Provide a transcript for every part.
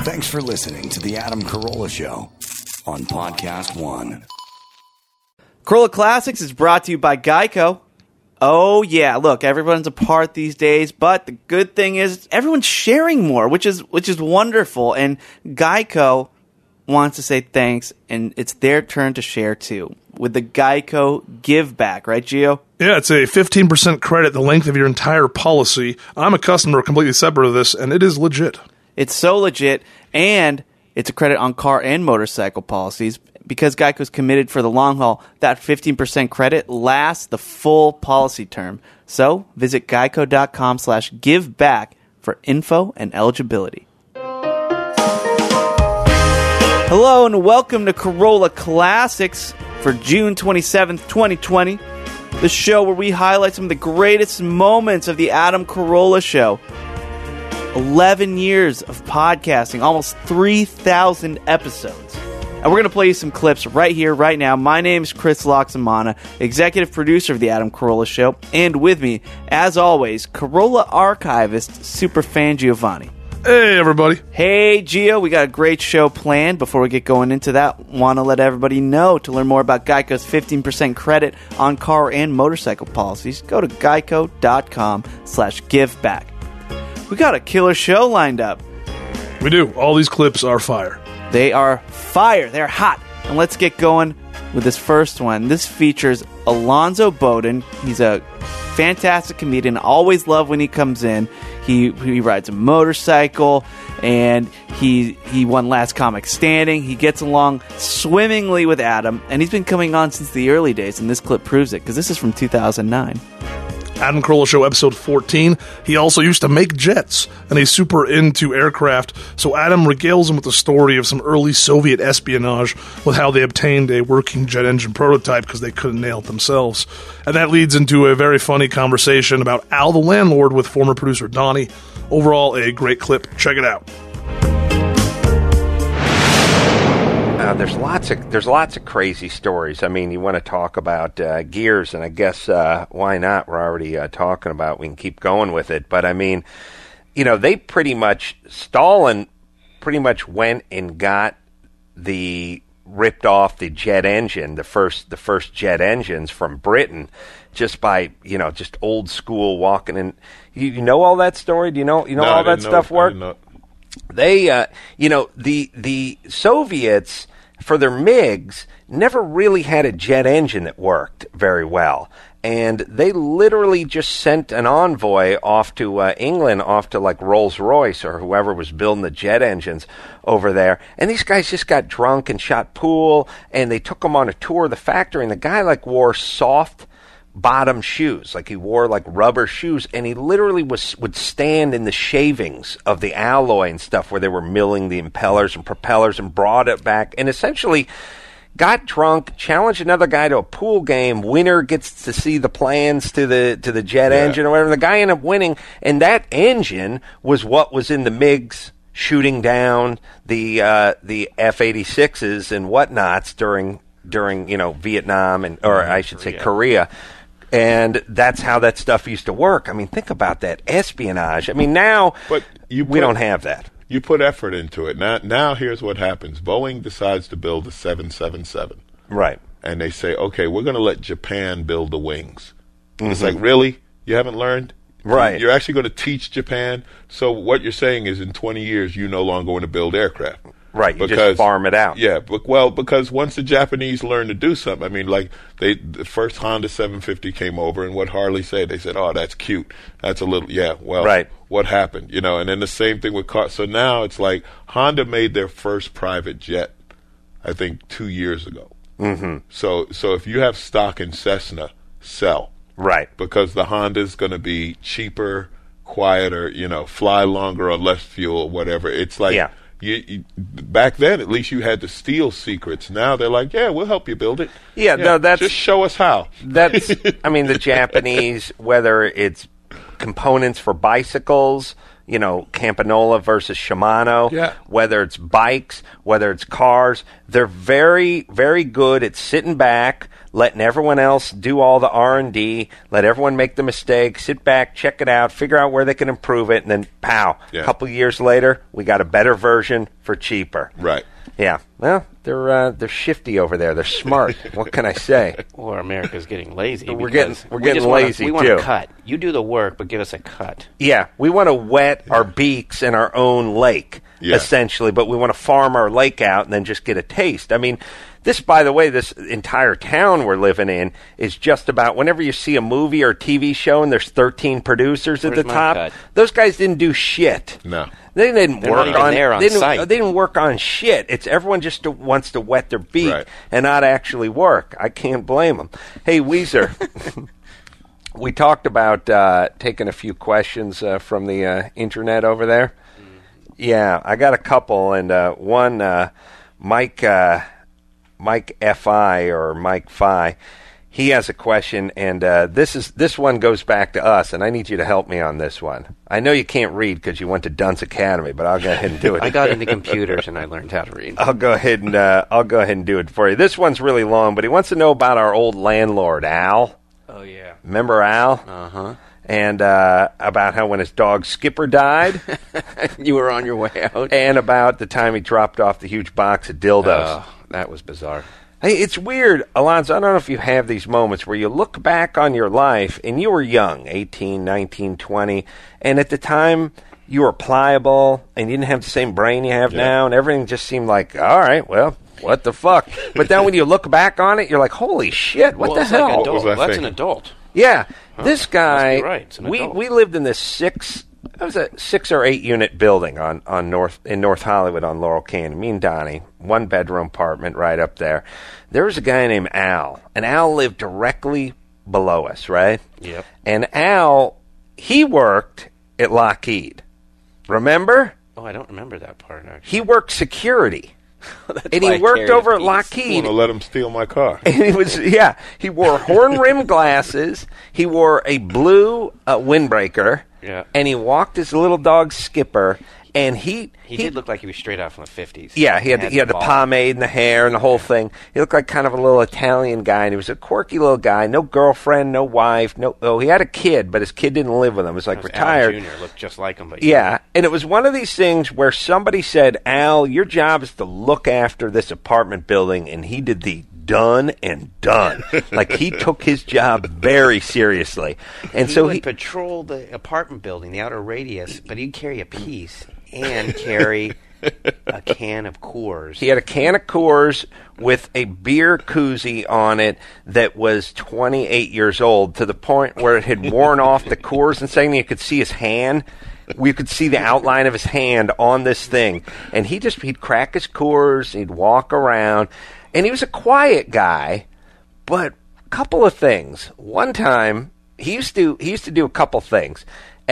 Thanks for listening to The Adam Carolla Show on Podcast One. Carolla Classics is brought to you by Geico. Oh, yeah, look, everyone's apart these days, but the good thing is everyone's sharing more, which is wonderful, and Geico wants to say thanks, and it's their turn to share, too, with the Geico Give Back, right, Gio? Yeah, it's a 15% credit the length of your entire policy. I'm a customer completely separate of this, and it is legit. It's so legit, and it's a credit on car and motorcycle policies. Because Geico's committed for the long haul, that 15% credit lasts the full policy term. So visit geico.com/giveback for info and eligibility. Hello and welcome to Carolla Classics for June 27th, 2020. The show where we highlight some of the greatest moments of the Adam Carolla Show. 11 years of podcasting, almost 3,000 episodes. And we're going to play you some clips right here, right now. My name is Chris Loxamana, executive producer of The Adam Carolla Show. And with me, as always, Carolla archivist, superfan Giovanni. Hey, everybody. Hey, Gio. We got a great show planned. Before we get going into that, want to let everybody know to learn more about Geico's 15% credit on car and motorcycle policies, go to geico.com/giveback. We got a killer show lined up. We do. All these clips are fire. They are fire. They're hot. And let's get going with this first one. This features Alonzo Bowden. He's a fantastic comedian. Always love when he comes in. He rides a motorcycle, and he won Last Comic Standing. He gets along swimmingly with Adam, and he's been coming on since the early days, and this clip proves it, because this is from 2009. Adam Carolla Show, episode 14. He also used to make jets, and he's super into aircraft, so Adam regales him with the story of some early Soviet espionage with how they obtained a working jet engine prototype because they couldn't nail it themselves. And that leads into a very funny conversation about Al the Landlord with former producer Donnie. Overall, a great clip. Check it out. There's lots of crazy stories. I mean, you want to talk about Gears, and I guess why not? We're already talking about. We can keep going with it. But I mean, they Stalin pretty much went and got ripped off the jet engine, the first jet engines from Britain, just by just old school walking in. You know all that story? Do you know No, all that stuff worked? They the Soviets, for their MiGs, never really had a jet engine that worked very well. And they literally just sent an envoy off to England, off to like Rolls-Royce or whoever was building the jet engines over there. And these guys just got drunk and shot pool, and they took them on a tour of the factory. And the guy wore soft bottom shoes, he wore rubber shoes, and he literally would stand in the shavings of the alloy and stuff where they were milling the impellers and propellers, and brought it back, and essentially got drunk, challenged another guy to a pool game. Winner gets to see the plans to the jet engine or whatever. The guy ended up winning, and that engine was what was in the MiGs shooting down the F-86s and whatnots during Vietnam I should say Korea. And that's how that stuff used to work. I mean, think about that. Espionage. I mean, now we don't have that. You put effort into it. Now here's what happens. Boeing decides to build a 777. Right. And they say, okay, we're going to let Japan build the wings. Mm-hmm. It's like, really? You haven't learned? Right. You're actually going to teach Japan? So what you're saying is in 20 years, you no longer want to build aircraft. Right, you just farm it out. Yeah, because once the Japanese learn to do something, I mean, the first Honda 750 came over, and what Harley said, they said, oh, that's cute. That's a little, right. What happened? And then the same thing with cars. So now it's like Honda made their first private jet, I think, 2 years ago. Mm-hmm. So if you have stock in Cessna, sell. Right. Because the Honda's going to be cheaper, quieter, fly longer on less fuel, whatever. It's like... Yeah. You, back then, at least you had to steal secrets. Now they're like, yeah, we'll help you build it. Yeah, no, that's... Just show us how. That's, I mean, the Japanese, whether it's components for bicycles, Campanola versus Shimano, whether it's bikes, whether it's cars, they're very, very good at sitting back, letting everyone else do all the R&D, let everyone make the mistake, sit back, check it out, figure out where they can improve it, and then, pow, a couple years later, we got a better version for cheaper. Right. Yeah. Well, they're shifty over there. They're smart. What can I say? Or America's getting lazy. We're getting just lazy, we want too. a cut. You do the work, but give us a cut. Yeah, we want to wet our beaks in our own lake, essentially, but we want to farm our lake out and then just get a taste. I mean, this, by the way, this entire town we're living in is just about whenever you see a movie or a TV show and there's 13 producers at the top, cut? Those guys didn't do shit. No. They didn't They're work not even there on they didn't, site. They didn't work on shit. It's everyone just wants to wet their beak Right. and not actually work. I can't blame them. Hey, Weezer, we talked about taking a few questions from the internet over there. Yeah, I got a couple, and one, Mike F.I. or Mike Phi, he has a question, and this one goes back to us, and I need you to help me on this one. I know you can't read because you went to Dunce Academy, but I'll go ahead and do it. I got into computers and I learned how to read. I'll go ahead and do it for you. This one's really long, but he wants to know about our old landlord, Al. Oh, yeah. Remember Al? Uh-huh. And about how when his dog Skipper died, You were on your way out. and about the time he dropped off the huge box of dildos. Oh, that was bizarre. Hey, it's weird, Alonzo. I don't know if you have these moments where you look back on your life and you were young, 18, 19, 20, and at the time you were pliable and you didn't have the same brain you have now, and everything just seemed like, all right, well, what the fuck? But then when you look back on it, you're like, holy shit, what the it's hell? Like What was adult. I That's thinking? an adult. Yeah, this guy. Must be right. It's an adult. We lived in this it was a 6 or 8 unit building in North Hollywood on Laurel Canyon. Me and Donnie, 1 bedroom apartment right up there. There was a guy named Al, and Al lived directly below us, right? Yep. And Al, he worked at Lockheed. Remember? Oh, I don't remember that part, actually. He worked security. And why he I worked carried a over at piece. I Lockheed. want to let him steal my car. And he wore horn-rimmed glasses. He wore a blue windbreaker. Yeah. And he walked his little dog Skipper. And he did look like he was straight out from the 50s. Yeah, he had the ball. pomade and the hair and the whole thing. He looked like kind of a little Italian guy, and he was a quirky little guy. No girlfriend, no wife. He had a kid, but his kid didn't live with him. He was like That was retired. Al Jr. looked just like him. But Yeah, and it was one of these things where somebody said, Al, your job is to look after this apartment building, and he did the done and done. Like, he took his job very seriously. And he so would he patrol the apartment building, the outer radius, but he'd carry a piece and carry a can of Coors. He had a can of Coors with a beer koozie on it that was 28 years old, to the point where it had worn off the Coors and saying you could see his hand. We could see the outline of his hand on this thing. And he'd crack his Coors, he'd walk around, and he was a quiet guy, but a couple of things. One time, he used to do a couple things.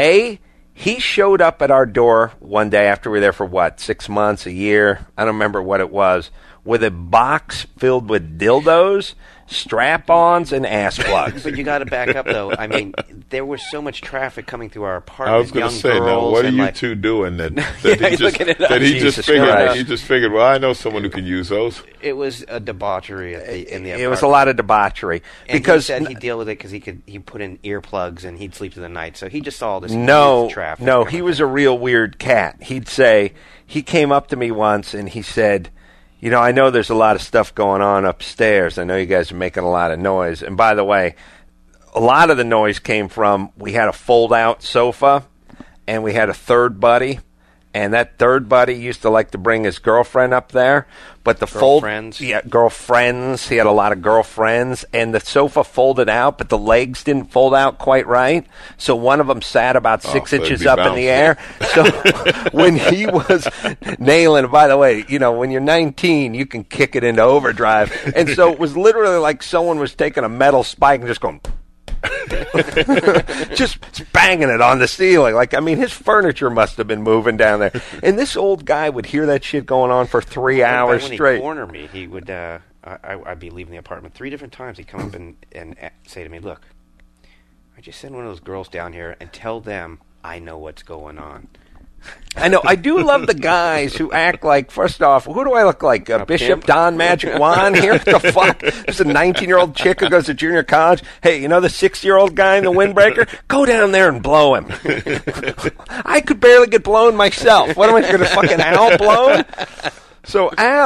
He showed up at our door one day after we were there for 6 months, a year, I don't remember what it was, with a box filled with dildos, strap-ons, and ass plugs. But you got to back up, though. I mean, there was so much traffic coming through our apartment. I was going to young say, now, girls what are and, you like, two doing that Yeah, he looking it up. that he Jesus just figured? Christ. He just figured. Well, I know someone who can use those. It was a debauchery in the apartment. It was a lot of debauchery. And because he said he'd deal with it because he put in earplugs and he'd sleep through the night. So he just saw this No, huge traffic. no, he was a real weird cat. He'd say, he came up to me once and he said, I know there's a lot of stuff going on upstairs. I know you guys are making a lot of noise. And by the way, a lot of the noise came from, we had a fold-out sofa and we had a third buddy. And that third buddy used to like to bring his girlfriend up there. But the Girlfriends? girlfriends. He had a lot of girlfriends. And the sofa folded out, but the legs didn't fold out quite right. So one of them sat about 6 so it'd inches be up in the air. So when he was nailing, by the way, when you're 19, you can kick it into overdrive. And so it was literally like someone was taking a metal spike and just going... just banging it on the ceiling. His furniture must have been moving down there. And this old guy would hear that shit going on for 3 hours when straight. He'd corner me, he would. I'd be leaving the apartment 3 different times. He'd come up and say to me, "Look, I just send one of those girls down here and tell them I know what's going on." I know. I do love the guys who act like, first off, who do I look like? Bishop pimp? Don Magic Juan here? What the fuck? There's a 19-year-old chick who goes to junior college. Hey, you know the 6-year-old guy in the windbreaker? Go down there and blow him. I could barely get blown myself. What am I going to fucking Al blown? So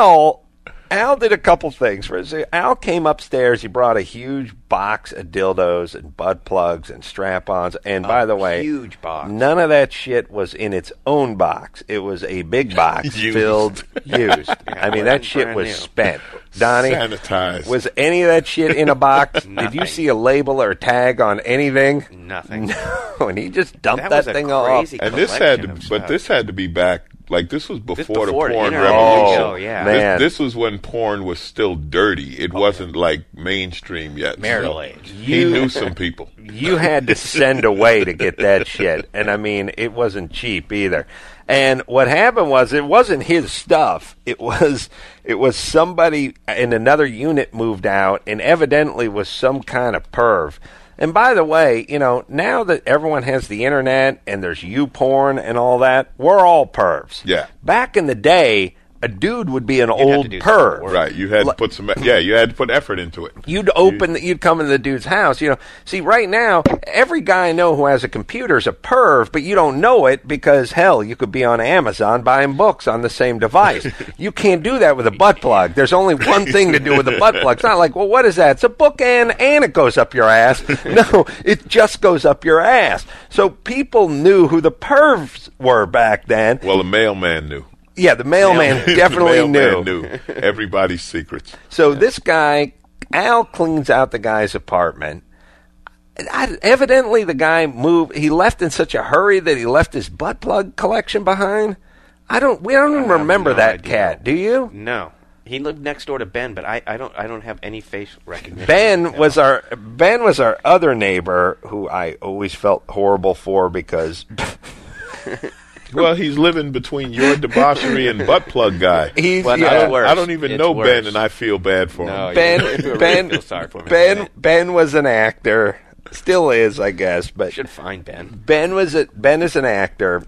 Al did a couple things. Al came upstairs. He brought a huge box of dildos and butt plugs and strap-ons. And by the way, huge box. None of that shit was in its own box. It was a big box filled used. I mean, that shit was spent. Donnie, sanitized. Was any of that shit in a box? Did you see a label or a tag on anything? Nothing. No, and he just dumped that was a thing off. crazy And this had to be back. Like, this was before the porn internet. revolution. Oh, yeah. Man. This was when porn was still dirty. It wasn't, like, mainstream yet. Marital age. He knew some people. You had to send away to get that shit. And, I mean, it wasn't cheap either. And what happened was, it wasn't his stuff. It was somebody in another unit moved out and evidently was some kind of perv. And by the way, you know, now that everyone has the internet and there's YouPorn and all that, we're all pervs. Yeah. Back in the day, a dude would be an have old to do perv. some work. Right. You had to put you had to put effort into it. You'd come in the dude's house, you know. See, right now, every guy I know who has a computer is a perv, but you don't know it because, hell, you could be on Amazon buying books on the same device. You can't do that with a butt plug. There's only one thing to do with a butt plug. It's not like, well, what is that? It's a bookend and it goes up your ass. No, it just goes up your ass. So people knew who the pervs were back then. Well, the mailman knew. Yeah, the mailman definitely the mailman knew. Everybody's secrets. So this guy, Al, cleans out the guy's apartment. Evidently, the guy moved. He left in such a hurry that he left his butt plug collection behind. We don't even remember that cat. Do you? No. He lived next door to Ben, but I don't have any face recognition. Ben was our other neighbor who I always felt horrible for because Well, he's living between your debauchery and butt plug guy. Worse. I don't even It's know worse. Ben, and I feel bad for him. Ben feel sorry for him. Ben was an actor, still is, I guess. But Should find Ben. Ben is an actor.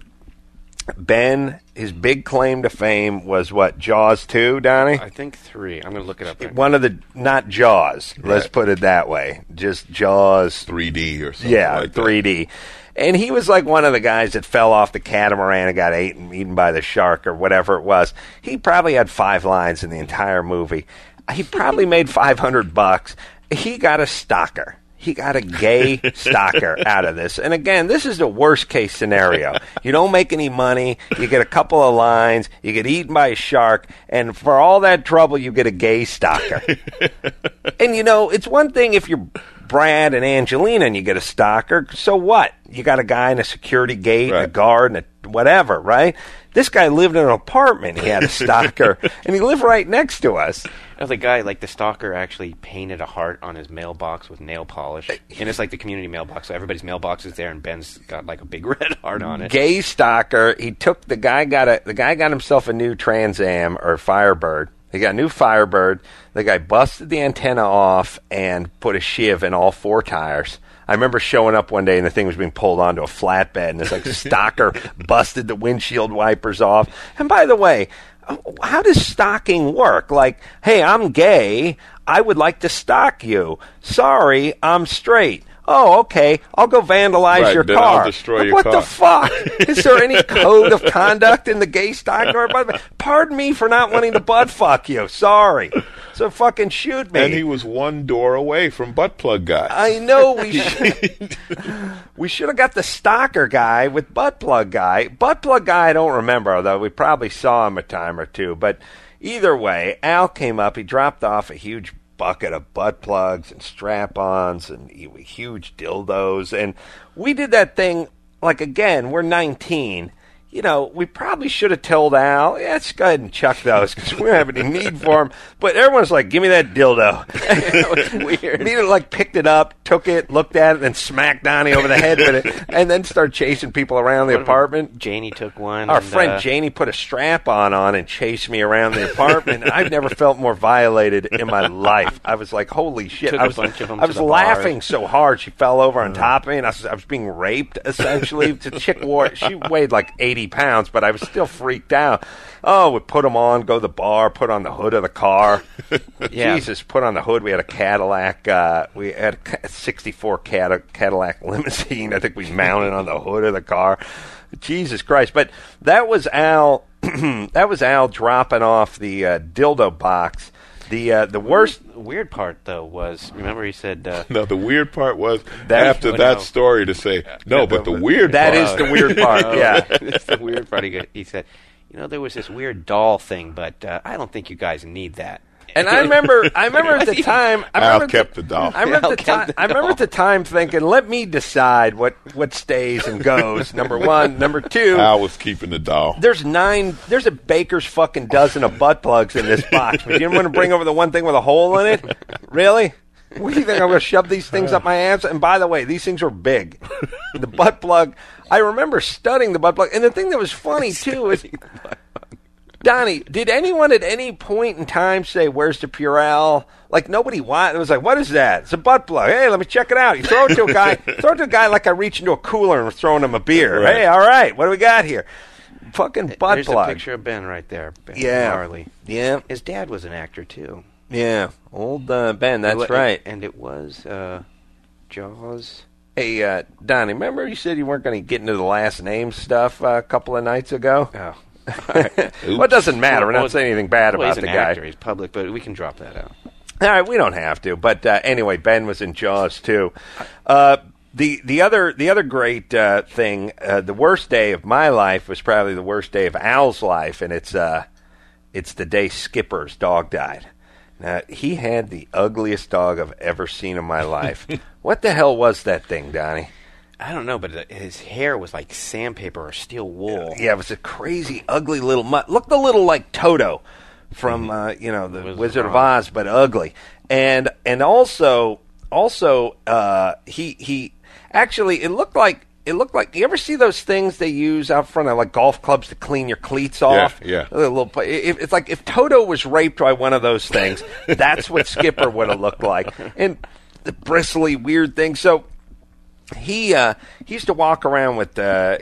Ben, his big claim to fame was what, Jaws 2, Donnie? I think 3. I'm going to look it up. Right One of the, not Jaws, let's put it that way. Just Jaws. 3D or something like that. 3D. And he was like one of the guys that fell off the catamaran and got eaten by the shark or whatever it was. He probably had 5 lines in the entire movie. He probably made $500. He got a stalker. He got a gay stalker out of this. And again, this is the worst case scenario. You don't make any money. You get a couple of lines. You get eaten by a shark. And for all that trouble, you get a gay stalker. And, you know, it's one thing if you're Brad and Angelina and you get a stalker. So what? You got a guy in a security gate, right. A guard, and a whatever, right? This guy lived in an apartment. He had a stalker. And he lived right next to us. Oh, the guy, like the stalker, actually painted a heart on his mailbox with nail polish, and it's like the community mailbox. So everybody's mailbox is there, and Ben's got like a big red heart on it. Gay stalker. He took the guy got himself a new Trans Am or Firebird. He got a new Firebird. The guy busted the antenna off and put a shiv in all 4 tires. I remember showing up one day and the thing was being pulled onto a flatbed, and this like stalker busted the windshield wipers off. And by the way, how does stalking work? Like, hey, I'm gay. I would like to stalk you. Sorry, I'm straight. Oh, okay. I'll go vandalize your then car. I'll destroy your what car. the fuck? Is there any code of conduct in the gay stalker? Pardon me for not wanting to butt fuck you. Sorry. So fucking shoot me. And he was 1 door away from butt plug guy. I know we should have got the stalker guy with butt plug guy. Butt plug guy I don't remember, although we probably saw him a time or two. But either way, Al came up. He dropped off a huge bucket of butt plugs and strap-ons and huge dildos. And we did that thing, like, again, we're 19. You know, we probably should have told Al, yeah, let's go ahead and chuck those because we don't have any need for them. But everyone's like, give me that dildo. It was weird. Neither like picked it up, took it, looked at it, and smacked Donnie over the head with it, and then started chasing people around the apartment. Janie took one. Our friend Janie put a strap-on and chased me around the apartment. I've never felt more violated in my life. I was like, holy shit. Took I a was, bunch of them I to was the laughing bars. so hard she fell over on top of me, and I was being raped, essentially. The chick she weighed like 80 80 pounds, but I was still freaked out. Oh, we put them on, go to the bar, put on the hood of the car. Yeah. Jesus, put on the hood. We had a Cadillac. We had a 64 Cadillac limousine. I think we mounted on the hood of the car. Jesus Christ. But that was Al. That was Al dropping off the dildo box. The worst. The weird part, though, was, remember he said... No, the weird part was That- after that story to say, no, but the weird That part. is the weird part, yeah. It's the weird part. He said, there was this weird doll thing, but I don't think you guys need that. And I remember at the time. Al kept the doll. I remember at the time thinking, let me decide what stays and goes. Number one, number two. Al was keeping the doll. There's a baker's fucking dozen of butt plugs in this box. But you didn't want to bring over the one thing with a hole in it? Really? What do you think? I'm going to shove these things up my ass? And by the way, these things were big. The butt plug. I remember studying the butt plug. And the thing that was funny, too, is... Donnie, did anyone at any point in time say, where's the Purell? Like, nobody wanted. It was like, what is that? It's a butt plug. Hey, let me check it out. You throw it to a guy like I reach into a cooler and was throwing him a beer. Right. Hey, all right, what do we got here? Fucking butt There's plug. a picture of Ben right there. Ben Yeah. Marley. Yeah. His dad was an actor, too. Yeah, old Ben, that's right. And it was Jaws. Hey, Donnie, remember you said you weren't going to get into the last name stuff a couple of nights ago? Oh. Well, it doesn't matter. We're not saying anything bad Well, about he's the an guy. actor. He's public, but we can drop that out. All right, we don't have to. But anyway, Ben was in Jaws too. The other great thing, the worst day of my life was probably the worst day of Al's life, and it's the day Skipper's dog died. Now, he had the ugliest dog I've ever seen in my life. What the hell was that thing, Donnie? I don't know, but his hair was like sandpaper or steel wool. Yeah, it was a crazy, ugly little mutt. Looked a little like Toto from the Wizard of Oz, but ugly. And also he actually it looked like you ever see those things they use out front of like golf clubs to clean your cleats off? Yeah. It's like if Toto was raped by one of those things, that's what Skipper would have looked like. And the bristly, weird thing. So. He used to walk around with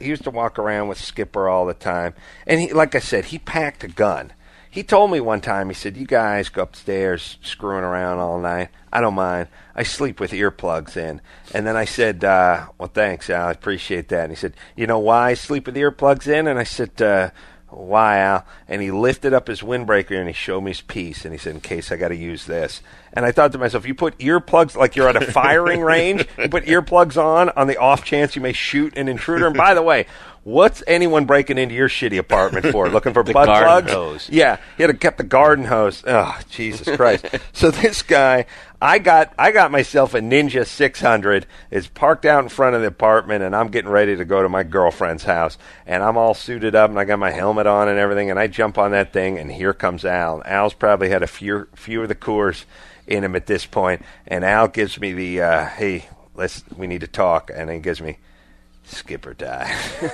Skipper all the time, and he, like I said, he packed a gun. He told me one time, he said, "You guys go upstairs screwing around all night. I don't mind. I sleep with earplugs in." And then I said, "Well, thanks, Al. I appreciate that." And he said, "You know why I sleep with earplugs in?" And I said, "Why, Al?" And he lifted up his windbreaker and he showed me his piece, and he said, "In case I got to use this." And I thought to myself, you put earplugs, like you're at a firing range, you put earplugs on the off chance you may shoot an intruder. And by the way, what's anyone breaking into your shitty apartment for? Looking for butt garden plugs? hose. Yeah, he had to kept the garden hose. Oh, Jesus Christ. So this guy, I got myself a Ninja 600. It's parked out in front of the apartment, and I'm getting ready to go to my girlfriend's house. And I'm all suited up, and I got my helmet on and everything, and I jump on that thing, and here comes Al. Al's probably had a few of the Coors in him at this point, and Al gives me the, hey, we need to talk, and he gives me, Skipper died.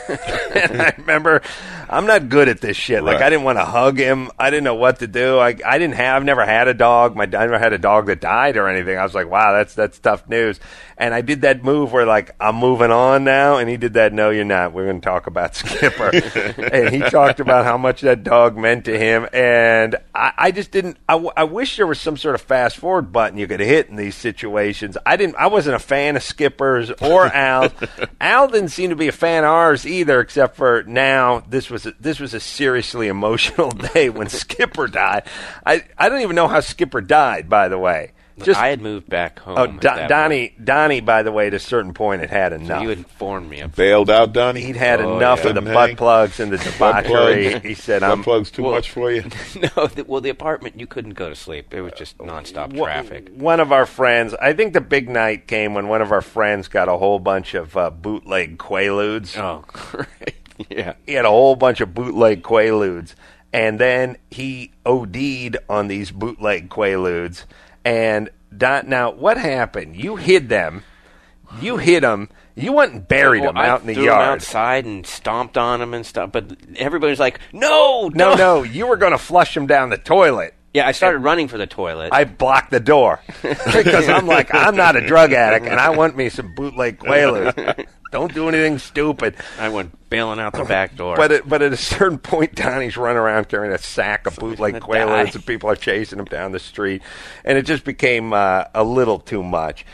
And I remember, I'm not good at this shit. Like, Right. I didn't want to hug him. I didn't know what to do. I've never had a dog. I never had a dog that died or anything. I was like, wow, that's tough news. And I did that move where, like, I'm moving on now. And he did that, no, you're not. We're going to talk about Skipper. And he talked about how much that dog meant to him. And I just didn't, I wish there was some sort of fast forward button you could hit in these situations. I wasn't a fan of Skipper's or Al's. Al didn't seem to be a fan of ours either, except for now this was a seriously emotional day when Skipper died. I don't even know how Skipper died, by the way. I had moved back home. Oh, at that point. Donnie, by the way, at a certain point had So enough. you informed me of Bailed out, Donnie? He'd had Oh, enough yeah. of the Couldn't butt hang? plugs and the Butt debauchery. plugs. He said, Butt plugs too much for you? No, the apartment, you couldn't go to sleep. It was just nonstop traffic. One of our friends, I think the big night came when one of our friends got a whole bunch of bootleg Quaaludes. Oh, great. Yeah. He had a whole bunch of bootleg Quaaludes, and then he OD'd on these bootleg Quaaludes. And now, what happened? You hid them. You hid them. You went and buried them out in the I threw them yard. outside and stomped on them and stuff. But everybody's like, no, No, you were going to flush them down the toilet. Yeah, I started running for the toilet. I blocked the door because I'm like, I'm not a drug addict, and I want me some bootleg Quaaludes. Don't do anything stupid. I went bailing out the back door. But at a certain point, Donnie's running around carrying a sack of bootleg Quaaludes, and people are chasing him down the street, and it just became a little too much.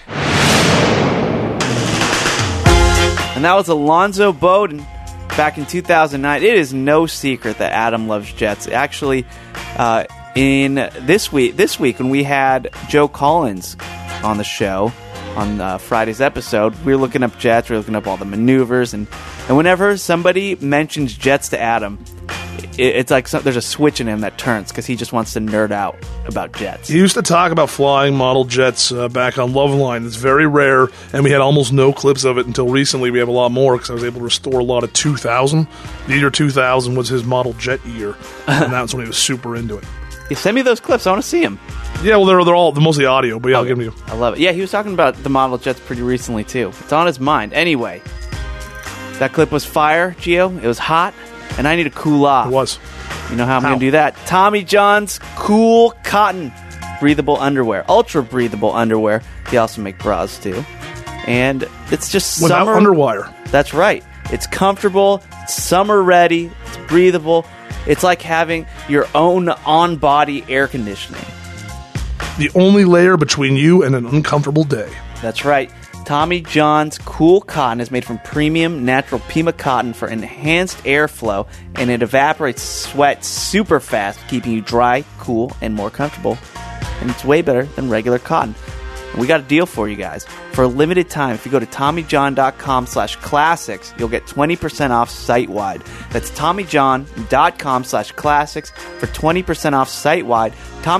And that was Alonzo Bowden back in 2009. It is no secret that Adam loves Jets. Actually, in this week when we had Joe Collins on the show on Friday's episode, we were looking up Jets, we were looking up all the maneuvers, and whenever somebody mentions Jets to Adam, it's like there's a switch in him that turns because he just wants to nerd out about jets. He used to talk about flying model jets back on Loveline. It's very rare, and we had almost no clips of it until recently. We have a lot more because I was able to restore a lot of 2000. The year 2000 was his model jet year, and that's when he was super into it. You send me those clips. I want to see them. Yeah, well, they're mostly audio, but yeah, I'll give them to you. I love it. Yeah, he was talking about the model jets pretty recently, too. It's on his mind. Anyway, that clip was fire, Gio. It was hot, and I need to cool off. It was. You know how I'm going to do that? Tommy John's Cool Cotton breathable underwear. Ultra breathable underwear. They also make bras, too. And it's just without summer. underwire. That's right. It's comfortable. It's summer ready. It's breathable. It's like having your own on-body air conditioning. The only layer between you and an uncomfortable day. That's right. Tommy John's Cool Cotton is made from premium natural Pima cotton for enhanced airflow, and it evaporates sweat super fast, keeping you dry, cool, and more comfortable. And it's way better than regular cotton. And we got a deal for you guys. For a limited time, if you go to TommyJohn.com/classics, you'll get 20% off site-wide. That's TommyJohn.com/classics for 20% off site-wide.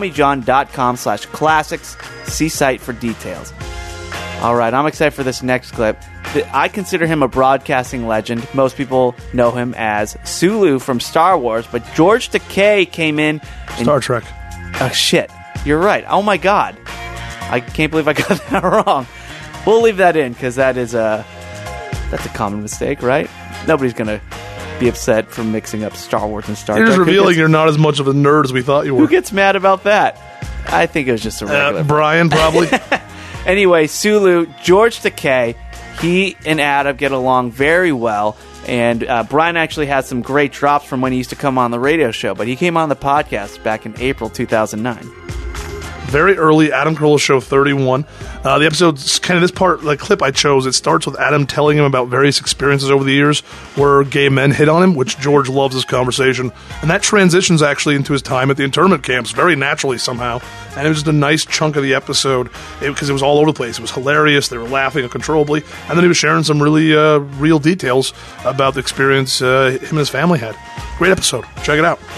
TommyJohn.com/classics. See site for details. All right, I'm excited for this next clip. I consider him a broadcasting legend. Most people know him as Sulu from Star Wars, but George Takei came in. Star Trek. Oh, shit. You're right. Oh, my God. I can't believe I got that wrong. We'll leave that in because that's a common mistake, right? Nobody's going to be upset for mixing up Star Wars and Star Trek. You're just revealing you're not as much of a nerd as we thought you were. Who gets mad about that? I think it was just a regular. Brian, probably. Anyway, Sulu, George Takei, he and Adam get along very well. And Brian actually has some great drops from when he used to come on the radio show. But he came on the podcast back in April 2009. Very early, Adam Carolla Show 31. The episode's kind of this part, the clip I chose, it starts with Adam telling him about various experiences over the years where gay men hit on him, which George loves this conversation. And that transitions actually into his time at the internment camps very naturally somehow. And it was just a nice chunk of the episode because it was all over the place. It was hilarious. They were laughing uncontrollably. And then he was sharing some really real details about the experience him and his family had. Great episode. Check it out.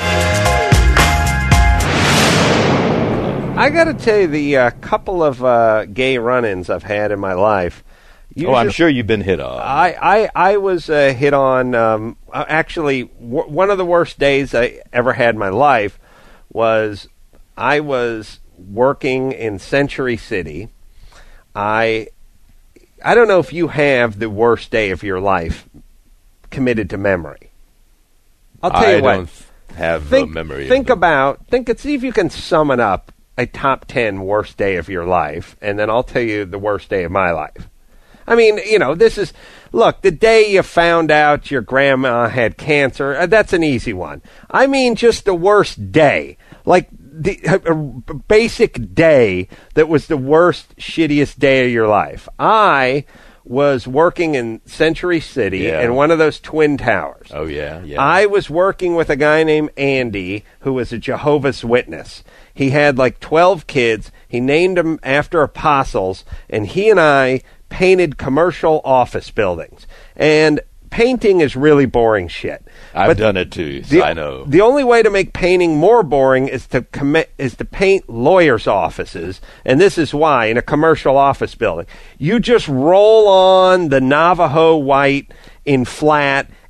I got to tell you, the couple of gay run-ins I've had in my life. I'm sure you've been hit on. I was hit on. Actually, one of the worst days I ever had in my life was I was working in Century City. I don't know if you have the worst day of your life committed to memory. I'll tell you what. I don't have a memory. See if you can sum it up. A top 10 worst day of your life, and then I'll tell you the worst day of my life. I mean, the day you found out your grandma had cancer, that's an easy one. I mean, just the worst day. Like, the basic day that was the worst, shittiest day of your life. I was working in Century City in one of those twin towers. Oh, yeah. I was working with a guy named Andy, who was a Jehovah's Witness. He had like 12 kids. He named them after apostles, and he and I painted commercial office buildings. And painting is really boring shit. I've done it too, so I know. The only way to make painting more boring is to paint lawyers' offices, and this is why in a commercial office building. You just roll on the Navajo white in flat,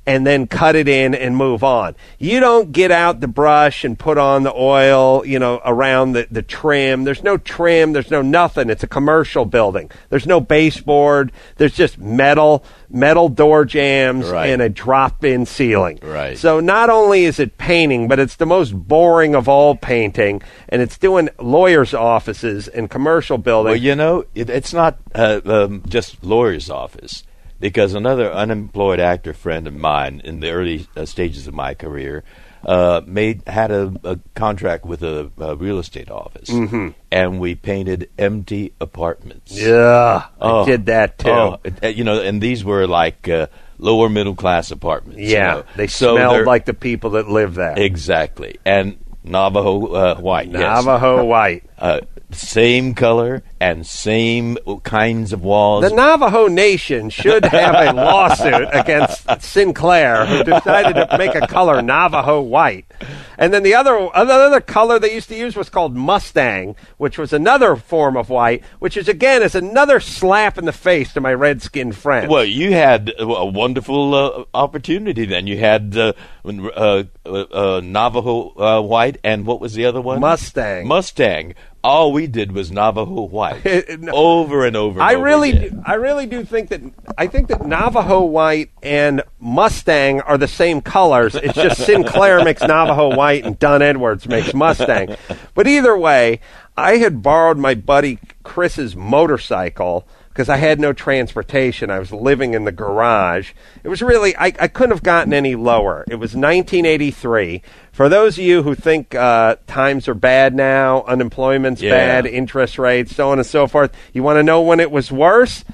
and then cut it in and move on. You don't get out the brush and put on the oil, around the trim. There's no trim. There's no nothing. It's a commercial building. There's no baseboard. There's just metal door jams and a drop-in ceiling. Right. So not only is it painting, but it's the most boring of all painting, and it's doing lawyers' offices and commercial buildings. Well, it's not just lawyer's office. Because another unemployed actor friend of mine in the early stages of my career had a contract with a real estate office, and we painted empty apartments. Yeah, I did that too. And these were like lower middle class apartments. Yeah, they smelled like the people that live there. Exactly, and Navajo white. Navajo white. Same color and same kinds of walls. The Navajo Nation should have a lawsuit against Sinclair, who decided to make a color Navajo white. And then the other color they used to use was called Mustang, which was another form of white, which is another slap in the face to my red-skinned friends. Well, you had a wonderful opportunity then. You had Navajo white, and what was the other one? Mustang. All we did was Navajo white over and over. I really do think that Navajo white and Mustang are the same colors. It's just Sinclair makes Navajo white and Dunn Edwards makes Mustang. But either way, I had borrowed my buddy Chris's motorcycle because I had no transportation. I was living in the garage. It was really, I couldn't have gotten any lower. It was 1983. For those of you who think times are bad now, unemployment's bad, interest rates, so on and so forth, you want to know when it was worse?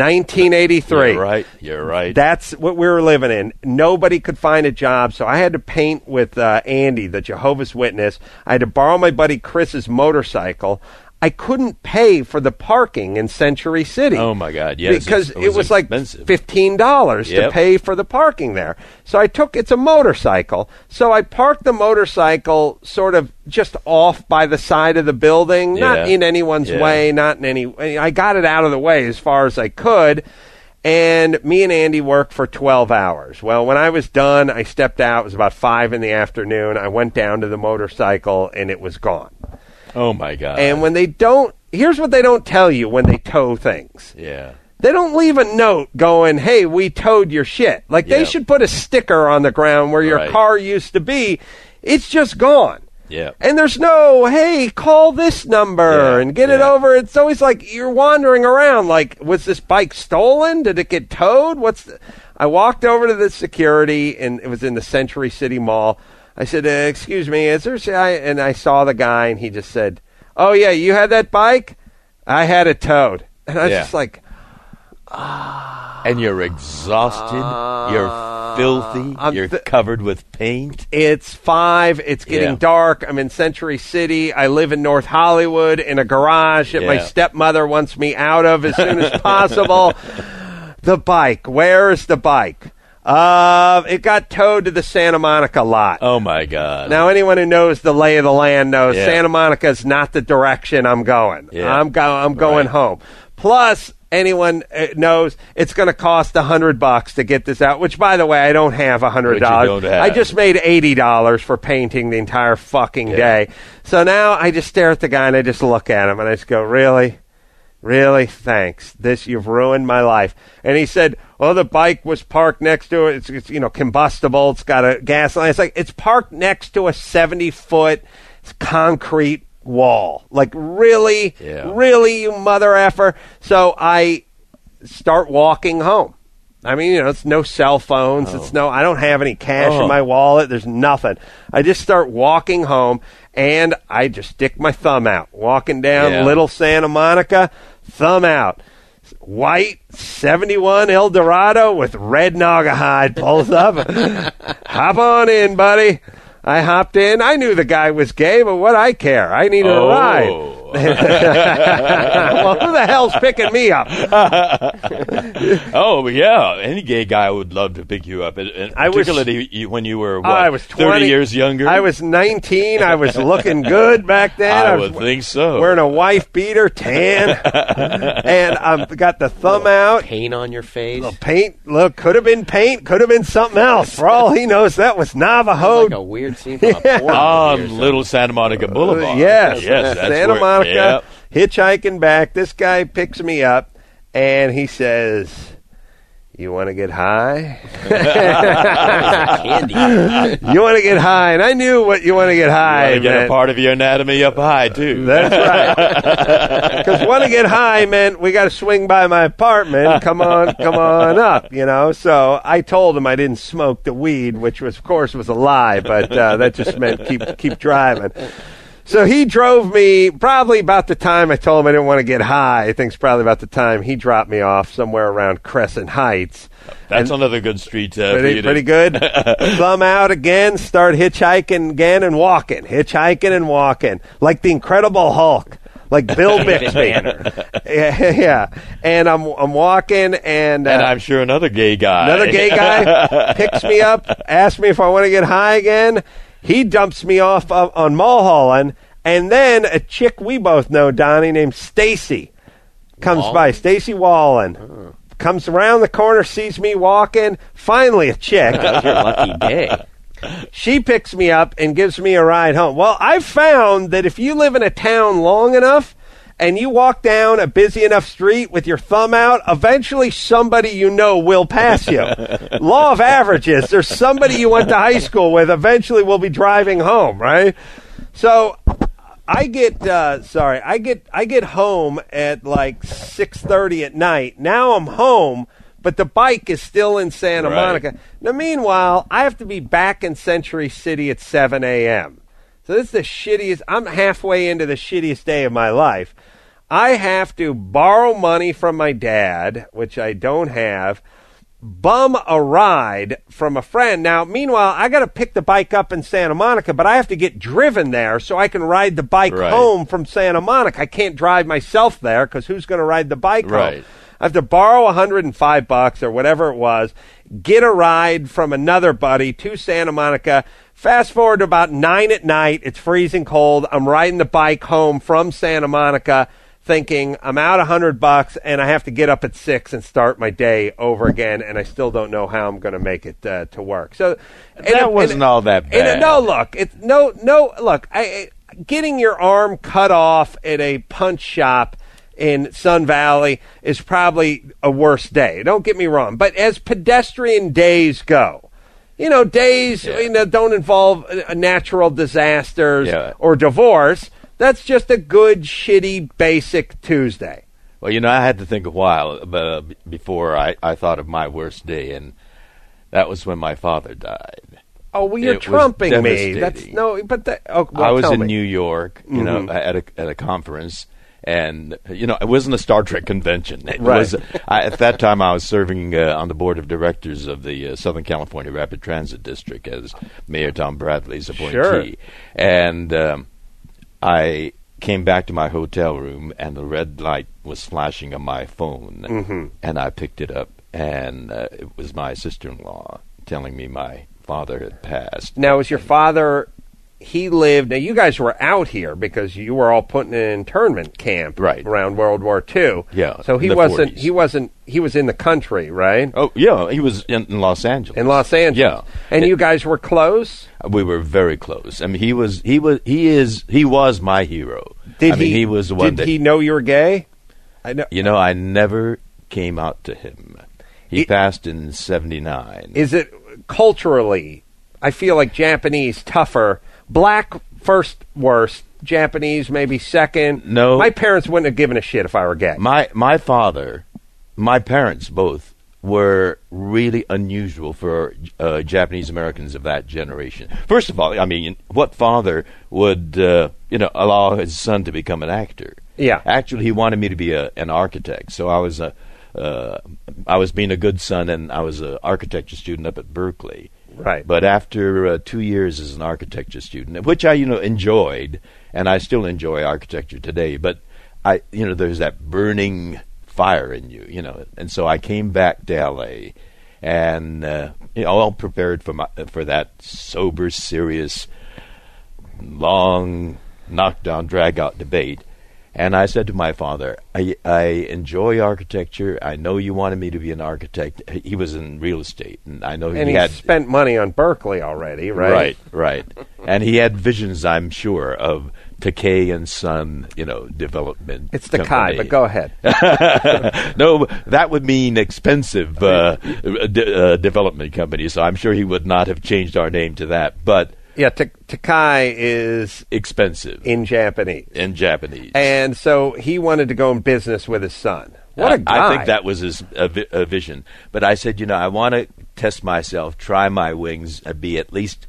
1983. You're right. That's what we were living in. Nobody could find a job, so I had to paint with Andy, the Jehovah's Witness. I had to borrow my buddy Chris's motorcycle. I couldn't pay for the parking in Century City. Oh, my God, yes. Because it was expensive. like $15 to pay for the parking there. So it's a motorcycle. So I parked the motorcycle sort of just off by the side of the building, not in anyone's way, I got it out of the way as far as I could. And me and Andy worked for 12 hours. Well, when I was done, I stepped out. It was about 5 p.m. I went down to the motorcycle, and it was gone. Oh, my God. And here's what they don't tell you when they tow things. Yeah. They don't leave a note going, hey, we towed your shit. Like, they should put a sticker on the ground where your car used to be. It's just gone. Yeah. And there's no, hey, call this number and get it over. It's always like you're wandering around. Like, was this bike stolen? Did it get towed? I walked over to the security, and it was in the Century City Mall. I said, excuse me, is there... And I saw the guy, and he just said, oh, yeah, you had that bike? I had it towed. And I was just like... And you're exhausted, you're filthy, you're covered with paint. It's 5, it's getting dark, I'm in Century City, I live in North Hollywood in a garage that my stepmother wants me out of as soon as possible. The bike, where is the bike? It got towed to the Santa Monica lot. Oh, my God. Now, anyone who knows the lay of the land knows Santa Monica is not the direction I'm going. Yeah. I'm going home. Plus, anyone knows it's going to cost $100 to get this out, which, by the way, I don't have $100. I just made $80 for painting the entire fucking day. So now I just stare at the guy and I just look at him and I just go, really? Really? Thanks. You've ruined my life. And he said, well, the bike was parked next to it. It's combustible. It's got a gas line. It's like, it's parked next to a 70-foot concrete wall. Like, really? Yeah. Really, you mother effer? So I start walking home. I mean, it's no cell phones. I don't have any cash in my wallet. There's nothing. I just start walking home, and I just stick my thumb out. Walking down Little Santa Monica, thumb out. White 71 Eldorado with red Naugahyde pulls up. Hop on in, buddy. I hopped in. I knew the guy was gay, but what I care? I needed a ride. Well, who the hell's picking me up? Oh, yeah. Any gay guy would love to pick you up, and particularly when you were, what, I was 30 years younger? I was 19. I was looking good back then. I would think so. Wearing a wife beater, tan, and I've got the thumb out. Paint on your face. Paint. Look, could have been paint. Could have been something else. For all he knows, that was Navajo. Like a weird scene from a porn movie or On something. Little Santa Monica Boulevard. Yes, that's Santa where- Monica. yep. Hitchhiking back. This guy picks me up, and he says, "You want to get high? Candy. You want to get high?" And I knew what you want to get high. You want to get meant. a part of your anatomy up high, too. That's right. Because want to get high meant we got to swing by my apartment. Come on up, you know. So I told him I didn't smoke the weed, which was, of course, was a lie, but that just meant keep driving. So he drove me probably about the time I told him I didn't want to get high. I think it's probably about the time he dropped me off somewhere around Crescent Heights. That's another good street for you to- Pretty good. Thumb out again, start hitchhiking again and walking. Hitchhiking and walking. Like the Incredible Hulk. Like Bill Bixby. Yeah. And I'm walking and I'm sure another gay guy picks me up, asks me if I want to get high again. He dumps me off on Mulholland, and then a chick we both know, Donnie, named Stacy, comes by. Stacy Wallen. Comes around the corner, sees me walking. Finally, a chick. That was your lucky day. She picks me up and gives me a ride home. Well, I've found that if you live in a town long enough and you walk down a busy enough street with your thumb out, eventually somebody you know will pass you. Law of averages. There's somebody you went to high school with eventually will be driving home, right? So I get home at like 6:30 at night. Now I'm home, but the bike is still in Santa Monica. Now, meanwhile, I have to be back in Century City at 7 a.m. So this is the shittiest. I'm halfway into the shittiest day of my life. I have to borrow money from my dad, which I don't have, bum a ride from a friend. Now, meanwhile, I got to pick the bike up in Santa Monica, but I have to get driven there so I can ride the bike home from Santa Monica. I can't drive myself there because who's going to ride the bike home? I have to borrow $105 or whatever it was, get a ride from another buddy to Santa Monica. Fast forward to about 9 at night. It's freezing cold. I'm riding the bike home from Santa Monica thinking I'm out $100 and I have to get up at 6 and start my day over again, and I still don't know how I'm going to make it to work. So that wasn't all that bad. Look, getting your arm cut off at a punch shop in Sun Valley is probably a worse day. Don't get me wrong. But as pedestrian days go, days don't involve natural disasters or divorce. That's just a good, shitty, basic Tuesday. Well, I had to think a while before I thought of my worst day, and that was when my father died. Oh, well, you're trumping me. That's I was in New York, at a conference, and it wasn't a Star Trek convention. It was at that time I was serving on the board of directors of the Southern California Rapid Transit District as Mayor Tom Bradley's appointee, sure. And I came back to my hotel room, and the red light was flashing on my phone, and I picked it up, and it was my sister-in-law telling me my father had passed. Now, was your father? He lived. Now, you guys were out here because you were all put in an internment camp around World War II. Yeah, so he wasn't. 40s. He wasn't. He was in the country, right? Oh, yeah. He was in Los Angeles. In Los Angeles. Yeah, and you guys were close. We were very close. I mean, he was my hero. He was the one. Did he know you were gay? I know. I never came out to him. He passed in '79. Is it culturally? I feel like Japanese tougher. Black first worst, Japanese maybe second. No. My parents wouldn't have given a shit if I were gay. My father, my parents both were really unusual for Japanese Americans of that generation. First of all, I mean, what father would allow his son to become an actor? Yeah. Actually, he wanted me to be an architect, so I was being a good son, and I was an architecture student up at Berkeley. Right. But after 2 years as an architecture student, which I enjoyed, and I still enjoy architecture today, but there's that burning fire in you, and so I came back to L.A. and all prepared for that sober, serious, long, knockdown, drag-out debate. And I said to my father, I enjoy architecture. I know you wanted me to be an architect. He was in real estate, and I know he had spent money on Berkeley already, right? Right. And he had visions, I'm sure, of Takei and Son, development. It's Takei, but go ahead. No, that would mean expensive development company. So I'm sure he would not have changed our name to that, but. Yeah, Takei is expensive in Japanese. And so he wanted to go in business with his son. What a guy. I think that was his vision. But I said, I want to test myself, try my wings, be at least,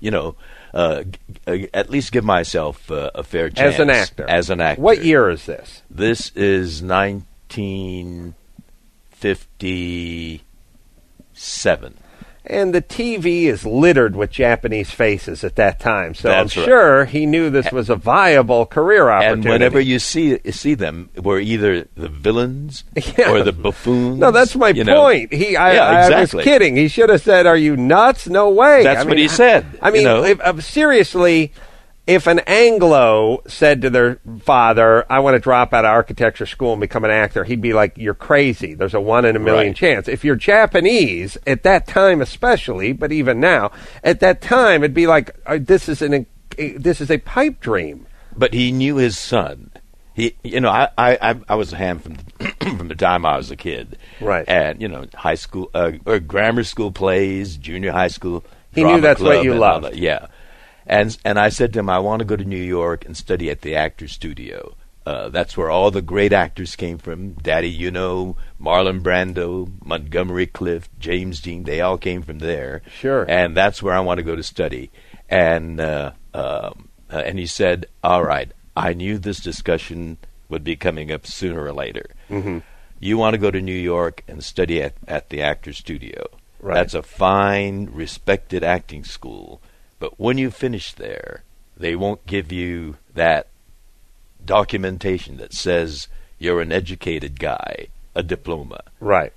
at least give myself a fair chance. As an actor. What year is this? This is 1957. And the TV is littered with Japanese faces at that time. So That's I'm right. sure he knew this was a viable career opportunity. And whenever you see them, we're either the villains or the buffoons. No, that's my point. Exactly. I was kidding. He should have said, "Are you nuts? No way." That's what he said. I mean, seriously, if an Anglo said to their father, "I want to drop out of architecture school and become an actor," he'd be like, "You're crazy. There's a 1 in a million chance." If you're Japanese, at that time especially, but even now, at that time, it'd be like, this is a pipe dream. But he knew his son. I was a ham from the time I was a kid. Right. And, high school, or grammar school plays, junior high school. He knew that's what you loved. Yeah. And I said to him, I want to go to New York and study at the Actors Studio. That's where all the great actors came from. Daddy, Marlon Brando, Montgomery Clift, James Dean, they all came from there. Sure. And that's where I want to go to study. And he said, all right, I knew this discussion would be coming up sooner or later. Mm-hmm. You want to go to New York and study at the Actors Studio. Right. That's a fine, respected acting school. But when you finish there, they won't give you that documentation that says you're an educated guy, a diploma. Right.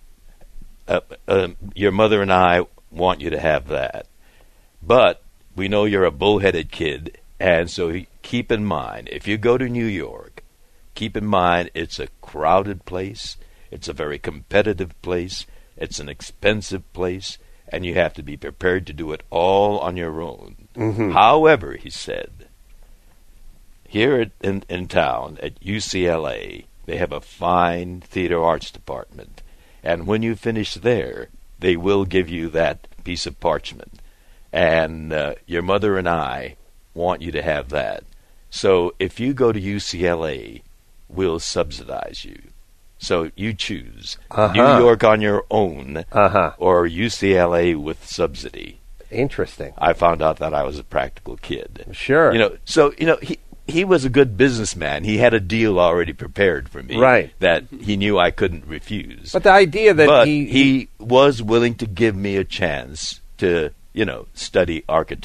Your mother and I want you to have that. But we know you're a bullheaded kid, and so keep in mind, if you go to New York, keep in mind it's a crowded place, it's a very competitive place, it's an expensive place, and you have to be prepared to do it all on your own. Mm-hmm. However, he said, here in town at UCLA, they have a fine theater arts department. And when you finish there, they will give you that piece of parchment. And your mother and I want you to have that. So if you go to UCLA, we'll subsidize you. So you choose New York on your own or UCLA with subsidy. Interesting. I found out that I was a practical kid. Sure. He was a good businessman. He had a deal already prepared for me. Right. That he knew I couldn't refuse. But the idea that he was willing to give me a chance to, study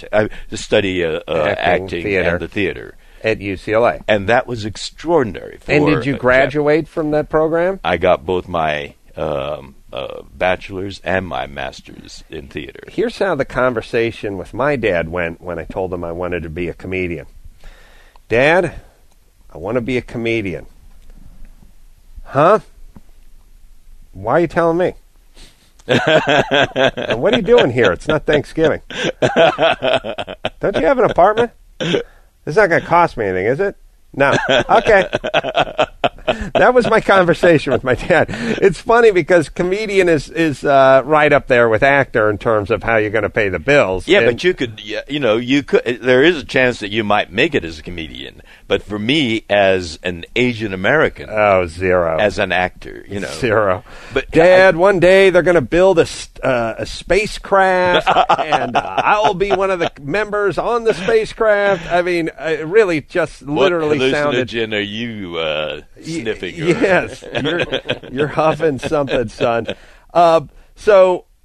acting theater. and the theater. At UCLA. And that was extraordinary. And did you graduate from that program? I got both my bachelor's and my master's in theater. Here's how the conversation with my dad went when I told him I wanted to be a comedian. Dad, I want to be a comedian. Huh? Why are you telling me? And what are you doing here? It's not Thanksgiving. Don't you have an apartment? It's not going to cost me anything, is it? No. Okay. That was my conversation with my dad. It's funny because comedian is right up there with actor in terms of how you're going to pay the bills. Yeah, but you could, you could. There is a chance that you might make it as a comedian. But for me, as an Asian American, zero. As an actor, zero. But Dad, one day they're going to build a spacecraft, and I'll be one of the members on the spacecraft. I mean, it really just literally what sounded. Hallucinogen are you sniffing? Yes, you're huffing something, son. So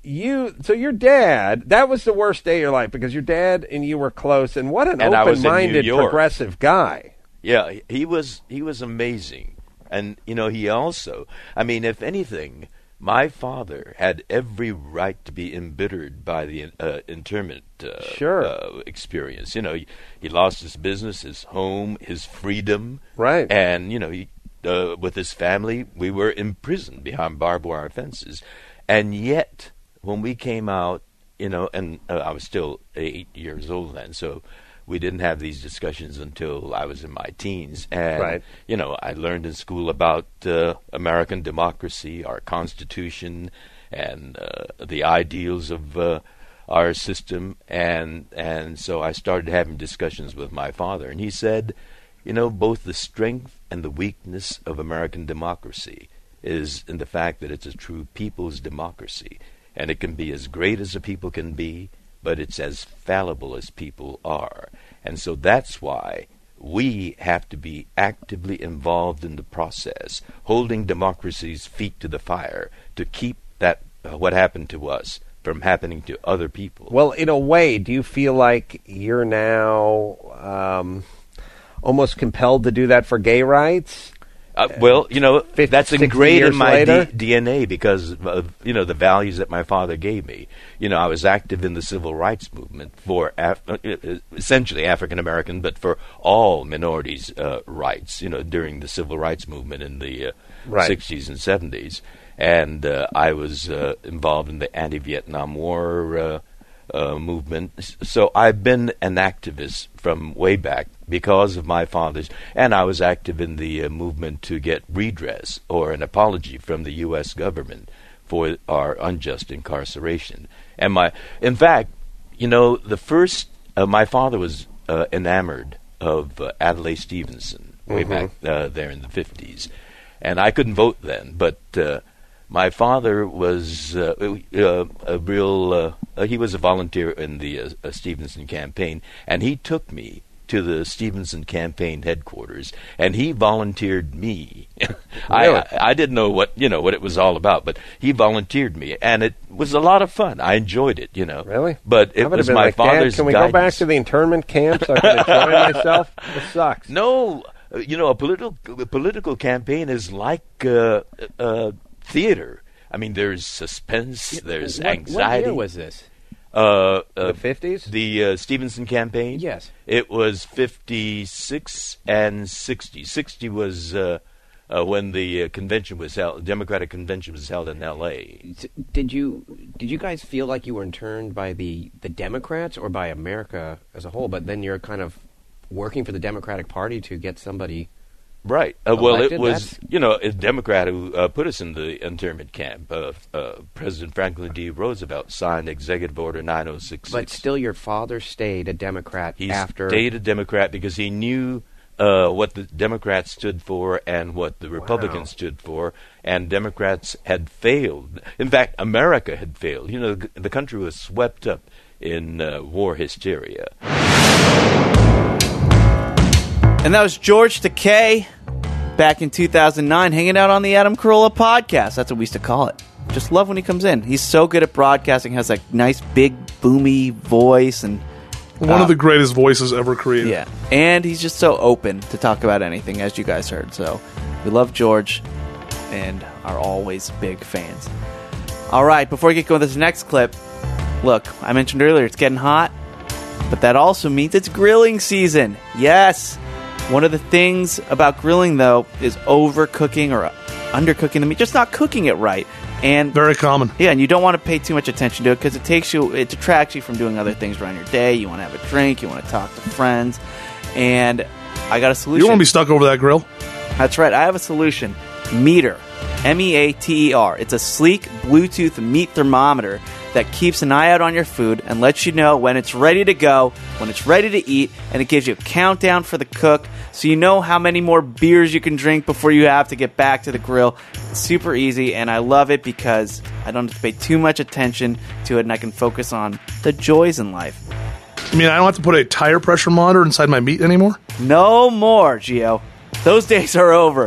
So your dad, that was the worst day of your life because your dad and you were close, and what an open-minded, progressive guy. Yeah, he was amazing. And, he also, if anything, my father had every right to be embittered by the internment experience. He lost his business, his home, his freedom. Right. And, with his family, we were imprisoned behind barbed wire fences. And yet, when we came out, and I was still 8 years old then, so we didn't have these discussions until I was in my teens. And, right. I learned in school about American democracy, our Constitution, and the ideals of our system. And so I started having discussions with my father. And he said, both the strength and the weakness of American democracy is in the fact that it's a true people's democracy. And it can be as great as a people can be, but it's as fallible as people are. And so that's why we have to be actively involved in the process, holding democracy's feet to the fire to keep that what happened to us from happening to other people. Well, in a way, do you feel like you're now almost compelled to do that for gay rights? That's ingrained in my later? DNA because of, the values that my father gave me. I was active in the civil rights movement for essentially African American, but for all minorities' rights, during the civil rights movement in the 60s and 70s. And I was involved in the anti-Vietnam War movement. So I've been an activist from way back because of my father's, and I was active in the movement to get redress or an apology from the U.S. government for our unjust incarceration. And in fact, the first, my father was enamored of Adlai Stevenson way back there in the 50s, and I couldn't vote then, but my father was he was a volunteer in the Stevenson campaign, and he took me to the Stevenson campaign headquarters, and he volunteered me. Really? I didn't know what it was all about, but he volunteered me, and it was a lot of fun. I enjoyed it, Really? But it was my father's Dad, can we guidance. go back to the internment camp so I can enjoy myself? This sucks. No, a political campaign is like theater. There's suspense, there's anxiety. What year was this? The 50s? The Stevenson campaign? Yes. It was 56 and 60. 60 was when the convention was held, Democratic convention was held in L.A. Did you guys feel like you were interned by the Democrats or by America as a whole? But then you're kind of working for the Democratic Party to get somebody... Right. Well, it was, a Democrat who put us in the internment camp. President Franklin D. Roosevelt signed Executive Order 9066. But still your father stayed a Democrat after... He stayed a Democrat because he knew what the Democrats stood for and what the Republicans stood for, and Democrats had failed. In fact, America had failed. The country was swept up in war hysteria. And that was George Takei back in 2009 hanging out on the Adam Carolla podcast. That's what we used to call it. Just love when he comes in. He's so good at broadcasting, has that nice big boomy voice, and one of the greatest voices ever created. Yeah. And he's just so open to talk about anything, as you guys heard. So we love George and are always big fans. All right, before we get going with this next clip, look, I mentioned earlier it's getting hot, but that also means it's grilling season. Yes. One of the things about grilling, though, is overcooking or undercooking the meat, just not cooking it right. And very common. Yeah, and you don't want to pay too much attention to it because it detracts you from doing other things around your day. You want to have a drink, you want to talk to friends, and I got a solution. You want to be stuck over that grill? That's right. I have a solution. Meater. MEATER. It's a sleek Bluetooth meat thermometer that keeps an eye out on your food and lets you know when it's ready to go, when it's ready to eat, and it gives you a countdown for the cook so you know how many more beers you can drink before you have to get back to the grill. It's super easy, and I love it because I don't have to pay too much attention to it, and I can focus on the joys in life. I don't have to put a tire pressure monitor inside my meat anymore? No more, Gio. Those days are over.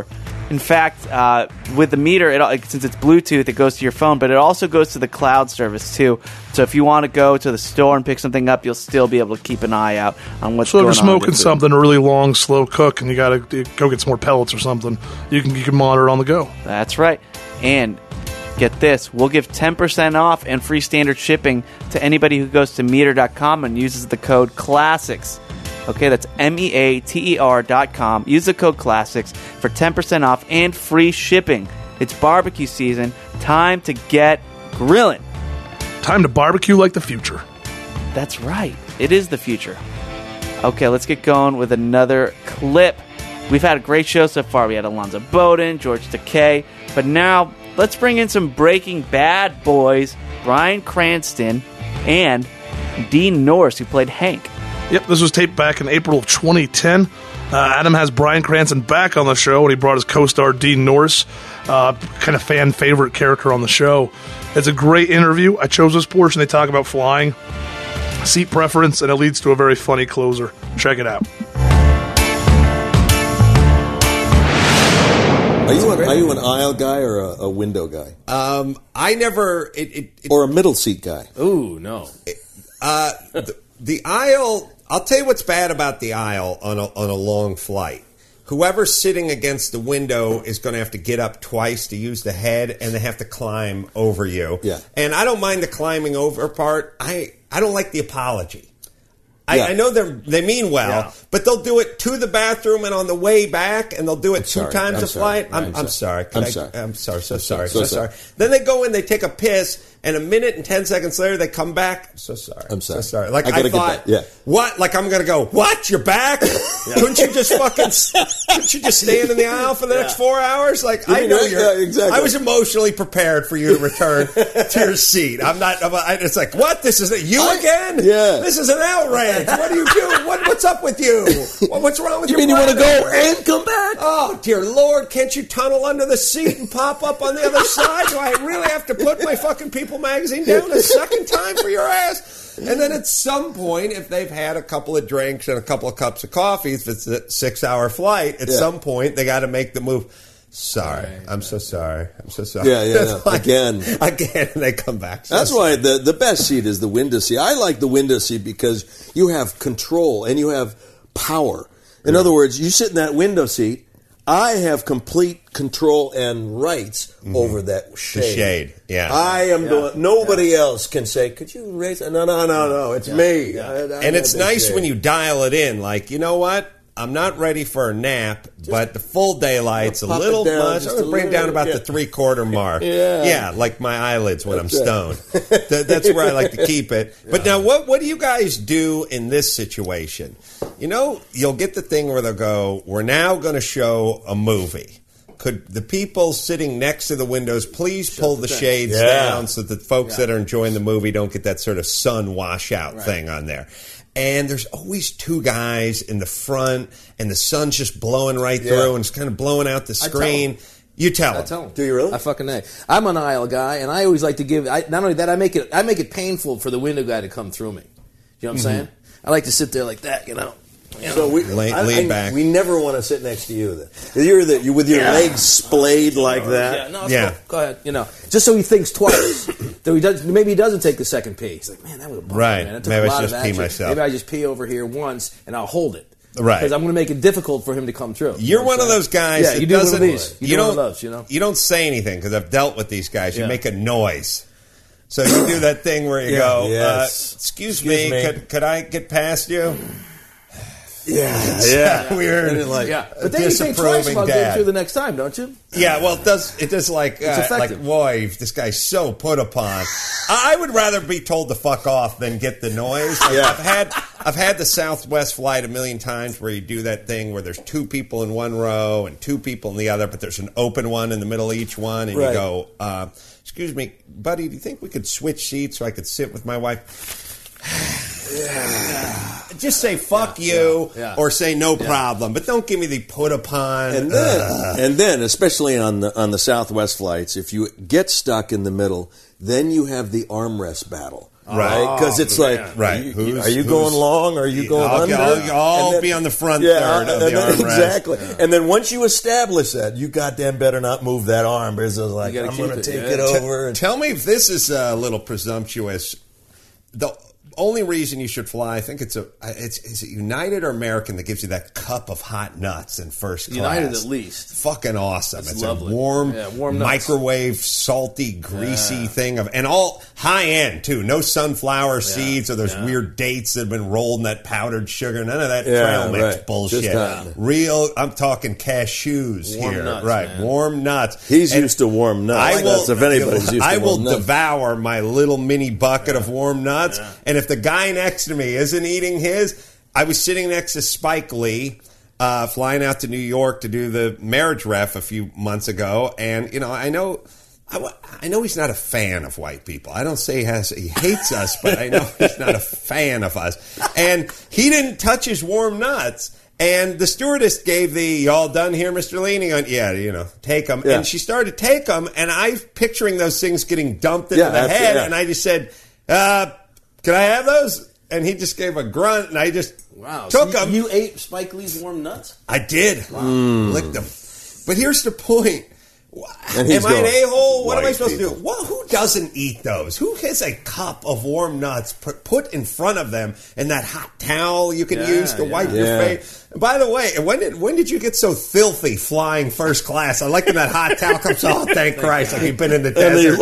In fact, with the meter, since it's Bluetooth, it goes to your phone, but it also goes to the cloud service too. So if you want to go to the store and pick something up, you'll still be able to keep an eye out on what's going on. So if you're smoking something, a really long, slow cook, and you got to go get some more pellets or something, you can monitor it on the go. That's right. And get this, we'll give 10% off and free standard shipping to anybody who goes to meter.com and uses the code CLASSICS. Okay, that's MEATER.com. Use the code CLASSICS for 10% off and free shipping. It's barbecue season. Time to get grilling. Time to barbecue like the future. That's right. It is the future. Okay, let's get going with another clip. We've had a great show so far. We had Alonzo Bowden, George Takei, but now let's bring in some Breaking Bad boys, Bryan Cranston and Dean Norris, who played Hank. Yep, this was taped back in April of 2010. Adam has Bryan Cranston back on the show, and he brought his co-star Dean Norris, kind of fan favorite character on the show. It's a great interview. I chose this portion. They talk about flying, seat preference, and it leads to a very funny closer. Check it out. Are you an aisle guy or a window guy? I never... or a middle seat guy? Ooh, no. The aisle... I'll tell you what's bad about the aisle on a long flight. Whoever's sitting against the window is going to have to get up twice to use the head, and they have to climb over you. Yeah. And I don't mind the climbing over part. I don't like the apology. I know they mean well, but they'll do it to the bathroom and on the way back, and they'll do it two times a flight. I'm sorry. I'm sorry. So sorry. Then they go in, they take a piss, and a minute and 10 seconds later, they come back. So sorry. I'm sorry. So sorry. Like, I gotta thought, get that. Yeah. What? Like, I'm going to go, what? You're back? Couldn't you just stand in the aisle for the next 4 hours? Like, I know exactly. I was emotionally prepared for you to return to your seat. It's like, what? This is you again? Yeah. This is an outrage. What are you doing? What's up with you? What's wrong with you? You mean you want to go and come back? Oh, dear Lord, can't you tunnel under the seat and pop up on the other side? Do I really have to put my fucking People magazine down a second time for your ass? And then at some point, if they've had a couple of drinks and a couple of cups of coffee, if it's a 6-hour flight, at some point they got to make the move. Sorry. I'm so sorry. Yeah. No. Like, again, and they come back. That's why the best seat is the window seat. I like the window seat because you have control and you have power. In other words, you sit in that window seat, I have complete control and rights over that shade. The shade, yeah. I am nobody else can say, could you raise it? No, it's me. Yeah. I and it's nice shade. when you dial it in, like, you know what? I'm not ready for a nap, but the full daylight's a little much. I'm going to bring it down about the 3/4 mark. Yeah, like my eyelids when I'm stoned. That's where I like to keep it. But now, what do you guys do in this situation? You know, you'll get the thing where they'll go, we're now going to show a movie. Could the people sitting next to the windows please pull the shades down so that the folks that are enjoying the movie don't get that sort of sun washout thing on there? And there's always two guys in the front, and the sun's just blowing right through, and it's kind of blowing out the screen. You tell them. I tell them. Do you really? I fucking A. I'm an aisle guy, and I always like to give. Not only that, I make it painful for the window guy to come through me. You know what I'm saying? I like to sit there like that, you know. So lean back. We never want to sit next to you. You're with your legs splayed like that. Cool. Go ahead. You know, just so he thinks twice. Maybe he doesn't take the second pee. He's like, man, that was a bummer, man. That took Maybe a lot I should of just pee action. myself. Maybe I just pee over here once and I'll hold it. Right. Because I'm going to make it difficult for him to come through. You're one of those guys that you do doesn't. One of these. You do one of those, you know. You don't say anything because I've dealt with these guys. You make a noise. So you do that thing where you go, excuse me, could I get past you? Yeah. Weird. But then you think twice about getting through the next time, don't you? Yeah, well, it does like, boy, this guy's so put upon. I would rather be told to fuck off than get the noise. Like, I've had the Southwest flight a million times where you do that thing where there's two people in one row and two people in the other, but there's an open one in the middle of each one, and you go, excuse me, buddy, do you think we could switch seats so I could sit with my wife? Just say fuck you or say no problem, but don't give me the put upon. And then, especially on the Southwest flights, if you get stuck in the middle, then you have the armrest battle. right? Because it's like, right. Are you going long? Are you going under? I'll be on the front third of the armrest. Exactly. Yeah. And then once you establish that, you goddamn better not move that arm. Because it's like, I'm going to take it over. Tell me if this is a little presumptuous. The only reason you should fly, I think is it United or American that gives you that cup of hot nuts in first class? United at least. Fucking awesome. It's lovely. A warm nuts. microwave, salty, greasy thing and all high end too. No sunflower seeds or those weird dates that have been rolled in that powdered sugar. None of that trail mix bullshit. Real, I'm talking cashews warm here. Nuts, right. Man. Warm nuts. He's used to warm nuts. If anybody's used to warm nuts. Devour my little mini bucket of warm nuts. Yeah. And if the guy next to me isn't eating his, I was sitting next to Spike Lee, flying out to New York to do the marriage ref a few months ago, and I know he's not a fan of white people. I don't say he hates us, but I know he's not a fan of us. And he didn't touch his warm nuts. And the stewardess gave "You all done here, Mr. Lee?" And he went, take them. Yeah. And she started to take them, and I'm picturing those things getting dumped into the head, and I just said, "Can I have those?" And he just gave a grunt, and I just took them. You ate Spike Lee's warm nuts? I did. Wow. Licked them. But here's the point. Am I an a-hole? What am I supposed to do? Well, who doesn't eat those? Who has a cup of warm nuts put in front of them and that hot towel you can use to wipe your face? And by the way, when did you get so filthy flying first class? I like when that hot towel comes. Oh, thank Christ! Like you've been in the desert.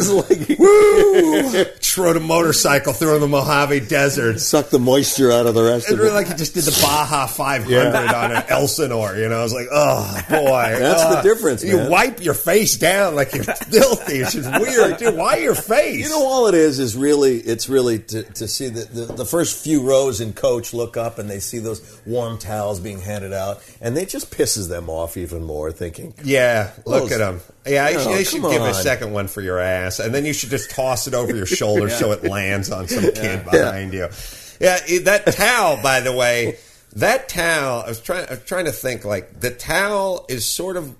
Woo! Rode a motorcycle through the Mojave Desert. Suck the moisture out of the rest of it. It's really like you just did the Baja 500 on an Elsinore. I was like, oh boy, that's the difference. You man. Wipe your face down like you're filthy. It's just weird, dude. Why your face? All it is really to see the first few rows in coach look up and they see those warm towels being handed out, and it just pisses them off even more, thinking, look at them. Yeah, you should give a second one for your ass, and then you should just toss it over your shoulder so it lands on some kid behind you. Yeah, that towel, by the way. That towel, I was trying to think, like, the towel is sort of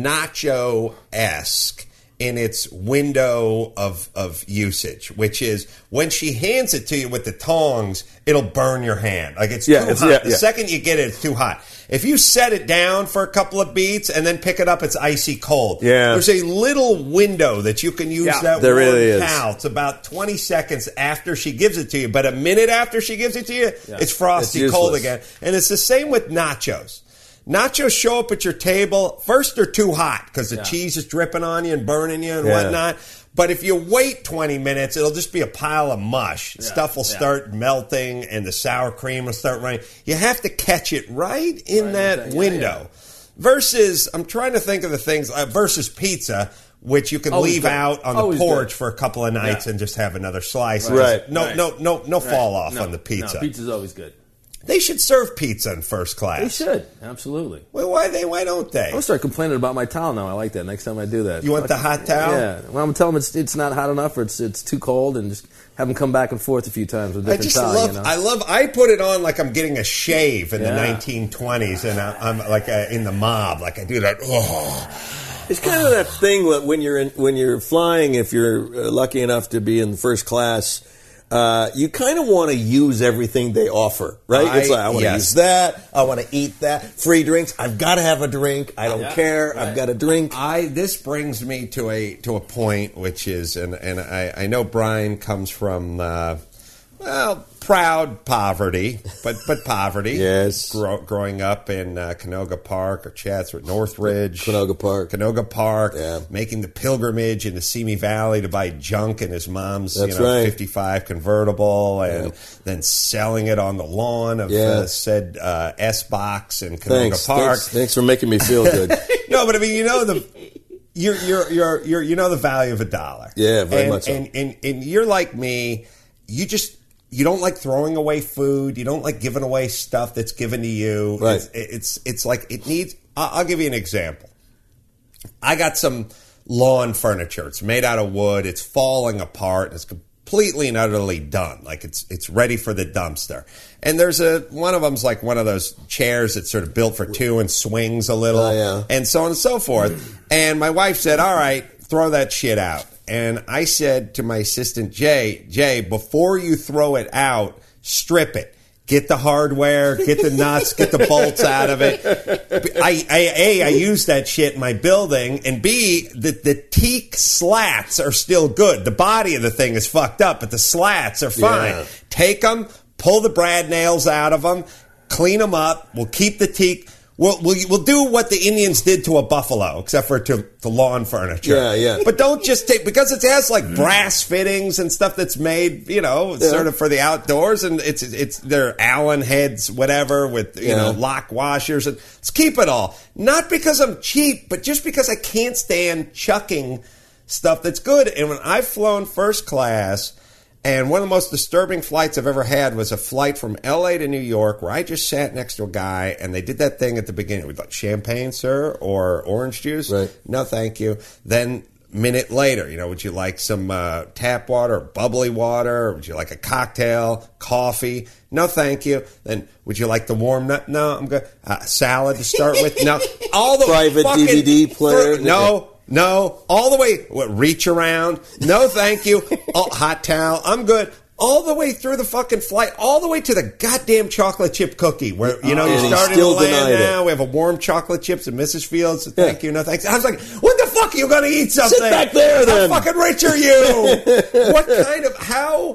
Nacho-esque in its window of usage, which is when she hands it to you with the tongs, it'll burn your hand. Like, it's too hot. The second you get it, it's too hot. If you set it down for a couple of beats and then pick it up, it's icy cold. Yeah. There's a little window that you can use that warm really towel. It's about 20 seconds after she gives it to you, but a minute after she gives it to you, it's frosty cold again. And it's the same with nachos. Nachos show up at your table. First, they're too hot because the cheese is dripping on you and burning you and whatnot. But if you wait 20 minutes, it'll just be a pile of mush. Stuff will start melting and the sour cream will start running. You have to catch it right in that window. Versus, I'm trying to think of the things, versus pizza, which you can leave out on the porch for a couple of nights and just have another slice. Right. No fall off on the pizza. No, pizza's always good. They should serve pizza in first class. They should, absolutely. Well, why don't they? I'm going to start complaining about my towel now. I like that. Next time I do that. You want the hot towel? Yeah. Well, I'm going to tell them it's not hot enough or it's too cold, and just have them come back and forth a few times with different towels. I put it on like I'm getting a shave in the 1920s, and I'm like in the mob. Like I do that. Oh. It's kind of that thing when you're flying, if you're lucky enough to be in first class, you kind of want to use everything they offer, right? It's like, I want to use that. I want to eat that. Free drinks. I've got to have a drink. I don't care. Right. I've got a drink. This brings me to a point, which is, and I know Brian comes from, proud poverty, but poverty. Yes. Growing up in Canoga Park or Chatsworth, Northridge. Canoga Park. Making the pilgrimage into Simi Valley to buy junk in his mom's 55 convertible, and then selling it on the lawn of said S-Box in Canoga Park. Thanks for making me feel good. No, but I mean, you're the value of $1. Yeah, very much so. And you're like me, you don't like throwing away food. You don't like giving away stuff that's given to you. Right. It's like it needs. I'll give you an example. I got some lawn furniture. It's made out of wood. It's falling apart. It's completely and utterly done. Like it's ready for the dumpster. And there's one of them's like one of those chairs that's sort of built for two and swings a little, and so on and so forth. And my wife said, "All right, throw that shit out." And I said to my assistant, Jay, before you throw it out, strip it. Get the hardware, get the nuts, get the bolts out of it. I use that shit in my building, and B, the teak slats are still good. The body of the thing is fucked up, but the slats are fine. Yeah. Take them, pull the brad nails out of them, clean them up. We'll keep the teak. We'll do what the Indians did to a buffalo, except for to lawn furniture. Yeah. But don't just take, because it has like brass fittings and stuff that's made, sort of for the outdoors, and it's they're Allen heads, whatever, with lock washers. And let's keep it all. Not because I'm cheap, but just because I can't stand chucking stuff that's good. And when I've flown first class. And one of the most disturbing flights I've ever had was a flight from L.A. to New York where I just sat next to a guy, and they did that thing at the beginning. We'd like, champagne, sir, or orange juice? Right. No, thank you. Then a minute later, would you like some tap water, bubbly water? Or would you like a cocktail, coffee? No, thank you. Then would you like the warm nut? No, I'm good. Salad to start with? No. All the private DVD player? No, all the way, reach around. No, thank you. Hot towel. I'm good. All the way through the fucking flight, all the way to the goddamn chocolate chip cookie where, you started to land now. We have a warm chocolate chips at Mrs. Fields. Thank you. No, thanks. I was like, what the fuck? You going to eat something? Sit back there then. How fucking rich are you? What kind of,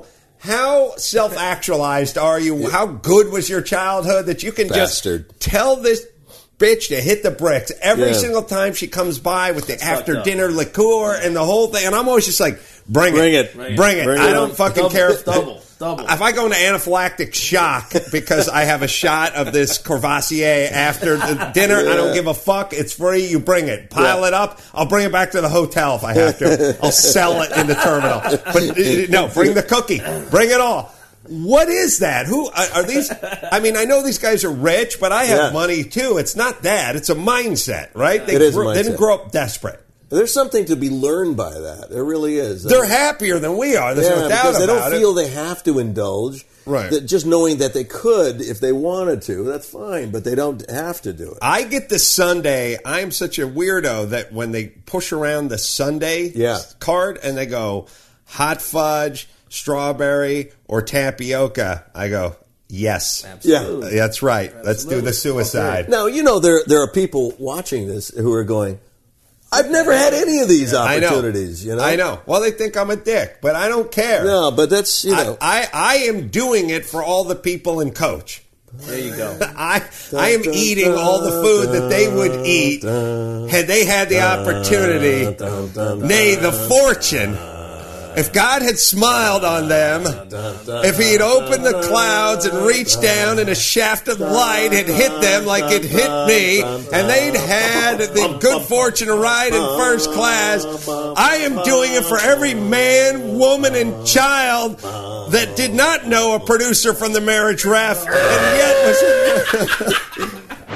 how self-actualized are you? How good was your childhood that you can just tell this bitch to hit the bricks every single time she comes by with the after dinner liqueur and the whole thing, and I'm always just like, bring it. I don't fucking care. Double. If I go into anaphylactic shock because I have a shot of this Courvoisier after the dinner, I don't give a fuck. It's free. You bring it. Pile it up. I'll bring it back to the hotel if I have to. I'll sell it in the terminal. But no, bring the cookie. Bring it all. What is that? Who are these? I mean, I know these guys are rich, but I have money too. It's not that. It's a mindset, right? They didn't grow up desperate. There's something to be learned by that. There really is. They're happier than we are. There's no doubt about it. They don't feel they have to indulge. Right. Just knowing that they could if they wanted to, that's fine, but they don't have to do it. I get the sundae. I'm such a weirdo that when they push around the sundae card and they go hot fudge, strawberry, or tapioca, I go, yes. Absolutely. Yeah, that's right. Absolutely. Let's do the suicide. Okay. Now, there are people watching this who are going, I've never had any of these opportunities. I know. Well, they think I'm a dick, but I don't care. No, but that's, I am doing it for all the people in Coach. There you go. I am eating all the food that they would eat had they had the opportunity, nay, the fortune. If God had smiled on them, if he had opened the clouds and reached down and a shaft of light had hit them like it hit me, and they'd had the good fortune to ride in first class, I am doing it for every man, woman, and child that did not know a producer from the Marriage Ref, and yet was...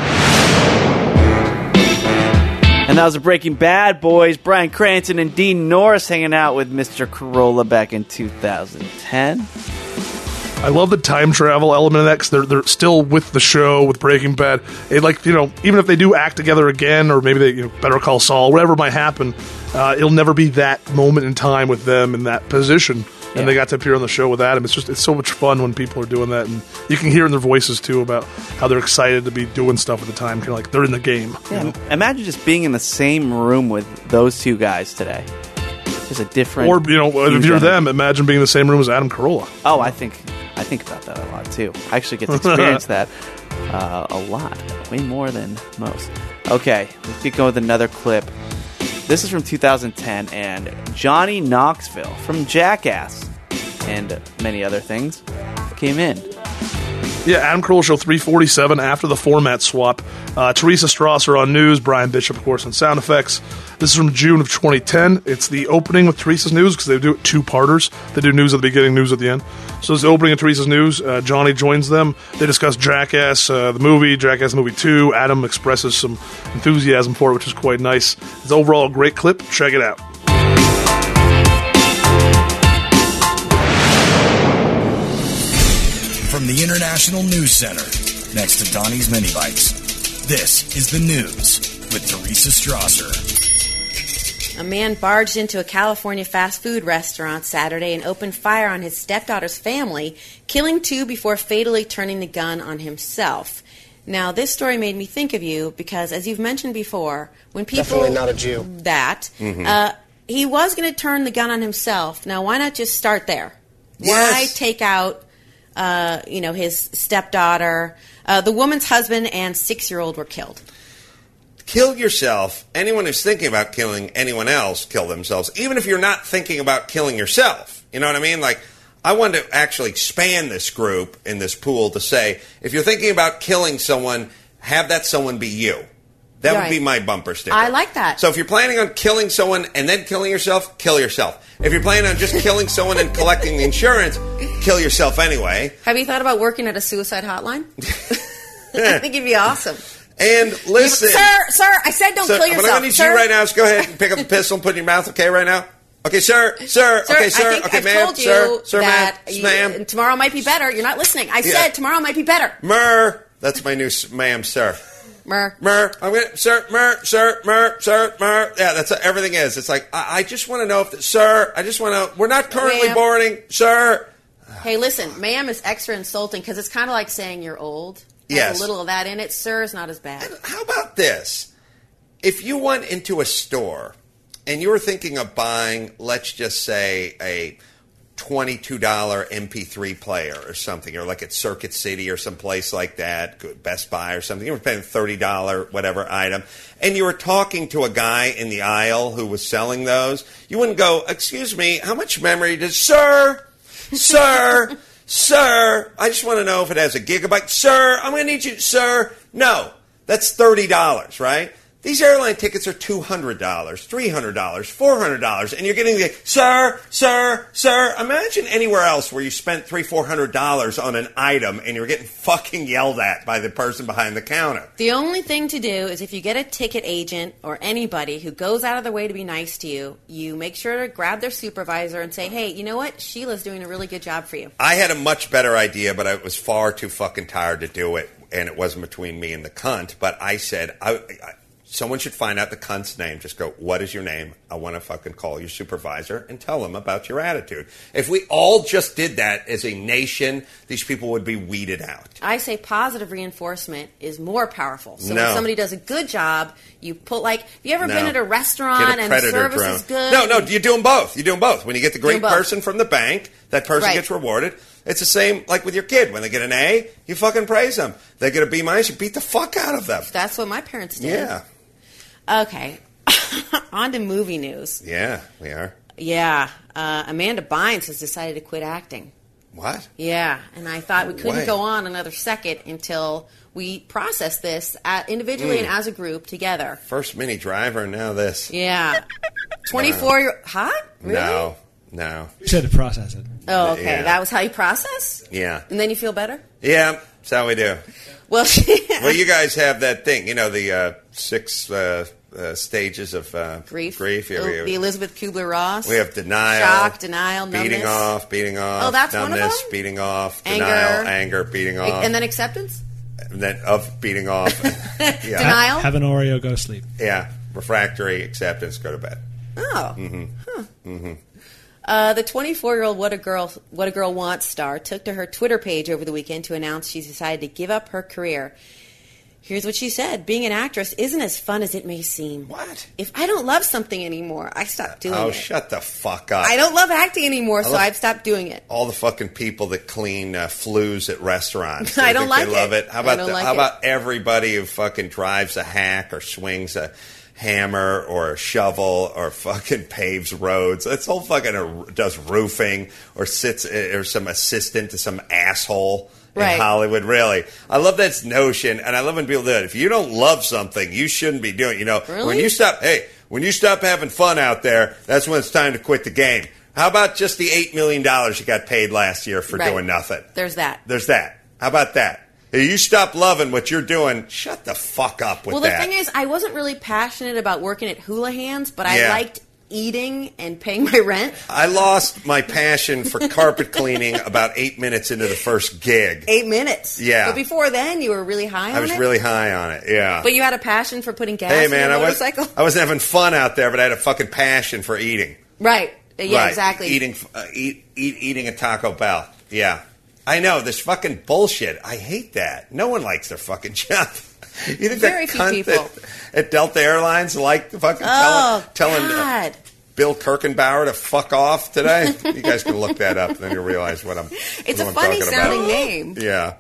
And that was the Breaking Bad boys, Bryan Cranston and Dean Norris hanging out with Mr. Carolla back in 2010. I love the time travel element of that because they're still with the show, with Breaking Bad. It, even if they do act together again, or maybe they Better Call Saul, whatever might happen, it'll never be that moment in time with them in that position. And they got to appear on the show with Adam. It's so much fun when people are doing that, and you can hear in their voices too about how they're excited to be doing stuff at the time, kind of like they're in the game. Yeah, imagine just being in the same room with those two guys today. Just a different. Or if you're them, imagine being in the same room as Adam Carolla. Oh, I think about that a lot too. I actually get to experience that a lot, way more than most. Okay, let's get going with another clip. This is from 2010, and Johnny Knoxville from Jackass and many other things came in. Yeah, Adam Carolla Show 347 after the format swap. Teresa Strasser on news, Brian Bishop, of course, on sound effects. This is from June of 2010. It's the opening with Teresa's news because they do it two-parters. They do news at the beginning, news at the end. So it's the opening of Teresa's news. Johnny joins them. They discuss Jackass, the movie, Jackass movie 2. Adam expresses some enthusiasm for it, which is quite nice. It's overall a great clip. Check it out. From the International News Center, next to Donnie's Mini Bites, this is the news with Teresa Strasser. A man barged into a California fast food restaurant Saturday and opened fire on his stepdaughter's family, killing 2 before fatally turning the gun on himself. Now, this story made me think of you because, as you've mentioned before, when people... Definitely not a Jew. That. He was going to turn the gun on himself. Now, why not just start there? Yes. Why take out, his stepdaughter? The woman's husband and 6-year-old were killed. Kill yourself. Anyone who's thinking about killing anyone else, kill themselves. Even if you're not thinking about killing yourself. You know what I mean? Like, I wanted to actually expand this group in this pool to say, if you're thinking about killing someone, have that someone be you. That would be my bumper sticker. I like that. So if you're planning on killing someone and then killing yourself, kill yourself. If you're planning on just killing someone and collecting the insurance, kill yourself anyway. Have you thought about working at a suicide hotline? I think it'd be awesome. And listen. Sir, I said don't kill yourself. What I'm going to need you right now is go ahead and pick up the pistol and put it in your mouth, okay, right now? Okay, sir, okay, sir, I think okay, I've ma'am, told you sir, that ma'am. Tomorrow might be better. You're not listening. I said tomorrow might be better. Mer, that's my new ma'am, sir. Mer. I'm going to, mer. Yeah, that's what everything is. It's like, I just want to know if, sir, I just want to, we're not currently boarding, sir. Hey, listen, ma'am is extra insulting because it's kind of like saying you're old. Yes. There's a little of that in it. Sir is not as bad. And how about this? If you went into a store and you were thinking of buying, let's just say, a $22 MP3 player or something, or like at Circuit City or someplace like that, Best Buy or something, you were paying $30 whatever item, and you were talking to a guy in the aisle who was selling those, you wouldn't go, excuse me, how much memory does, sir, I just want to know if it has a gigabyte. Sir, I'm going to need you, sir. No, that's $30, right? These airline tickets are $200, $300, $400, and you're getting the, sir. Imagine anywhere else where you spent $300, $400 on an item and you're getting fucking yelled at by the person behind the counter. The only thing to do is if you get a ticket agent or anybody who goes out of their way to be nice to you, you make sure to grab their supervisor and say, hey, you know what? Sheila's doing a really good job for you. I had a much better idea, but I was far too fucking tired to do it, and it wasn't between me and the cunt, but I said, someone should find out the cunt's name. Just go, what is your name? I want to fucking call your supervisor and tell them about your attitude. If we all just did that as a nation, these people would be weeded out. I say positive reinforcement is more powerful. So No. when somebody does a good job, you put like, have you ever been at a restaurant and the service is good? No, you do them both. You do them both. When you get the great person from the bank, that person Right. gets rewarded. It's the same like with your kid. When they get an A, you fucking praise them. They get a B-, you beat the fuck out of them. That's what my parents did. Yeah. Okay. On to movie news. Yeah, we are. Yeah. Amanda Bynes has decided to quit acting. What? Yeah. And I thought we couldn't way. go on another second until we process this individually and as a group together. First Mini Driver, now this. Yeah. 24-year... Huh? Really? No. You said to process it. Oh, okay. Yeah. That was how you process? Yeah. And then you feel better? Yeah, that's how we do. Well, Well, you guys have that thing, the 6 stages of grief. Yeah, The Elizabeth Kubler-Ross. we have denial, shock, denial, numbness. beating off. Oh, that's one of numbness, them? beating off, Anger. denial, anger, beating off, And then acceptance? and then of being off. Yeah. Denial? Have an Oreo, go to sleep. Yeah, refractory, acceptance, go to bed. Oh. Mm-hmm. Huh. Mm-hmm. The 24-year-old What a Girl Wants star took to her Twitter page over the weekend to announce she's decided to give up her career. Here's what she said. Being an actress isn't as fun as it may seem. What? If I don't love something anymore, I stop doing Oh, it. shut the fuck up. I don't love acting anymore, so I've stopped doing it. All the fucking people that clean flues at restaurants. I don't think like they love it. it. How I about don't like how it. about everybody who fucking drives a hack or swings a hammer or a shovel or fucking paves roads? That's whole fucking does roofing or sits or some assistant to some asshole in Right. Hollywood. Really, I love that notion, and I love when people do it. If you don't love something, you shouldn't be doing it. Really? When you stop having fun out there, that's when it's time to quit the game. How about just the $8 million you got paid last year for Right. doing nothing? There's that. There's that. How about that? If you stop loving what you're doing, shut the fuck up with Well, that. the thing is, I wasn't really passionate about working at Houlihan's, but I Yeah. liked eating and paying my rent. I lost my passion for carpet cleaning about 8 minutes into the first gig. 8 minutes. Yeah. But before then, you were really high on it? I was really high on it, yeah. But you had a passion for putting gas hey, in man, your motorcycle? I wasn't having fun out there, but I had a fucking passion for eating. Right. Yeah, right. exactly. Eating a Taco Bell. Yeah. I know, this fucking bullshit. I hate that. No one likes their fucking job. You think Very that few cunt people. at Delta Airlines like fucking telling God. Bill Kirkenbauer to fuck off today? You guys can look that up, and then you'll realize what I'm It's what a I'm funny talking sounding about. name. Yeah.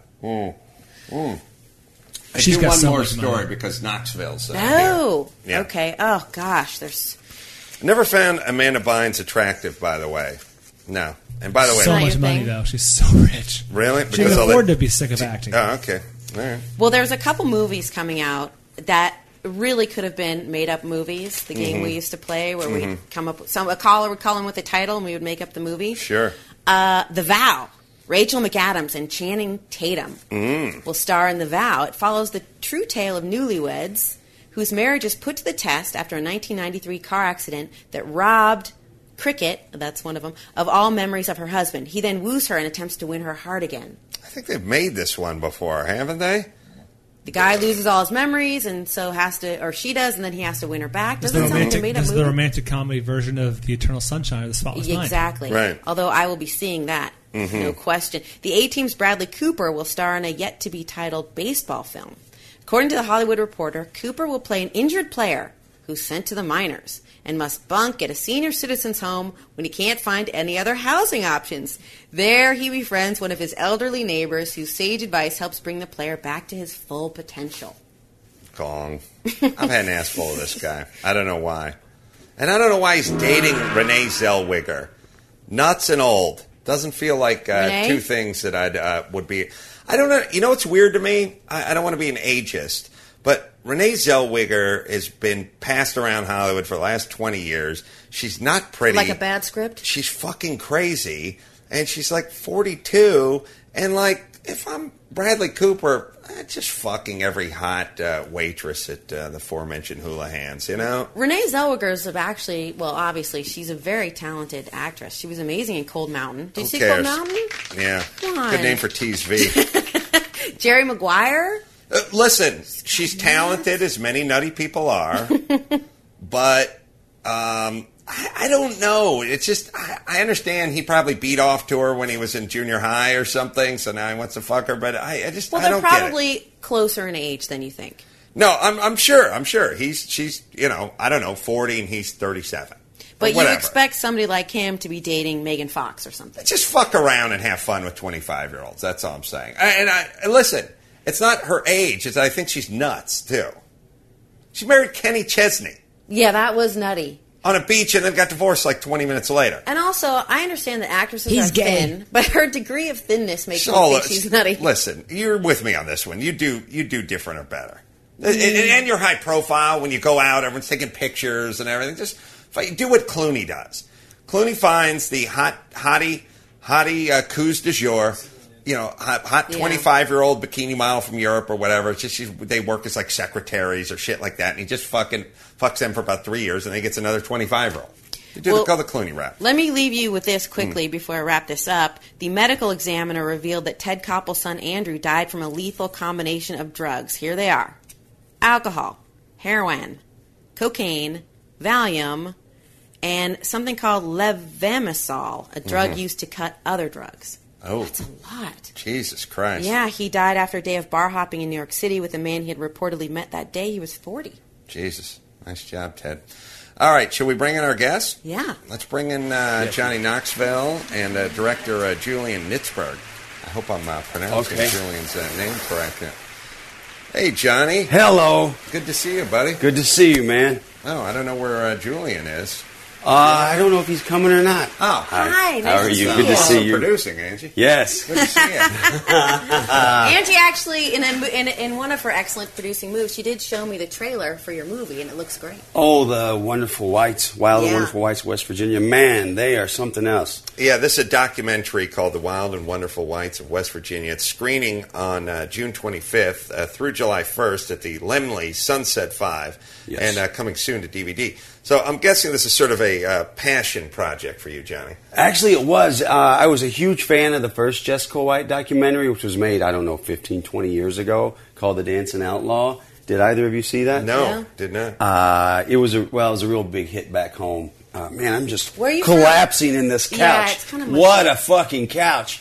I She's do got one so more much story money. because Knoxville's Oh. here. Yeah. Okay. Oh, gosh. There's Never found Amanda Bynes attractive, by the way. No. And by the way, So Not much your money, thing? though. She's so rich. really? She can all afford that- to be sick of acting. Oh, okay. All right. Well, there's a couple movies coming out that really could have been made-up movies. The game we used to play where we'd come up with a caller would call in with a title and we would make up the movie. Sure. The Vow. Rachel McAdams and Channing Tatum will star in The Vow. It follows the true tale of newlyweds whose marriage is put to the test after a 1993 car accident that robbed Cricket, that's one of them, of all memories of her husband. He then woos her and attempts to win her heart again. I think they've made this one before, haven't they? The guy loses all his memories and so has to, or she does, and then he has to win her back. This Doesn't is it sound like a made-up the movie? romantic comedy version of The Eternal Sunshine of the Spotless Mind. Exactly. Right. Although I will be seeing that, no question. The A-Team's Bradley Cooper will star in a yet-to-be-titled baseball film. According to The Hollywood Reporter, Cooper will play an injured player who's sent to the minors and must bunk at a senior citizen's home when he can't find any other housing options. There he befriends one of his elderly neighbors whose sage advice helps bring the player back to his full potential. Gong. I've had an ass full of this guy. I don't know why. And I don't know why he's dating Renee Zellweger. Nuts and old. Doesn't feel like two things that I would be. I don't know. You know what's weird to me? I don't want to be an ageist, but Renee Zellweger has been passed around Hollywood for the last 20 years. She's not pretty. Like a bad script? She's fucking crazy. And she's like 42. And like, if I'm Bradley Cooper, just fucking every hot waitress at the aforementioned Houlihan's, you know? Renee Zellweger's actually, well, obviously, she's a very talented actress. She was amazing in Cold Mountain. Did you see cares? Cold Mountain? Yeah. Come on. Good name for TV. Jerry Maguire? Listen, she's talented, as many nutty people are, but I don't know. It's just, I understand he probably beat off to her when he was in junior high or something, so now he wants to fuck her, but I don't Well, get they're it. probably closer in age than you think. No, I'm sure. She's, I don't know, 40 and he's 37. But you whatever. expect somebody like him to be dating Megan Fox or something. Just fuck around and have fun with 25-year-olds. That's all I'm saying. And listen, it's not her age. I think she's nuts, too. She married Kenny Chesney Yeah, that was nutty. on a beach and then got divorced like 20 minutes later. And also, I understand that actresses He's are gay. thin, but her degree of thinness makes me So, think she's nutty. Listen, you're with me on this one. You do different or better. And you're high profile when you go out. Everyone's taking pictures and everything. Just do what Clooney does. Clooney finds the hottie coups du jour, hot 25-year-old bikini model from Europe or whatever. It's just they work as like secretaries or shit like that, and he just fucking fucks them for about 3 years, and then he gets another 25-year-old. Go the Clooney route. Let me leave you with this quickly before I wrap this up. The medical examiner revealed that Ted Koppel's son Andrew died from a lethal combination of drugs. Here they are: alcohol, heroin, cocaine, Valium, and something called levamisole, a drug used to cut other drugs. Oh, that's a lot. Jesus Christ. Yeah, he died after a day of bar hopping in New York City with a man he had reportedly met that day. He was 40. Jesus. Nice job, Ted. All right, shall we bring in our guest? Yeah. Let's bring in Johnny Knoxville and director Julian Nitzberg. I hope I'm pronouncing Julian's name correct. Hey, Johnny. Hello. Good to see you, buddy. Good to see you, man. Oh, I don't know where Julian is. I don't know if he's coming or not. Oh, hi. How are you? Good to see you. Producing, Angie. Yes. Good to see you. Angie actually, in one of her excellent producing moves, she did show me the trailer for your movie, and it looks great. Oh, the Wonderful Whites, Wild and Wonderful Whites, West Virginia. Man, they are something else. Yeah, this is a documentary called The Wild and Wonderful Whites of West Virginia. It's screening on June 25th through July 1st at the Laemmle Sunset 5, and coming soon to DVD. So I'm guessing this is sort of a a passion project for you, Johnny. Actually, it was. I was a huge fan of the first Jessica White documentary, which was made, 15, 20 years ago, called The Dancing Outlaw. Did either of you see that? No, did not. It was a real big hit back home. Man, I'm just Where are you collapsing from? in this couch. Yeah, it's kind of what a fucking couch.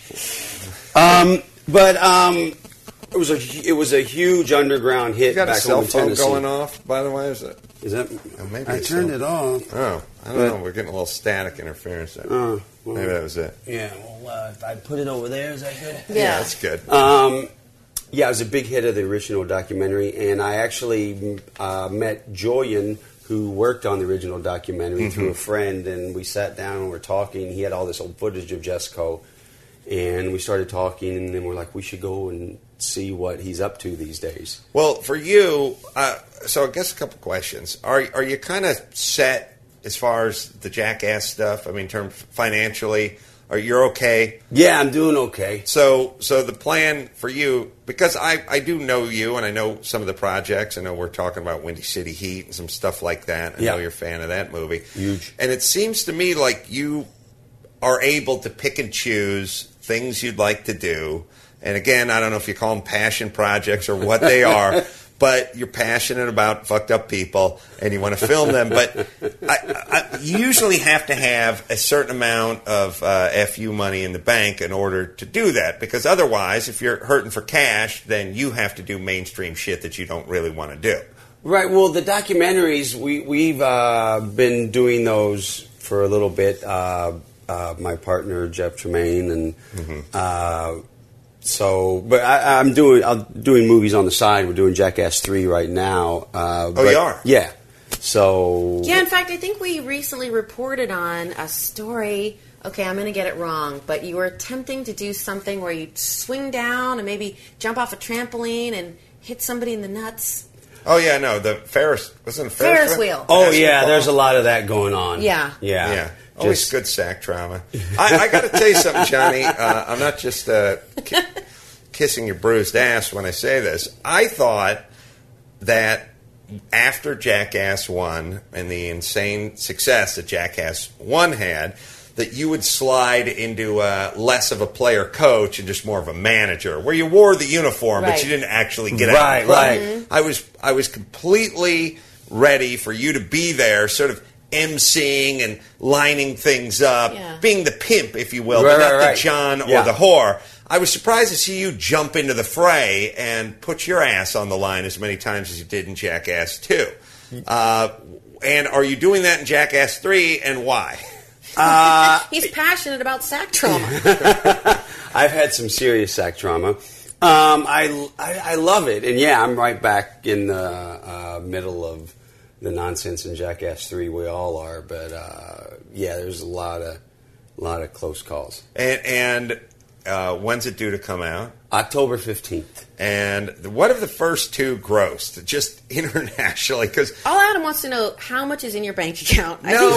It was a huge underground hit. You got back a cell home in phone Tennessee. going off, by the way? Is that? Oh, maybe I turned it off. Oh, I don't know. We're getting a little static interference there. Maybe that was it. Yeah. Well, if I put it over there, is that good? Yeah, that's good. Yeah, it was a big hit of the original documentary, and I actually met Julian, who worked on the original documentary, through a friend, and we sat down and were talking. He had all this old footage of Jessica, and we started talking, and then we're like, we should go and see what he's up to these days. Well, for you, so I guess a couple questions. Are you kind of set as far as the Jackass stuff? I mean, in terms financially, are you okay? Yeah, I'm doing okay. So the plan for you, because I do know you and I know some of the projects. I know we're talking about Windy City Heat and some stuff like that. I know you're a fan of that movie. Huge. And it seems to me like you are able to pick and choose things you'd like to do. And again, I don't know if you call them passion projects or what they are, but you're passionate about fucked up people and you want to film them. But you usually have to have a certain amount of FU money in the bank in order to do that. Because otherwise, if you're hurting for cash, then you have to do mainstream shit that you don't really want to do. Right. Well, the documentaries, we've been doing those for a little bit. My partner, Jeff Tremaine, and... but I'm doing movies on the side. We're doing Jackass 3 right now. You are? Yeah. So... Yeah, in fact, I think we recently reported on a story. Okay, I'm going to get it wrong, but you were attempting to do something where you swing down and maybe jump off a trampoline and hit somebody in the nuts. Oh, yeah, no, the Ferris wheel. Oh, yeah, there's a lot of that going on. Yeah. Always good sack trauma. I got to tell you something, Johnny. I'm not just kissing your bruised ass when I say this. I thought that after Jackass 1 and the insane success that Jackass 1 had, that you would slide into less of a player coach and just more of a manager, where you wore the uniform, but you didn't actually get out and play. Mm-hmm. I was completely ready for you to be there, sort of emceeing and lining things up, being the pimp, if you will, but not the John or the whore. I was surprised to see you jump into the fray and put your ass on the line as many times as you did in Jackass 2. And are you doing that in Jackass 3, and why? He's passionate about sack trauma. I've had some serious sack trauma. I love it, and I'm right back in the middle of the nonsense in Jackass 3. We all are, but there's a lot of close calls. And when's it due to come out? October 15th. And what have the first two grossed, just internationally? Because all Adam wants to know, how much is in your bank account?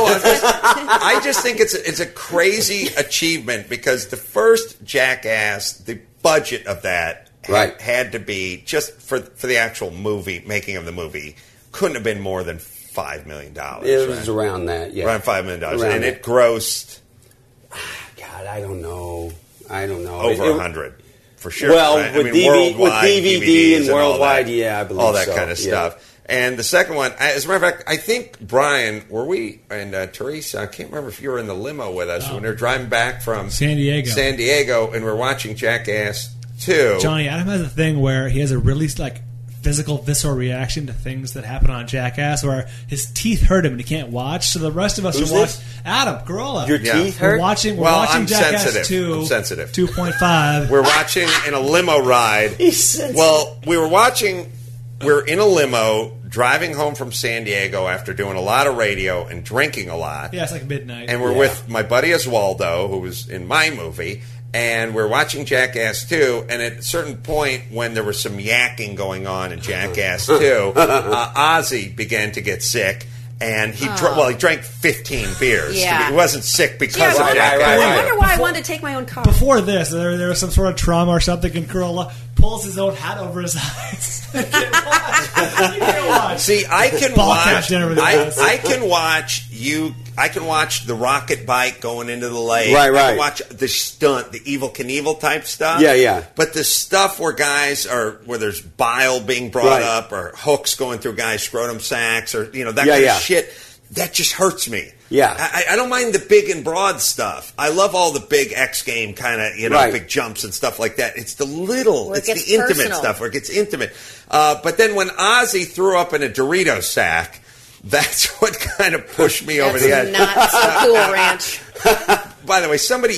I just think it's a crazy achievement, because the first Jackass, the budget of that had to be, just for the actual movie, making of the movie, couldn't have been more than $5 million. It was around that, around $5 million. And it grossed... God, I don't know. Over 100, for sure. Well, right? with DVD and worldwide, I believe all that so. kind of stuff. And the second one, as a matter of fact, I think, Brian, were we, and Teresa, I can't remember if you were in the limo with us when we were driving back from San Diego, and we're watching Jackass 2. Johnny Adam has a thing where he has a really physical, visceral reaction to things that happen on Jackass, where his teeth hurt him and he can't watch. So the rest of us are watching. Adam Carolla. Your teeth hurt? We're watching I'm Jackass sensitive. 2. I'm sensitive. 2.5. We're watching in a limo ride. He's sensitive. Well, we're in a limo driving home from San Diego after doing a lot of radio and drinking a lot. Yeah, it's like midnight. And we're with my buddy Oswaldo, who was in my movie. And we're watching Jackass 2, and at a certain point when there was some yakking going on in Jackass 2, Ozzy began to get sick, and he drank 15 beers. Yeah. He wasn't sick because of Jackass. I wonder why I wanted to take my own car. Before this, there was some sort of trauma or something, and Carolla pulls his own hat over his eyes. You can't watch. See, I can watch. I can watch you I can watch the rocket bike going into the lake. Right. I can watch the stunt, the Evel Knievel type stuff. Yeah. But the stuff where where there's bile being brought up, or hooks going through guys' scrotum sacks, or that kind of shit, that just hurts me. Yeah. I don't mind the big and broad stuff. I love all the big X game kind of, big jumps and stuff like that. It's the it's the intimate stuff where it gets intimate. But then when Ozzy threw up in a Dorito sack, that's what kind of pushed me over the edge. Not so cool, Ranch. By the way, somebody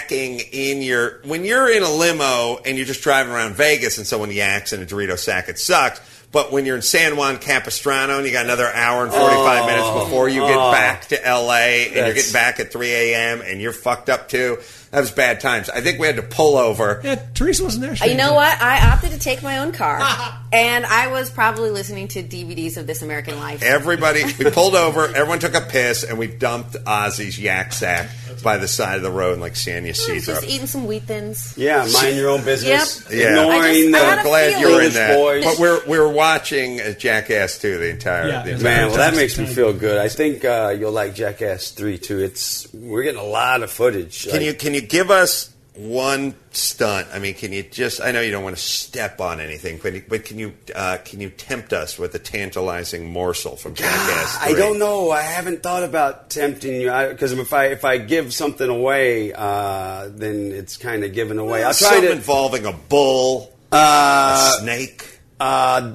yakking when you're in a limo and you're just driving around Vegas and someone yaks in a Dorito sack, it sucks. But when you're in San Juan Capistrano and you got another hour and 45 minutes before you get back to L.A. and you're getting back at 3 a.m. and you're fucked up too, that was bad times. I think we had to pull over. Yeah, Teresa wasn't there. You know what? I opted to take my own car, and I was probably listening to DVDs of This American Life. We pulled over, everyone took a piss, and we dumped Ozzy's yak sack by the side of the road like San Ysidro. Just eating some wheat thins. Yeah, mind your own business. Yep. Yeah. Ignoring I'm glad you were in that. boys. But we're watching Jackass 2 the entire Man, well, that makes me feel good. I think you'll like Jackass 3 too. We're getting a lot of footage. Can you give us one stunt? I mean, can you just? I know you don't want to step on anything, but can you tempt us with a tantalizing morsel from Jackass 3? I don't know. I haven't thought about tempting you because if I give something away, then it's kind of given away. I'll try something involving a bull, a snake. I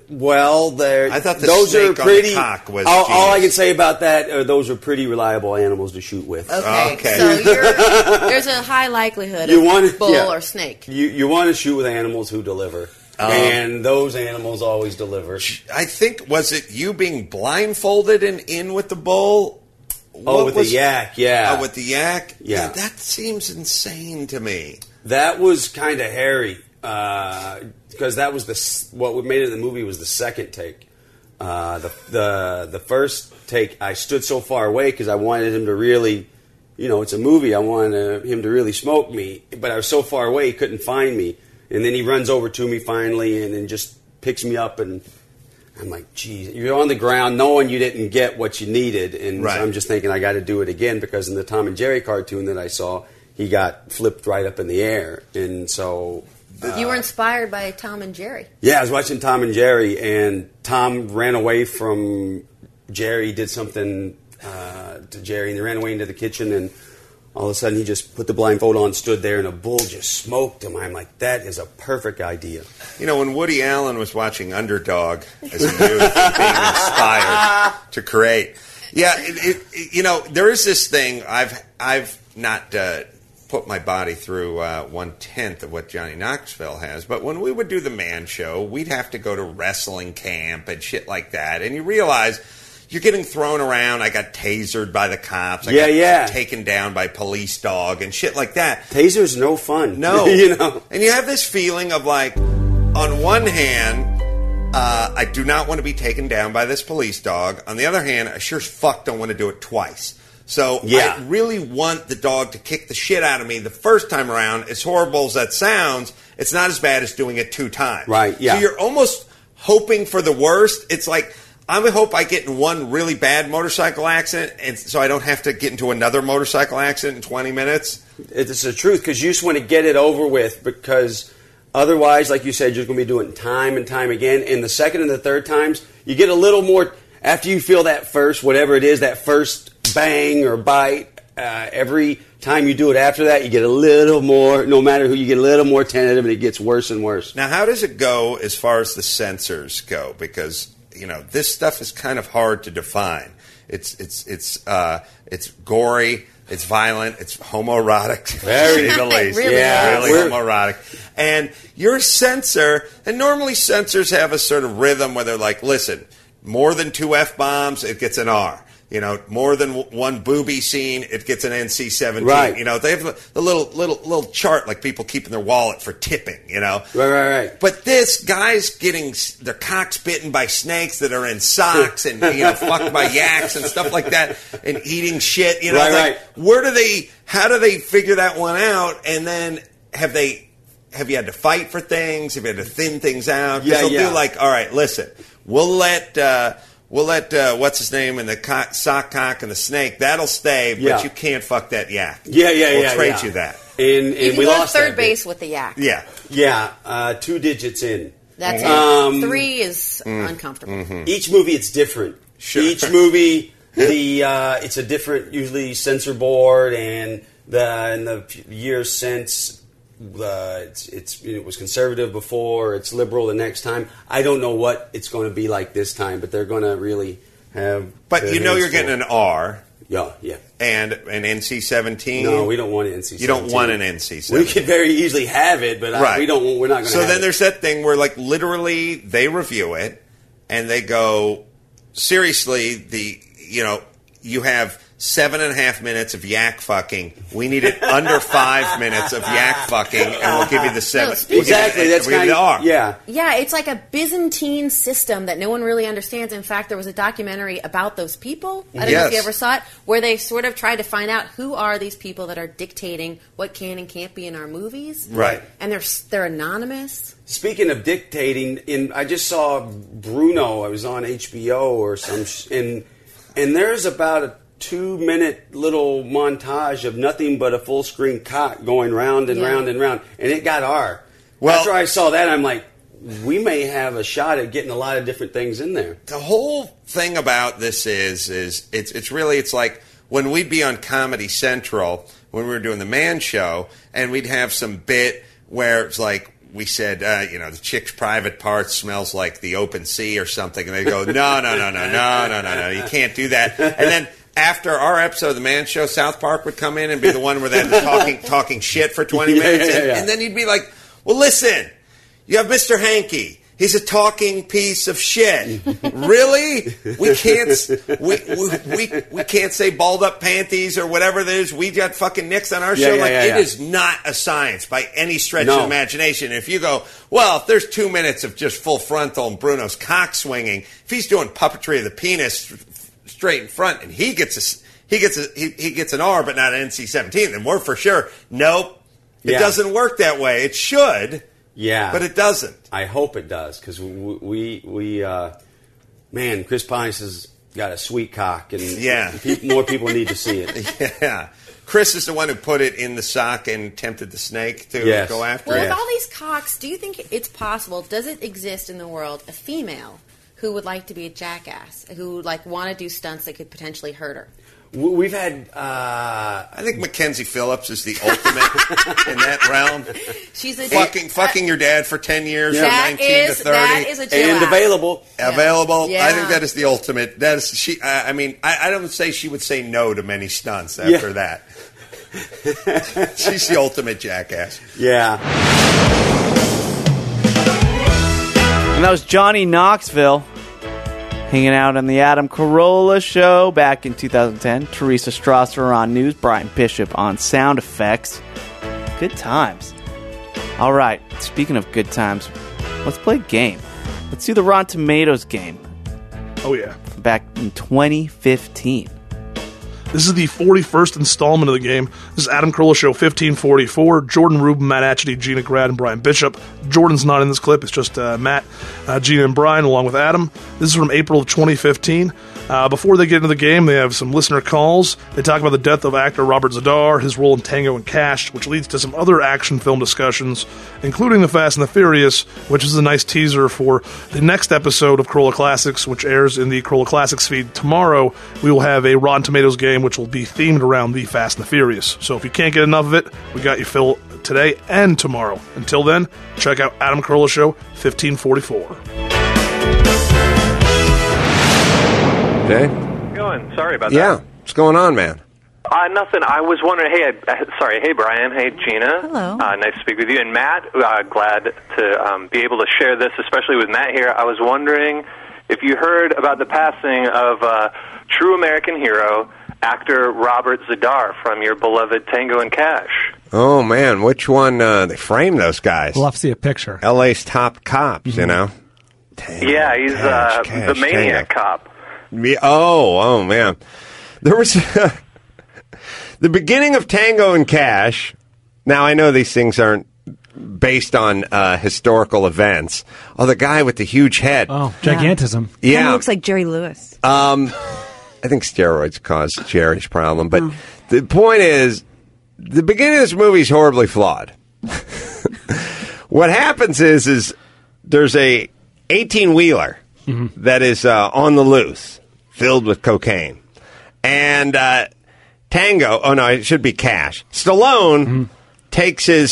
thought those are pretty. Cock was all I can say about that are those are pretty reliable animals to shoot with. Okay. So there's a high likelihood of bull or snake. You want to shoot with animals who deliver, and those animals always deliver. I think was it you being blindfolded and in with the bull? With the yak, yeah. With the yak, yeah. That seems insane to me. That was kind of hairy. Because that was what made it in the movie was the second take. The first take, I stood so far away because I wanted him to really, it's a movie. I wanted him to really smoke me, but I was so far away he couldn't find me. And then he runs over to me finally, and then just picks me up, and I'm like, geez, you're on the ground knowing you didn't get what you needed, and so I'm just thinking I got to do it again because in the Tom and Jerry cartoon that I saw, he got flipped right up in the air, and so. You were inspired by Tom and Jerry. Yeah, I was watching Tom and Jerry, and Tom ran away from Jerry, did something to Jerry, and he ran away into the kitchen, and all of a sudden he just put the blindfold on, stood there, and a bull just smoked him. I'm like, that is a perfect idea. When Woody Allen was watching Underdog as a youth, being inspired to create. Yeah, there is this thing, I've not... put my body through 1/10 of what Johnny Knoxville has. But when we would do the Man Show, we'd have to go to wrestling camp and shit like that. And you realize you're getting thrown around. I got tasered by the cops. I got taken down by police dog and shit like that. Taser's no fun. No. And you have this feeling of like, on one hand, I do not want to be taken down by this police dog. On the other hand, I sure as fuck don't want to do it twice. So I really want the dog to kick the shit out of me the first time around. As horrible as that sounds, it's not as bad as doing it 2 times. Right, yeah. So you're almost hoping for the worst. It's like, I would hope I get in one really bad motorcycle accident, and so I don't have to get into another motorcycle accident in 20 minutes. It's the truth, because you just want to get it over with, because otherwise, like you said, you're going to be doing it time and time again. And the second and the third times, you get a little more, after you feel that first, whatever it is, that first bang or bite, every time you do it after that, you get a little more, no matter who, you get a little more tentative, and it gets worse and worse. Now, how does it go as far as the censors go? Because, this stuff is kind of hard to define. It's gory, it's violent, it's homoerotic, very the least. Really homoerotic. And your censor, and normally censors have a sort of rhythm where they're like, listen, more than 2 F-bombs, it gets an R. More than one booby scene, it gets an NC-17. Right. They have the little chart like people keep in their wallet for tipping. Right. But this guy's getting their cocks bitten by snakes that are in socks and fucked by yaks and stuff like that, and eating shit. Right. How do they figure that one out? And then have you had to fight for things? Have you had to thin things out? Yeah. They'll do like, all right, listen, we'll let we'll let what's his name and the sock cock and the snake. That'll stay, but you can't fuck that yak. We'll trade you that. And you we can lost third base with the yak. Yeah. 2 digits in. That's it. 3 is uncomfortable. Mm-hmm. Each movie, it's different. Sure. Each movie, it's a different, usually censor board, and in the years since, it was conservative before, it's liberal the next time. I don't know what it's going to be like this time, but they're going to really have. But you're getting an R. Yeah. And an NC-17. No, we don't want an NC-17. You don't want an NC-17. We could very easily have it, but we're not going to have it. So then there's that thing where, like, literally they review it and they go, seriously, you have 7.5 minutes of yak fucking. We need it under 5 minutes of yak fucking, and we'll give you the 7. Exactly. That's kind of R. Yeah. Yeah, it's like a Byzantine system that no one really understands. In fact, there was a documentary about those people. I don't know if you ever saw it, where they sort of tried to find out who are these people that are dictating what can and can't be in our movies. Right. And they're anonymous. Speaking of dictating, I just saw Bruno. I was on HBO or some, and there's about a 2-minute little montage of nothing but a full screen cock going round and round and round, and it got R. Well, after I saw that, I'm like, we may have a shot at getting a lot of different things in there. The whole thing about this is it's like when we'd be on Comedy Central when we were doing the Man Show, and we'd have some bit where it's like, we said, the chick's private part smells like the open sea or something. And they go, no, you can't do that. And then after our episode of the Man Show, South Park would come in and be the one where they're talking shit for 20 minutes. And then you'd be like, well, listen, you have Mr. Hanky. He's a talking piece of shit. Really? We can't say balled up panties or whatever it is. We got fucking nicks on our show. It is not a science by any stretch of imagination. If you go, well, if there's 2 minutes of just full frontal and Bruno's cock swinging, if he's doing puppetry of the penis straight in front and he gets an R but not an NC-17, then we're for sure. Nope. It doesn't work that way. It should. Yeah, but it doesn't. I hope it does, because we Chris Pines has got a sweet cock, and more people need to see it. Yeah, Chris is the one who put it in the sock and tempted the snake to go after it. Well, with all these cocks, do you think it's possible? Does it exist in the world a female who would like to be a jackass, who would want to do stunts that could potentially hurt her? We've had. I think Mackenzie Phillips is the ultimate in that realm. She's a fucking your dad for 10 years from 19 to 30, that is a and available. Available. Yeah. I think that is the ultimate. That is she. I mean, I don't say she would say no to many stunts after that. She's the ultimate jackass. Yeah. And that was Johnny Knoxville. Hanging out on the Adam Carolla Show back in 2010. Teresa Strasser on news. Brian Bishop on sound effects. Good times. All right. Speaking of good times, let's play a game. Let's do the Rotten Tomatoes game. Oh, yeah. Back in 2015. This is the 41st installment of the game. This is Adam Carolla Show 1544. Jordan Rubin, Matt Atchity, Gina Grad, and Brian Bishop. Jordan's not in this clip. It's just Matt, Gina, and Brian, along with Adam. This is from April of 2015. Before they get into the game, they have some listener calls. They talk about the death of actor Robert Zadar, his role in Tango and Cash, which leads to some other action film discussions, including The Fast and the Furious, which is a nice teaser for the next episode of Carolla Classics, which airs in the Carolla Classics feed tomorrow. We will have a Rotten Tomatoes game, which will be themed around The Fast and the Furious. So if you can't get enough of it, we got you Phil today and tomorrow. Until then, check out Adam Carolla Show 1544. Hey. Going. Sorry about that. Yeah. What's going on, man? Nothing. I was wondering. Hey, Brian. Hey, Gina. Hello. Nice to speak with you. And Matt, glad to be able to share this, especially with Matt here. I was wondering if you heard about the passing of true American hero, actor Robert Zadar from your beloved Tango and Cash. Oh, man. Which one? They framed those guys. We'll have to see a picture. LA's top cops, you know? Tango, yeah, he's the maniac cop. Oh, man. There was the beginning of Tango and Cash. Now, I know these things aren't based on historical events. Oh, the guy with the huge head. Oh, gigantism. Yeah. Kinda looks like Jerry Lewis. I think steroids caused Jerry's problem. But the point is, the beginning of this movie is horribly flawed. What happens is there's a 18-wheeler that is on the loose, filled with cocaine. And Tango, oh no, it should be Cash. Stallone takes his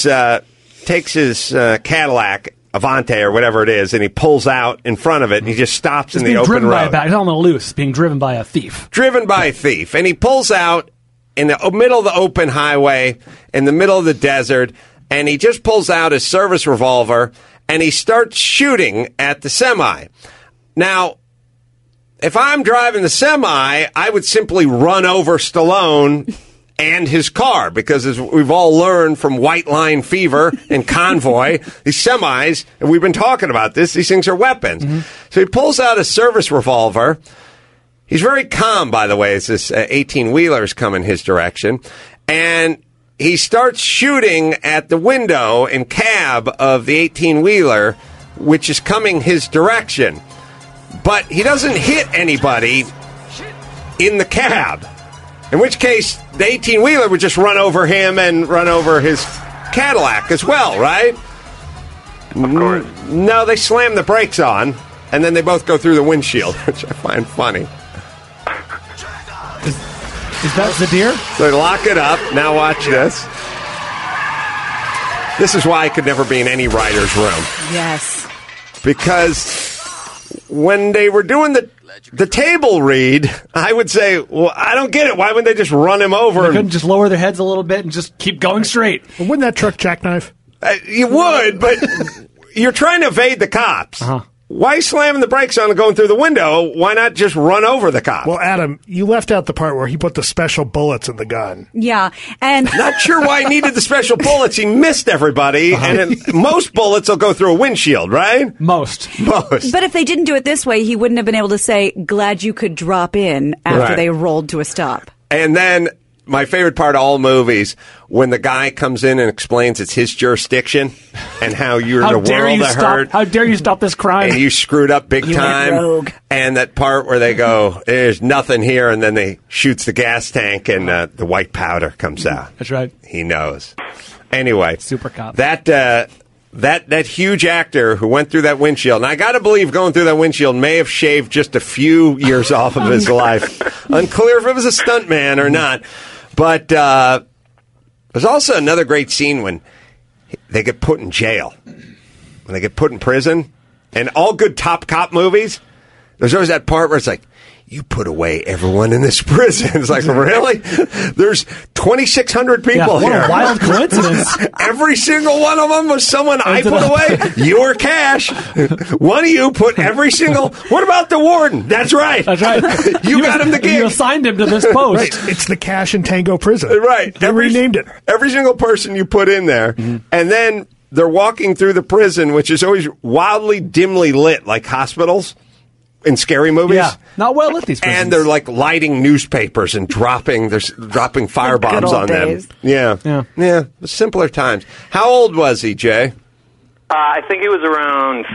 Cadillac Avante or whatever it is, and he pulls out in front of it, and he just stops in the open road. He's on the loose, being driven by a thief. Driven by a thief. And he pulls out in the middle of the open highway, in the middle of the desert, and he just pulls out his service revolver, and he starts shooting at the semi. Now, if I'm driving the semi, I would simply run over Stallone and his car, because as we've all learned from White Line Fever and Convoy, these semis, and we've been talking about this, these things are weapons. So he pulls out a service revolver. He's very calm, by the way, as this 18-wheeler is coming his direction. And he starts shooting at the window and cab of the 18-wheeler, which is coming his direction. But he doesn't hit anybody in the cab. In which case, the 18-wheeler would just run over him and run over his Cadillac as well, right? Of course. No, they slam the brakes on, and then they both go through the windshield, which I find funny. Is that the deer? So they lock it up. Now watch this. This is why I could never be in any writer's room. Yes. Because when they were doing the table read, I would say, well, I don't get it. Why wouldn't they just run him over? They couldn't just lower their heads a little bit and just keep going straight. Well, wouldn't that truck jackknife? You would, but you're trying to evade the cops. Why slamming the brakes on and going through the window? Why not just run over the cop? Well, Adam, you left out the part where he put the special bullets in the gun. Yeah, and not sure why he needed the special bullets. He missed everybody, and most bullets will go through a windshield, right? Most. But if they didn't do it this way, he wouldn't have been able to say, "Glad you could drop in" after they rolled to a stop. And then my favorite part of all movies, when the guy comes in and explains it's his jurisdiction and how you're the world of hurt. How dare you stop this crime? And you screwed up big time. Rogue. And that part where they go, there's nothing here, and then they shoots the gas tank and the white powder comes out. That's right. He knows. Anyway. Super cop. That huge actor who went through that windshield, and I got to believe going through that windshield may have shaved just a few years off of his life. Unclear if it was a stuntman or not. But there's also another great scene when they get put in jail, when they get put in prison. And all good top cop movies, there's always that part where it's like, you put away everyone in this prison. It's like, really? There's 2,600 people here. What a wild coincidence. Every single one of them was someone I put away. Your Cash. One of you put every single... What about the warden? That's right. That's right. You got him the gig. You assigned him to this post. Right. It's the Cash and Tango prison. Right. They renamed it. Every single person you put in there. And then they're walking through the prison, which is always wildly dimly lit, like hospitals in scary movies. Yeah, not well lit, these prisons. And they're like lighting newspapers and dropping firebombs on days. them. Yeah. Simpler times. How old was he, Jay? I think he was around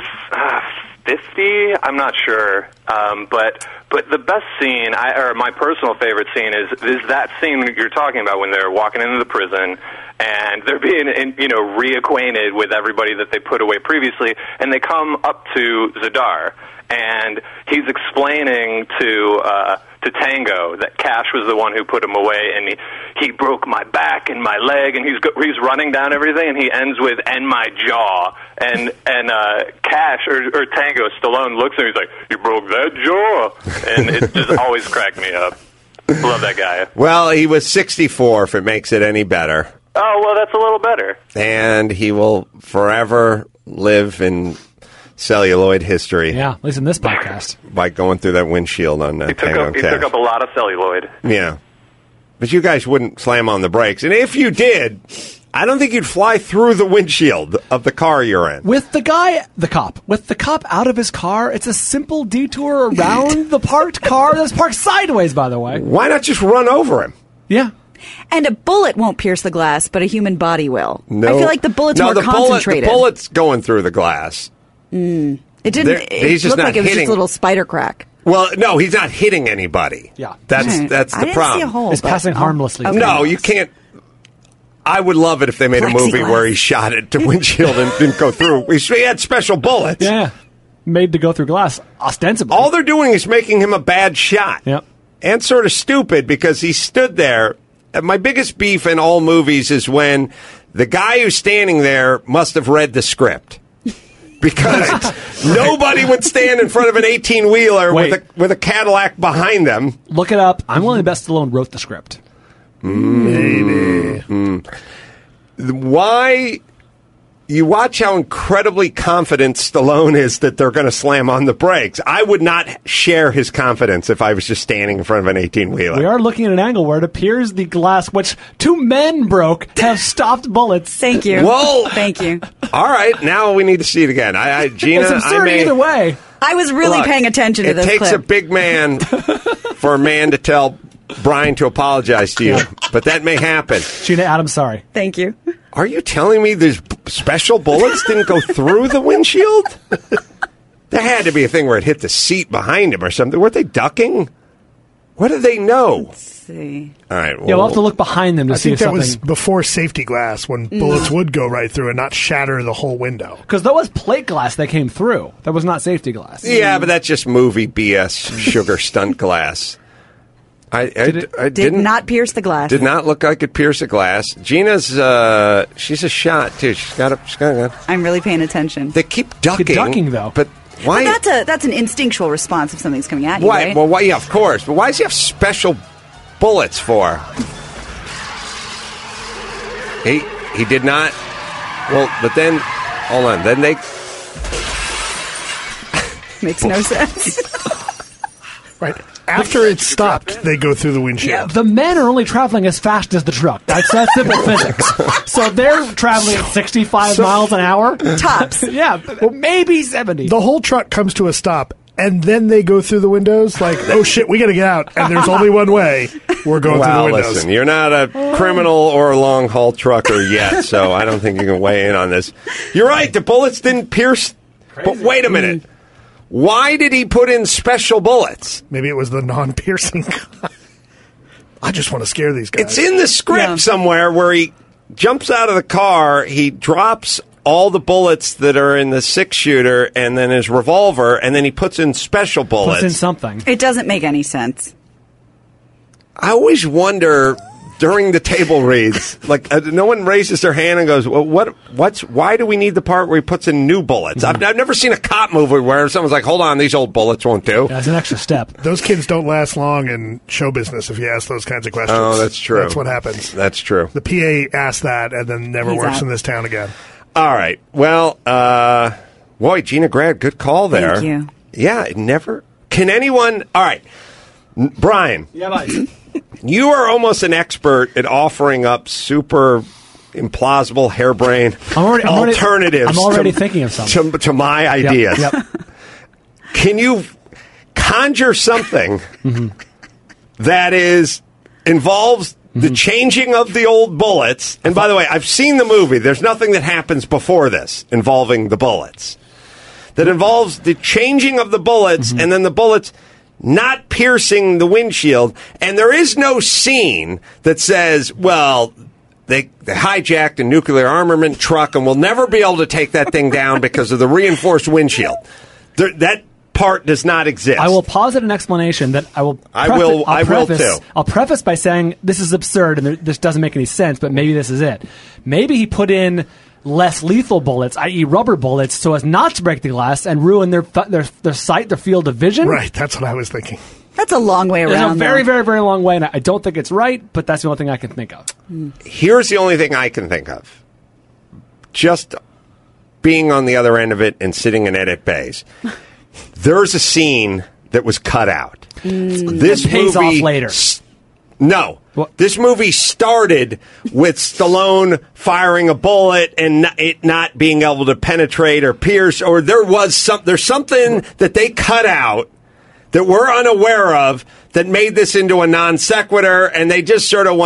50. I'm not sure. But the best scene, or my personal favorite scene, is that scene that you're talking about when they're walking into the prison and they're being, reacquainted with everybody that they put away previously, and they come up to Zadar. And he's explaining to Tango that Cash was the one who put him away, and he broke my back and my leg, and he's running down everything, and he ends with "and my jaw," and Cash or Tango Stallone looks at him, he's like, "You broke that jaw," and it just always cracked me up. Love that guy. Well, he was 64, if it makes it any better. Oh, well, that's a little better. And he will forever live in celluloid history. Yeah, at least in this podcast. By going through that windshield on Tango and He Cash. took up a lot of celluloid. Yeah. But you guys wouldn't slam on the brakes. And if you did, I don't think you'd fly through the windshield of the car you're in. With the cop out of his car, it's a simple detour around the parked car that's parked sideways, by the way. Why not just run over him? Yeah. And a bullet won't pierce the glass, but a human body will. No. I feel like the bullet's more concentrated. The bullet's going through the glass. It didn't. He's It just looked not like it was hitting. just a little spider crack. Well, no, he's not hitting anybody. Yeah. That's I the didn't problem. see a hole. It's but- passing harmlessly. Okay. No, you can't. I would love it if they made a movie Plexiglass. where he shot it to windshield and didn't go through. He had special bullets. Yeah. Made to go through glass, ostensibly. All they're doing is making him a bad shot. Yep. And sort of stupid because he stood there. My biggest beef in all movies is when the guy who's standing there must have read the script. Because nobody would stand in front of an 18-wheeler with a Cadillac behind them. Look it up. I'm willing to bet Stallone wrote the script. Maybe. Why? You watch how incredibly confident Stallone is that they're going to slam on the brakes. I would not share his confidence if I was just standing in front of an 18-wheeler. We are looking at an angle where it appears the glass, which 2 men broke, have stopped bullets. Thank you. Well, Thank you. All right, now we need to see it again. Gina, It's absurd either way. I was really Look, paying attention to this It takes clip. a big man for a man to tell Brian to apologize to you, but that may happen. Gina, Adam, sorry. Thank you. Are you telling me there's special bullets didn't go through the windshield? There had to be a thing where it hit the seat behind him or something. Weren't they ducking? What did they know? Let's see. All right. Yeah, we'll have to look behind them to I see think if that something... was before safety glass when bullets would go right through and not shatter the whole window. Because that was plate glass that came through. That was not safety glass. Yeah, but that's just movie BS, sugar stunt glass. I Did didn't not pierce the glass. Did not look like it pierced a glass. Gina's she's a shot too. She's got a. I'm really paying attention. They keep ducking. Keep ducking, though. But why? But that's an instinctual response if something's coming at you, Why? right? Well, why? Yeah, of course. But why does he have special bullets for? He did not. Well, but then hold on. Then they Makes no sense. Right. After it stopped, they go through the windshield. Yeah, the men are only traveling as fast as the truck. That's simple physics. So they're traveling at 65 miles an hour. Tops. Yeah, well, maybe 70. The whole truck comes to a stop, and then they go through the windows like, oh shit, we gotta get out, and there's only one way. We're going through the windows. Listen, you're not a criminal or a long haul trucker yet, so I don't think you can weigh in on this. You're right. The bullets didn't pierce. But wait a minute. Why did he put in special bullets? Maybe it was the non-piercing. I just want to scare these guys. It's in the script somewhere where he jumps out of the car, he drops all the bullets that are in the 6-shooter and then his revolver, and then he puts in special bullets. Puts in something. It doesn't make any sense. I always wonder during the table reads, like no one raises their hand and goes, "Well, why do we need the part where he puts in new bullets?" I've never seen a cop movie where someone's like, "Hold on, these old bullets won't do." That's an extra step. Those kids don't last long in show business if you ask those kinds of questions. Oh, that's true. That's what happens. That's true. The PA asked that and then never He's works out. in this town again. All right. Well, boy, Gina Grad, good call there. Thank you. Yeah, it never. Can anyone? All right, Brian. Yeah, bye. You are almost an expert at offering up super implausible, harebrained alternatives. I'm already thinking of something. To my ideas. Yep. Can you conjure something that involves the changing of the old bullets? And by the way, I've seen the movie. There's nothing that happens before this involving the bullets. That involves the changing of the bullets and then the bullets not piercing the windshield, and there is no scene that says, well, they hijacked a nuclear armament truck and will never be able to take that thing down because of the reinforced windshield. That part does not exist. I will posit an explanation that I will. I will too. I'll preface by saying this is absurd and this doesn't make any sense, but maybe this is it. Maybe he put in less lethal bullets, i.e. rubber bullets, so as not to break the glass and ruin their sight, their field of vision. Right, that's what I was thinking. That's a long way It's around. a very, very, very long way, and I don't think it's right, but that's the only thing I can think of. Here's the only thing I can think of. Just being on the other end of it and sitting in edit bays. There's a scene that was cut out. This It pays movie off later. No. What? This movie started with Stallone firing a bullet and it not being able to penetrate or pierce, or there's something that they cut out that we're unaware of that made this into a non sequitur, and they just sort of went,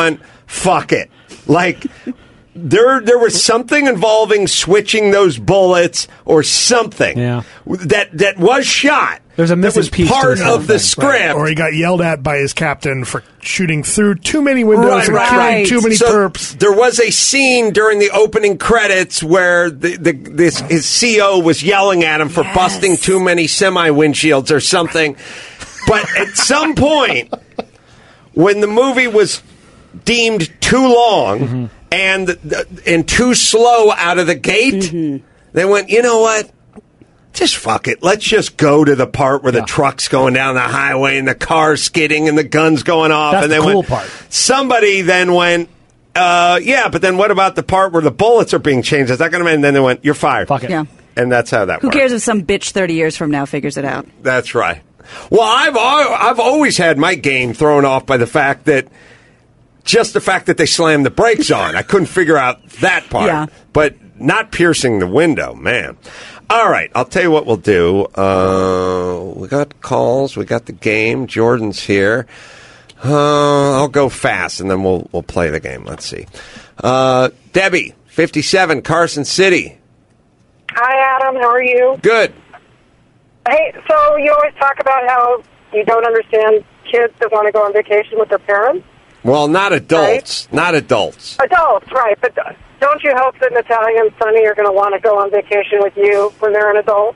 fuck it. Like, there was something involving switching those bullets or something that was shot. There's a missing piece part of the script. Right. Or he got yelled at by his captain for shooting through too many windows and killing too many perps. There was a scene during the opening credits where his CO was yelling at him for busting too many semi-windshields or something. But at some point, when the movie was deemed too long and too slow out of the gate, they went, you know what? Just fuck it. Let's just go to the part where the truck's going down the highway and the car's skidding and the gun's going off. That's and the cool part. Somebody then went, but then what about the part where the bullets are being changed? Is that going to mean? And then they went, you're fired. Fuck it. Yeah. And that's how that Who works. cares if some bitch 30 years from now figures it out? That's right. Well, I've always had my game thrown off by the fact that they slammed the brakes on. I couldn't figure out that part. Yeah. But not piercing the window, man. All right, I'll tell you what we'll do. We got calls, we got the game. Jordan's here. I'll go fast, and then we'll play the game. Let's see. Debbie, 57, Carson City. Hi, Adam. How are you? Good. Hey, so you always talk about how you don't understand kids that want to go on vacation with their parents? Well, not adults. Right? Not adults. Adults, right. But don't you hope that Natalia and Sonny are going to want to go on vacation with you when they're adults?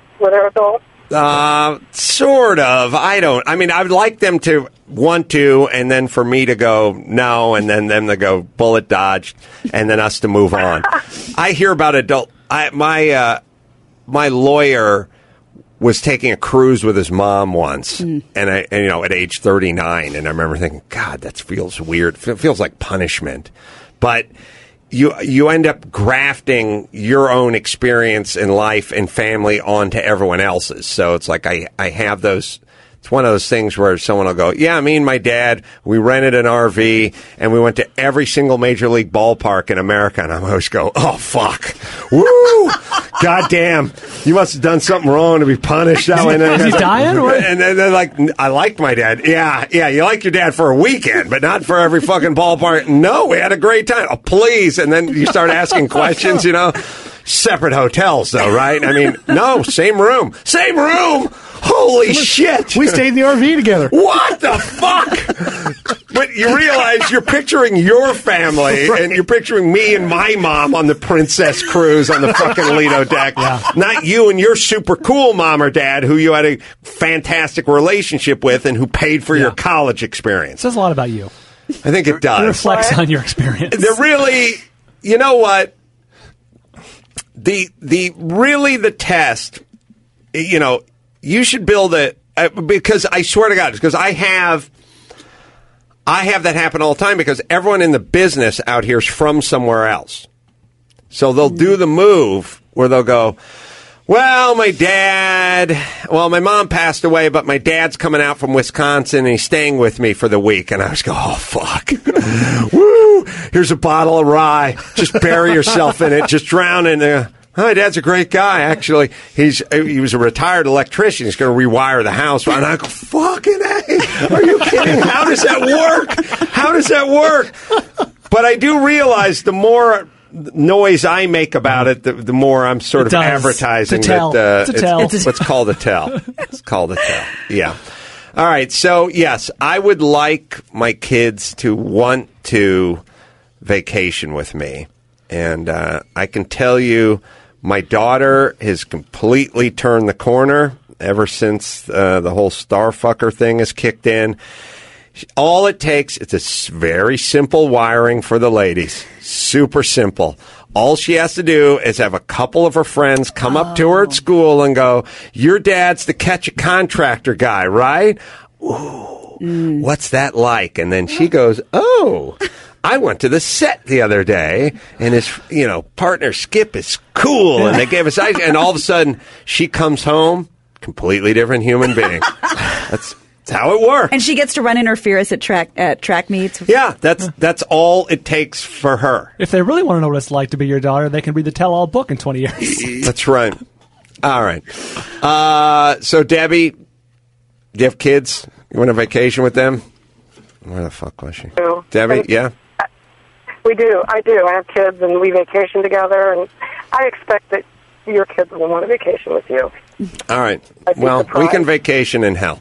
Sort of. I mean, I'd like them to want to, and then for me to go no, and then them to go bullet dodged, and then us to move on. I hear about my lawyer was taking a cruise with his mom once, and at age 39, and I remember thinking, God, that feels weird. It feels like punishment, but you end up grafting your own experience in life and family onto everyone else's. So it's like I have those. It's one of those things where someone will go, yeah, me and my dad, we rented an RV, and we went to every single major league ballpark in America. And I always go, oh, fuck. Woo! Goddamn. You must have done something wrong to be punished that way. Is he dying? And then they're like, I liked my dad. Yeah, you like your dad for a weekend, but not for every fucking ballpark. No, we had a great time. Oh, please. And then you start asking questions, Separate hotels, though, right? I mean, no, same room. Same room! Holy shit! We stayed in the RV together. What the fuck? But you realize you're picturing your family, and you're picturing me and my mom on the Princess Cruise on the fucking Lido deck. Yeah. Not you and your super cool mom or dad who you had a fantastic relationship with and who paid for your college experience. It says a lot about you. I think it does. It reflects on your experience. They're really, you know what? The test, you should build it because I swear to God, because I have that happen all the time because everyone in the business out here is from somewhere else. So they'll do the move where they'll go, well, my mom passed away, but my dad's coming out from Wisconsin and he's staying with me for the week. And I was going, oh, fuck. Woo! Here's a bottle of rye. Just bury yourself in it. Just drown in it. My dad's a great guy, actually. He was a retired electrician. He's going to rewire the house. And I go, fucking A. Are you kidding? How does that work? But I do realize the more noise I make about it, the more I'm sort of advertising that it's called a tell. It's called a tell. Yeah. All right. So, yes, I would like my kids to want to vacation with me. And I can tell you my daughter has completely turned the corner ever since the whole Starfucker thing has kicked in. All it takes, it's a very simple wiring for the ladies. Super simple. All she has to do is have a couple of her friends come up to her at school and go, your dad's the catch a contractor guy, right? Ooh, what's that like? And then she goes, oh, I went to the set the other day and his, partner Skip is cool. And they gave us ice. And all of a sudden she comes home, completely different human being. That's how it works. And she gets to run interference at track meets. Yeah, that's all it takes for her. If they really want to know what it's like to be your daughter, they can read the tell-all book in 20 years. That's right. All right. So, Debbie, do you have kids? You went on vacation with them? Where the fuck was she? No. Debbie, yeah? We do. I do. I have kids, and we vacation together, and I expect that your kids will want to vacation with you. All right. I'd be Well, surprised. we can vacation in hell.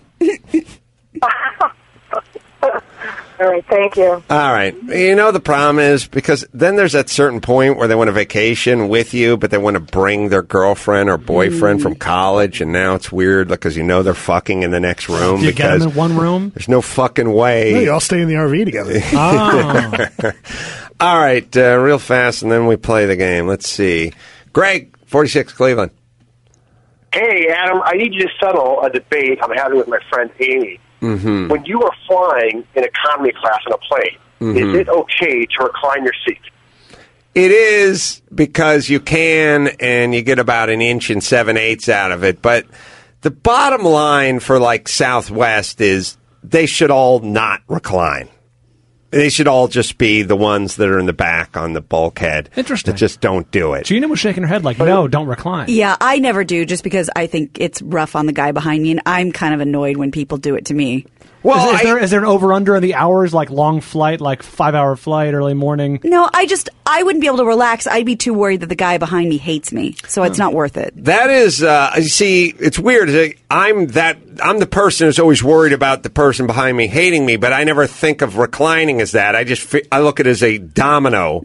All right, thank you. All right. You know, the problem is because then there's that certain point where they want to vacation with you, but they want to bring their girlfriend or boyfriend from college, and now it's weird because you know they're fucking in the next room. Do you get because them in one room? There's no fucking way. No, you all stay in the RV together. Oh. All right, real fast, and then we play the game. Let's see. Greg, 46, Cleveland. Hey, Adam, I need you to settle a debate I'm having with my friend Amy. Mm-hmm. When you are flying in economy class on a plane, Mhm. is it okay to recline your seat? It is because you can, and you get about 1 7/8 out of it. But the bottom line for like Southwest is they should all not recline. They should all just be the ones that are in the back on the bulkhead. Interesting. That just don't do it. Gina was shaking her head like, no, don't recline. Yeah, I never do just because I think it's rough on the guy behind me, and I'm kind of annoyed when people do it to me. Well, is there an over-under on the hours, like long flight, like 5-hour flight, early morning? No, I wouldn't be able to relax. I'd be too worried that the guy behind me hates me, so it's not worth it. That is, you see, it's weird. I'm the person who's always worried about the person behind me hating me, but I never think of reclining as that. I look at it as a domino,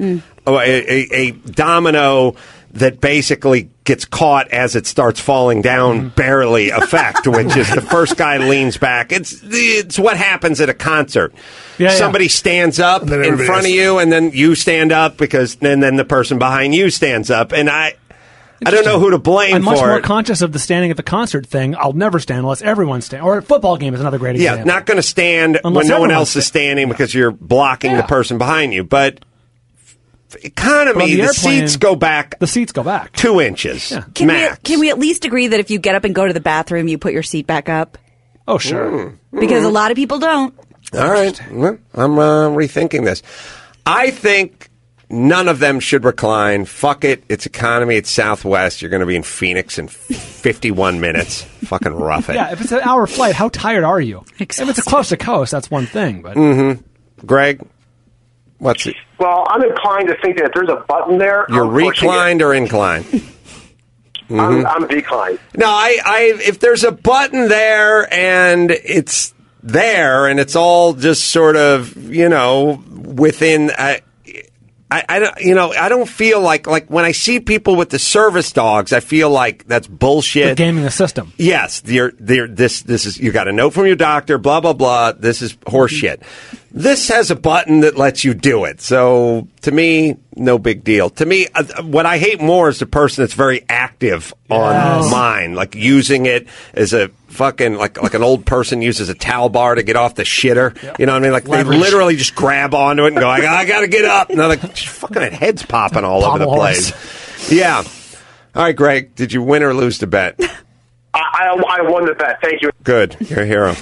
a domino that basically gets caught as it starts falling down barely effect, which is the first guy leans back. It's what happens at a concert. Somebody stands up in front of you, and then you stand up and then the person behind you stands up, and I don't know who to blame I'm much for more it. conscious of the standing at the concert thing. I'll never stand unless everyone's standing. Or a football game is another great example. Yeah, not going to stand Unless when no one everyone's else is standing because you're blocking the person behind you. But economy, But on the the airplane, seats go back. The seats go back 2 inches max. Can we at least agree that if you get up and go to the bathroom, you put your seat back up? Oh, sure. Because a lot of people don't. All right, well, I'm rethinking this. I think none of them should recline. Fuck it. It's economy. It's Southwest. You're going to be in Phoenix in 51 minutes. Fucking rough it. Yeah, if it's an hour flight, how tired are you? If it's a coast to coast, that's one thing. But Greg, what's it? Well, I'm inclined to think that if there's a button there, You're I'm pushing reclined or inclined? it. I'm declined. No, if there's a button there and it's there and it's all just sort of, within. I don't feel like when I see people with the service dogs, I feel like that's bullshit. They're gaming the system. Yes, this is, you got a note from your doctor, blah blah blah. This is horseshit. This has a button that lets you do it. So to me, no big deal. To me, what I hate more is the person that's very active on mine, like using it as a fucking like an old person uses a towel bar to get off the shitter. Yep. You know what I mean? Like Leverage. they literally just grab onto it and go, I got to get up. And they're like, fucking heads popping all over the place. Yeah. All right, Greg, did you win or lose the bet? I won the bet. Thank you. Good. You're a hero.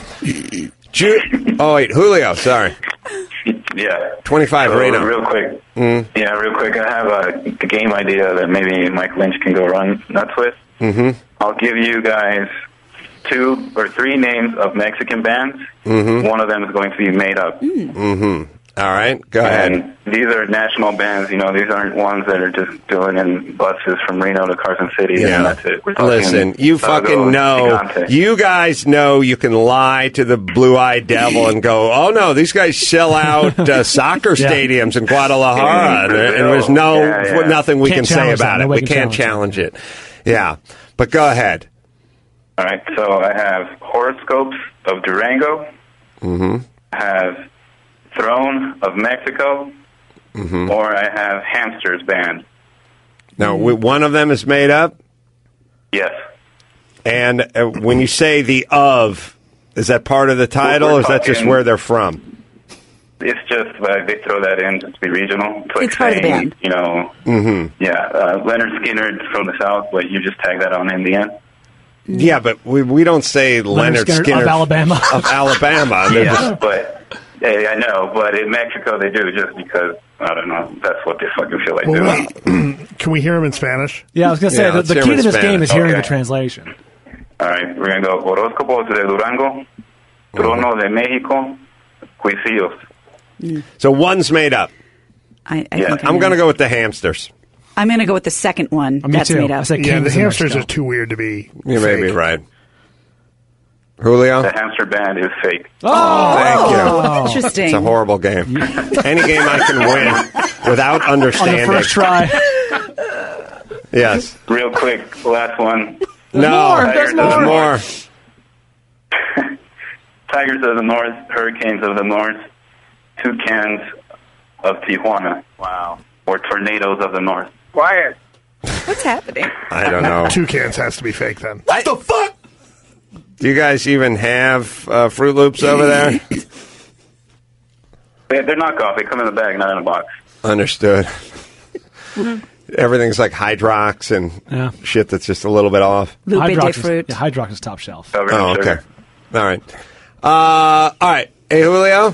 Oh, wait, Julio, sorry. Yeah. 25, so, Reno. Real quick. Yeah, real quick. I have a game idea that maybe Mike Lynch can go run nuts with. Mm-hmm. I'll give you guys 2 or 3 names of Mexican bands. Mm-hmm. One of them is going to be made up. Mm-hmm. All right, go ahead. These are national bands. These aren't ones that are just doing in buses from Reno to Carson City. Yeah. And that's it. We're talking Listen, you fucking know. Gigante. You guys know you can lie to the blue-eyed devil and go, oh, no, these guys sell out soccer stadiums in Guadalajara, and there's nothing we can say about it. We can't challenge it. Yeah, but go ahead. All right, so I have Horoscopes of Durango. Mm-hmm. I have Throne of Mexico. Mm-hmm. Or I have Hamsters Band. Now, one of them is made up? Yes. And when you say the of, is that part of the title, or is that just where they're from? It's just they throw that in just to be regional. It's, like It's part of the band. Leonard Skinner from the South, but you just tag that on in the end. Yeah, but we don't say Leonard Skinner of Alabama. Of Alabama. Yeah, but I know. But in Mexico, they do just because, I don't know, that's what they fucking feel like doing. Can we hear him in Spanish? Yeah, I was going to say, the key to this game is hearing the translation. All right, we're going to go Horóscopos de Durango, Trono de México, Juicios. So one's made up. I think I'm going to go with the hamsters. I'm going to go with the second one. That's made up. Yeah, the hamsters are too weird to be. You may be right. Julio? The hamster band is fake. Oh, thank you. Interesting. It's a horrible game. Any game I can win without understanding. On the first try. Yes. Real quick, last one. There's more. Tigers of the North, Hurricanes of the North, Toucans of Tijuana. Wow. Or Tornadoes of the North. Quiet. What's happening? I don't know. Toucans has to be fake then. What the fuck? Do you guys even have Fruit Loops over there? They're knockoff. They come in the bag, not in a box. Understood. Everything's like Hydrox and shit that's just a little bit off. Hydrox is top shelf. Oh, okay. All right. All right. Hey, Julio?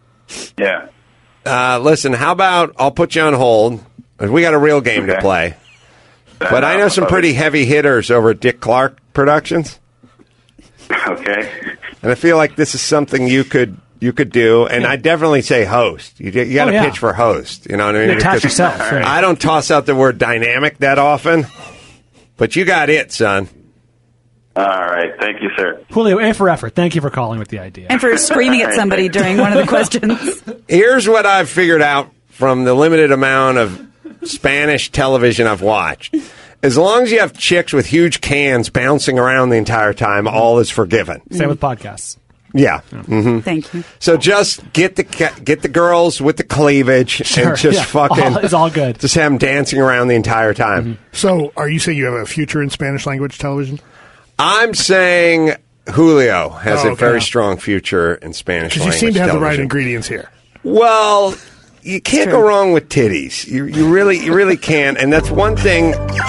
Yeah. Listen, how about I'll put you on hold. We got a real game to play. But I know some pretty heavy hitters over at Dick Clark Productions. Okay. And I feel like this is something you could do, and I definitely say host. You got to pitch for host. You know what I mean? Attach yourself. Right. I don't toss out the word dynamic that often, but you got it, son. All right. Thank you, sir. Julio, A for effort. Thank you for calling with the idea. And for screaming at somebody during one of the questions. Here's what I've figured out from the limited amount of Spanish television I've watched. As long as you have chicks with huge cans bouncing around the entire time, all is forgiven. Same with podcasts. Yeah. Mm-hmm. Thank you. So just get the girls with the cleavage and just fucking... It's all good. Just have them dancing around the entire time. Mm-hmm. So are you saying you have a future in Spanish language television? I'm saying Julio has a very strong future in Spanish language television. Because you seem to have the right ingredients here. Well... You can't go wrong with titties. You really can't. And that's one thing.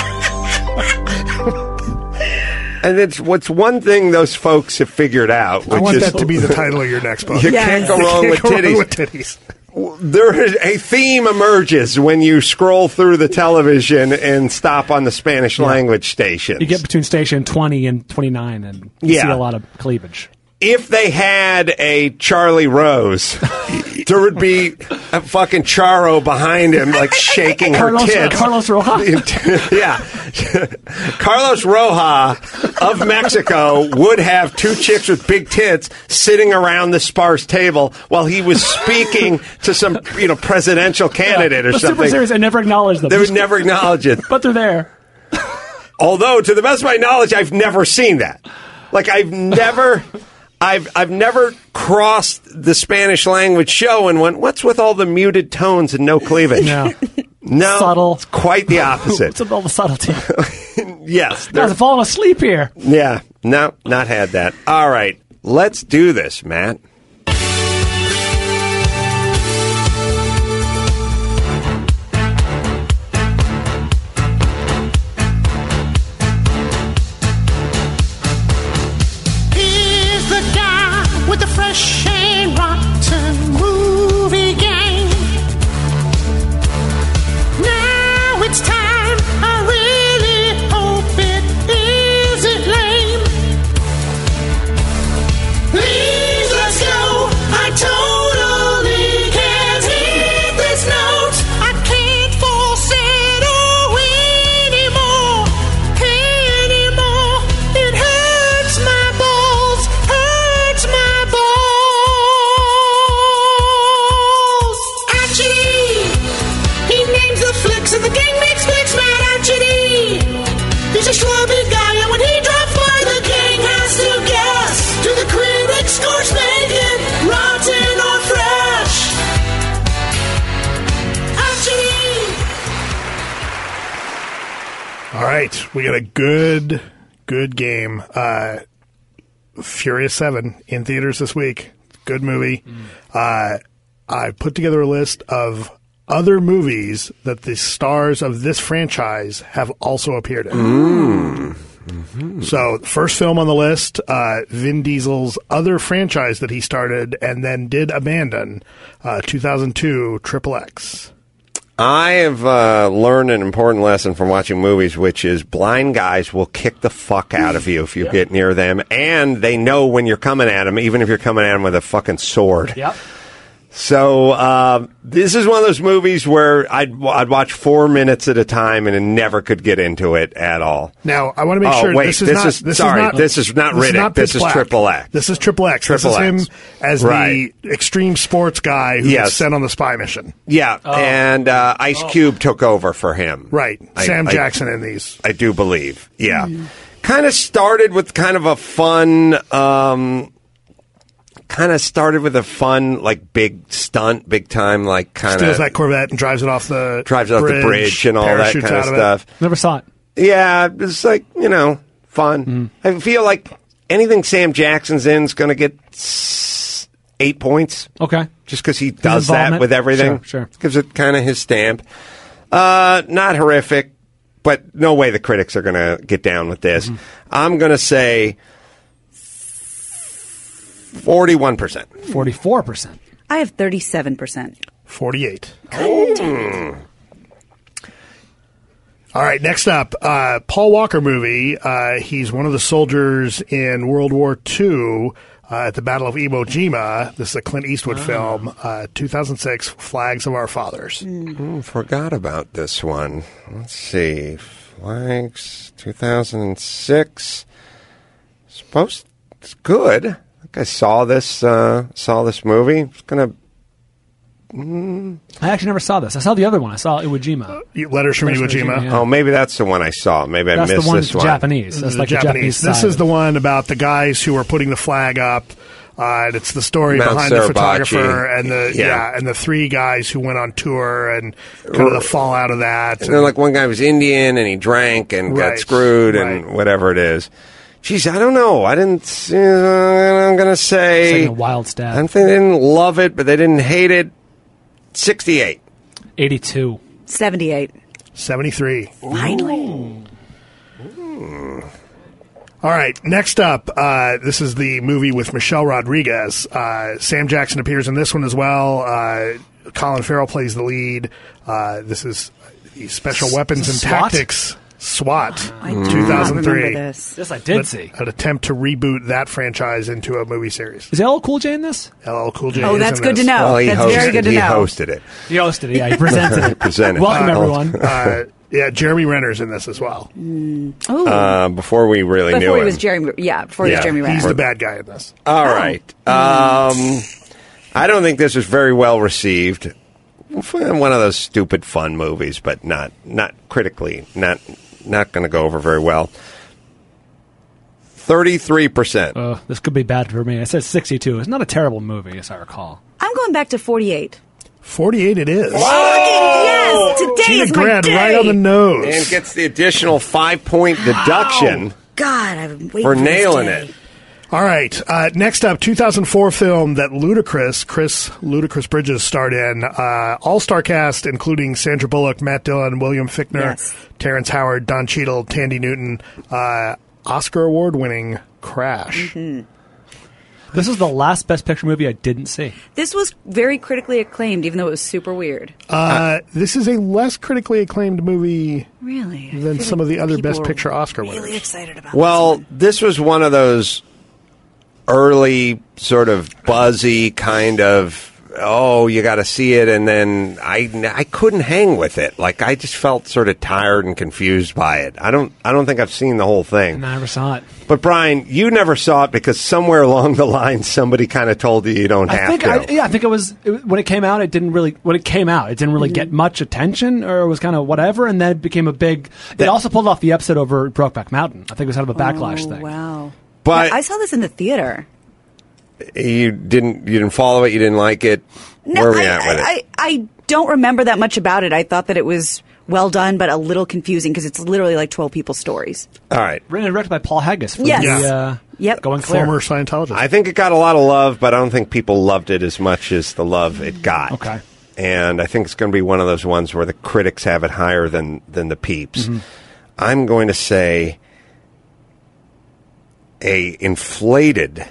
And it's what's one thing those folks have figured out. I want that to be the title of your next book. You can't go wrong with titties. There is a theme emerges when you scroll through the television and stop on the Spanish language station. You get between station 20 and 29 and you see a lot of cleavage. If they had a Charlie Rose, there would be a fucking Charo behind him, like shaking her tits. Carlos Roja. Yeah. Carlos Roja of Mexico would have two chicks with big tits sitting around the sparse table while he was speaking to some, presidential candidate or something. Super serious. I never acknowledge them. They would never acknowledge it. But they're there. Although, to the best of my knowledge, I've never seen that. Like, I've never crossed the Spanish language show and went, what's with all the muted tones and no cleavage? No. Subtle. It's quite the opposite. What's with all the subtlety? Yes. Guys are falling asleep here. Yeah. No, not had that. All right. Let's do this, Matt. Fresh and rotten movie game. Now it's time. I really hope it isn't lame. Please let's go. I totally can't hit this note. I can't falsetto anymore. It hurts my balls. Hurts my balls. And the gang makes flicks, Matt Archity. He's a schlubby guy, and when he drops by, the gang has to guess. Do the critics' scores make it rotten or fresh? Archity. All right, we got a good game. Furious 7 in theaters this week. Good movie. I put together a list of other movies that the stars of this franchise have also appeared in. Mm-hmm. So, the first film on the list, Vin Diesel's other franchise that he started and then did abandon, 2002, Triple X. I have learned an important lesson from watching movies, which is blind guys will kick the fuck out of you if you get near them, and they know when you're coming at them, even if you're coming at them with a fucking sword. Yep. So this is one of those movies where I'd watch 4 minutes at a time and never could get into it at all. Now, I want to make sure this is not Riddick. This is Triple X. This is Triple X. This is him as the extreme sports guy who was sent on the spy mission. Yeah, and Ice Cube took over for him. Right. Sam Jackson in these. I do believe. Yeah. Kind of started with kind of a fun... like big stunt, big time, like kind of steals that Corvette and drives it off the bridge and all that kind of stuff. Never saw it. Yeah, it's like fun. I feel like anything Sam Jackson's in is going to get 8 points. Okay, just because he does that with everything. Sure. Gives it kind of his stamp. Not horrific, but no way the critics are going to get down with this. I'm going to say 41%. 44%. I have 37%. 48. All right, next up, Paul Walker movie. He's one of the soldiers in World War II at the Battle of Iwo Jima. This is a Clint Eastwood film, 2006, Flags of Our Fathers. Forgot about this one. Let's see. Flags, 2006. It's good. I saw this movie. It's gonna. I actually never saw this. I saw the other one. I saw Iwo Jima. Letters from Iwo Jima. Yeah. Oh, maybe that's the one I saw. Maybe I missed this one. That's the one that's Japanese. That's like the Japanese This side. is the one about the guys who are putting the flag up. And it's the story Mount behind Suribachi. the photographer and the 3 guys who went on tour and kind of the fallout of that. And then like one guy was Indian and he drank and got screwed and whatever it is. Geez, I don't know. I'm going to say... It's like a wild stab. I think they didn't love it, but they didn't hate it. 68. 82. 78. 73. Finally. All right, next up, this is the movie with Michelle Rodriguez. Sam Jackson appears in this one as well. Colin Farrell plays the lead. This is the Special Weapons and SWAT? Tactics SWAT, I do 2003. not remember this. Yes, I did see. An attempt to reboot that franchise into a movie series. Is LL Cool J in this? LL Cool J. Oh, is that's in good to this. know. Well, That's very good to know. He hosted it. He hosted it. Yeah, he presented it. Welcome, everyone. Yeah, Jeremy Renner's in this as well. Before we really knew Before he him. was Jeremy. Yeah, before he was Jeremy Renner. He's the bad guy in this. All right. I don't think this was very well received. One of those stupid fun movies, but not critically, not going to go over very well. 33%. This could be bad for me. I said 62. It's not a terrible movie, as I recall. I'm going back to 48. 48 it is. Yes, today Gina is my Grant day. right on the nose. And gets the additional 5-point deduction God, I've been waiting for this nailing day. it. All right. Next up, 2004 film that Ludacris Bridges starred in. All-star cast, including Sandra Bullock, Matt Dillon, William Fichtner, Terrence Howard, Don Cheadle, Tandy Newton. Oscar Award-winning Crash. This is the last Best Picture movie I didn't see. This was very critically acclaimed, even though it was super weird. This is a less critically acclaimed movie Really? than some of the other people Best were Picture Oscar really winners. excited about Well, this was one of those early sort of buzzy kind of, you got to see it, and then I couldn't hang with it. Like I just felt sort of tired and confused by it. I don't think I've seen the whole thing. I never saw it. But Brian, you never saw it because somewhere along the line somebody kind of told you don't have to. I think it was when it came out. It didn't really get much attention, or it was kind of whatever. And then it became a big. They also pulled off the episode over Brokeback Mountain. I think it was kind of a backlash thing. Wow. But I saw this in the theater. you didn't follow it. You didn't like it. No, Where are we at with it? I don't remember that much about it. I thought that it was well done, but a little confusing because it's literally like 12 people's stories. All right. Written and directed by Paul Haggis. Yes. Yep. Going Clear. Former Scientologist. I think it got a lot of love, but I don't think people loved it as much as the love it got. Okay. And I think it's going to be one of those ones where the critics have it higher than the peeps. I'm going to say a inflated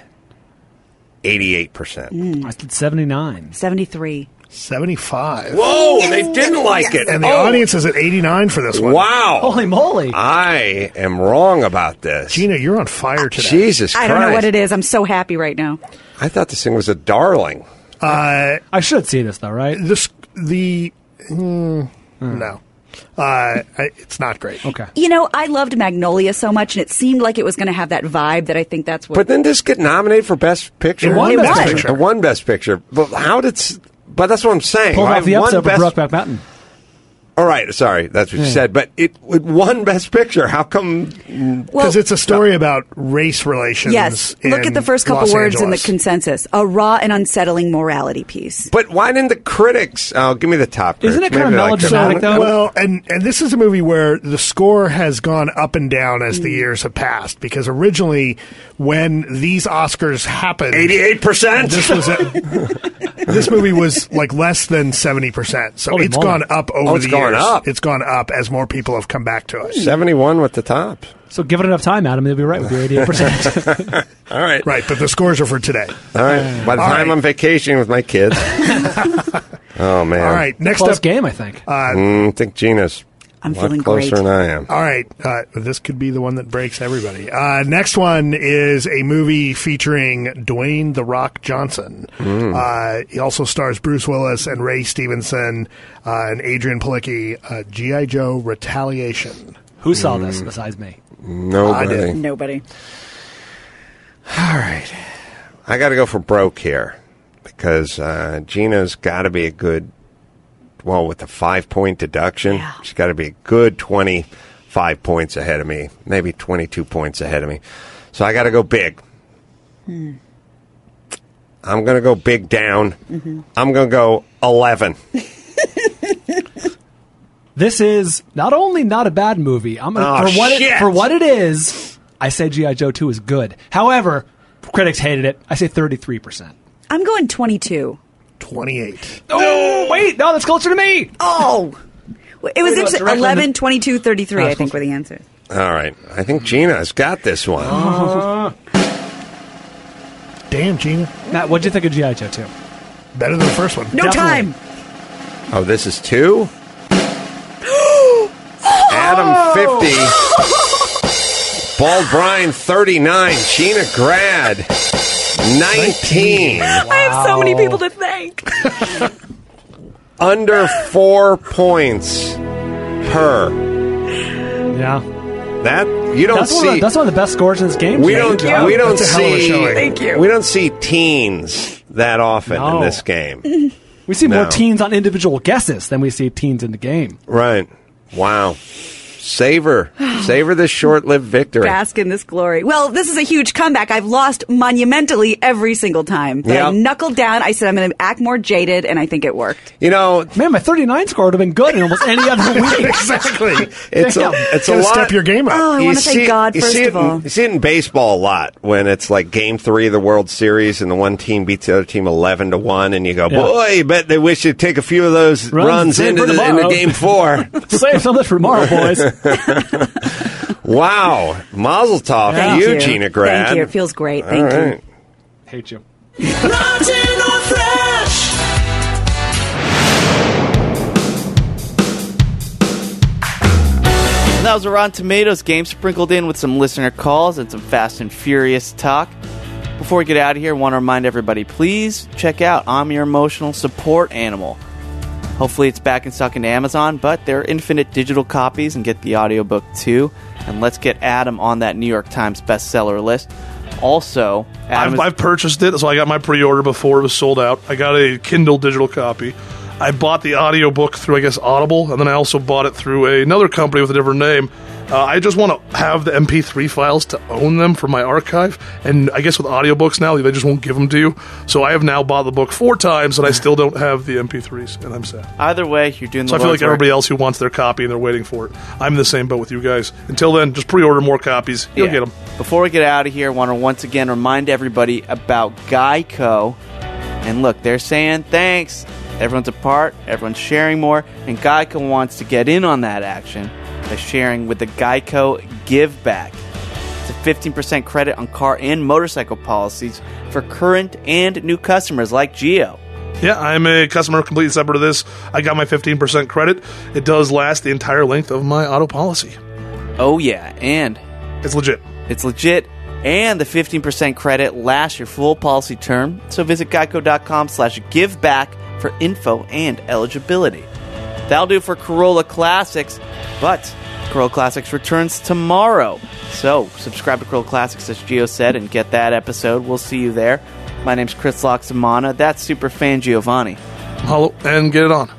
88%. I said 79. 73. 75. Whoa, they didn't like it. And the audience is at 89 for this one. Wow. Holy moly. I am wrong about this. Gina, you're on fire today. Jesus Christ. I don't know what it is. I'm so happy right now. I thought this thing was a darling. I should see this though, right? No. It's not great. Okay. You know, I loved Magnolia so much, and it seemed like it was going to have that vibe that I think that's what. But then this get nominated for Best Picture? It won Best Picture. It won Best Picture. But how did... But that's what I'm saying. Pulled right? off the episode for Best- Brokeback Mountain. All right, sorry, that's what you said. But it won Best Picture. How come? Because it's a story about race relations. Yes. Look in at the first couple Los words in the Angeles. consensus. A raw and unsettling morality piece. But why didn't the critics? Oh, give me the top. Isn't critics. it kind of Maybe they melodramatic, though? Well, and this is a movie where the score has gone up and down as the years have passed. Because originally, when these Oscars happened, 88%. This was this movie was like less than 70%. So Holy it's moly. gone up over Oh, it's the gone years. up. It's gone up as more people have come back to us. 71 with the top. So give it enough time, Adam. You'll be right with your 88%. All right. Right, but the scores are for today. All right. By the All time right. I'm vacationing with my kids. Oh, man. All right, next Close up. game, I think. I think Gina's I'm a lot feeling closer great. than I am. All right, this could be the one that breaks everybody. Next one is a movie featuring Dwayne "The Rock" Johnson. He also stars Bruce Willis and Ray Stevenson and Adrian Palicki. G.I. Joe: Retaliation. Who saw this besides me? Nobody. Nobody. All right. I got to go for broke here because Gina's got to be a good, well, with the 5-point deduction, she's got to be a good 25 points ahead of me, maybe 22 points ahead of me. So I got to go big. I'm going to go big down. I'm going to go 11. This is not only not a bad movie. I'm gonna, Oh, for what it is, I say G.I. Joe 2 is good. However, critics hated it. I say 33%. I'm going 22. 28. Oh, wait. No, that's closer to me. Oh. It was Wait, interesting. directly 11, 22, 33, I think, were the answers. All right. I think Gina's got this one. Damn, Gina. Matt, what'd you think of G.I. Joe 2? Better than the first one. No Definitely. time. Oh, this is 2? Adam 50. Bald Brian 39. Gina Grad 19. I have so many people to thank. Under 4 points per. Yeah. That you don't see. That's one of the best scores in this game. We Jay. don't. We don't That's a hell of a see. showing. Thank you. We don't see teens that often No. in this game. We see more No. teens on individual guesses than we see teens in the game. Right. Wow. Savor this short-lived victory. Bask in this glory. Well, this is a huge comeback. I've lost monumentally every single time. But I Yep. knuckled down. I said I'm going to act more jaded, and I think it worked. You know, Man, my 39 score would have been good in almost any other week. Exactly. it's a Gotta lot. step your game up. Oh, I You want to thank God, you first see of all. You see it in baseball a lot when it's like Game 3 of the World Series and the one team beats the other team 11-1, and you go, Yeah. boy, I bet they wish they'd take a few of those runs save into for the tomorrow. Game 4. Save some of this for tomorrow, boys. Wow. Mazel tov to Thank you. Gina Grad. Thank you. It feels great. All Thank you. right. Hate you. Rotten or fresh? And that was a Rotten Tomatoes game sprinkled in with some listener calls and some Fast and Furious talk. Before we get out of here, I want to remind everybody, please check out I'm Your Emotional Support Animal. Hopefully it's back in stock into Amazon, but there are infinite digital copies, and get the audiobook too. And let's get Adam on that New York Times bestseller list. Also, Adam I've purchased it, so I got my pre-order before it was sold out. I got a Kindle digital copy. I bought the audiobook through, I guess, Audible, and then I also bought it through another company with a different name. I just want to have the MP3 files to own them for my archive, and I guess with audiobooks now, they just won't give them to you. So I have now bought the book 4 times, and I still don't have the MP3s, and I'm sad. either way, you're doing the So I feel Lord's like work. everybody else who wants their copy and they're waiting for it. I'm in the same boat with you guys. Until then, just pre-order more copies. You'll get them. Before we get out of here, I want to once again remind everybody about Geico. And look, they're saying thanks. Everyone's apart, everyone's sharing more, and Geico wants to get in on that action by sharing with the Geico Give Back. It's a 15% credit on car and motorcycle policies for current and new customers like Gio. Yeah, I'm a customer completely separate of this. I got my 15% credit. It does last the entire length of my auto policy. Oh yeah, and it's legit. It's legit, And the 15% credit lasts your full policy term, so visit geico.com/giveback for info and eligibility. That'll do for Corolla Classics, but Corolla Classics returns tomorrow. So subscribe to Corolla Classics, as Gio said, and get that episode. We'll see you there. My name's Chris Loxamana. That's Superfan Giovanni. Hello, and get it on.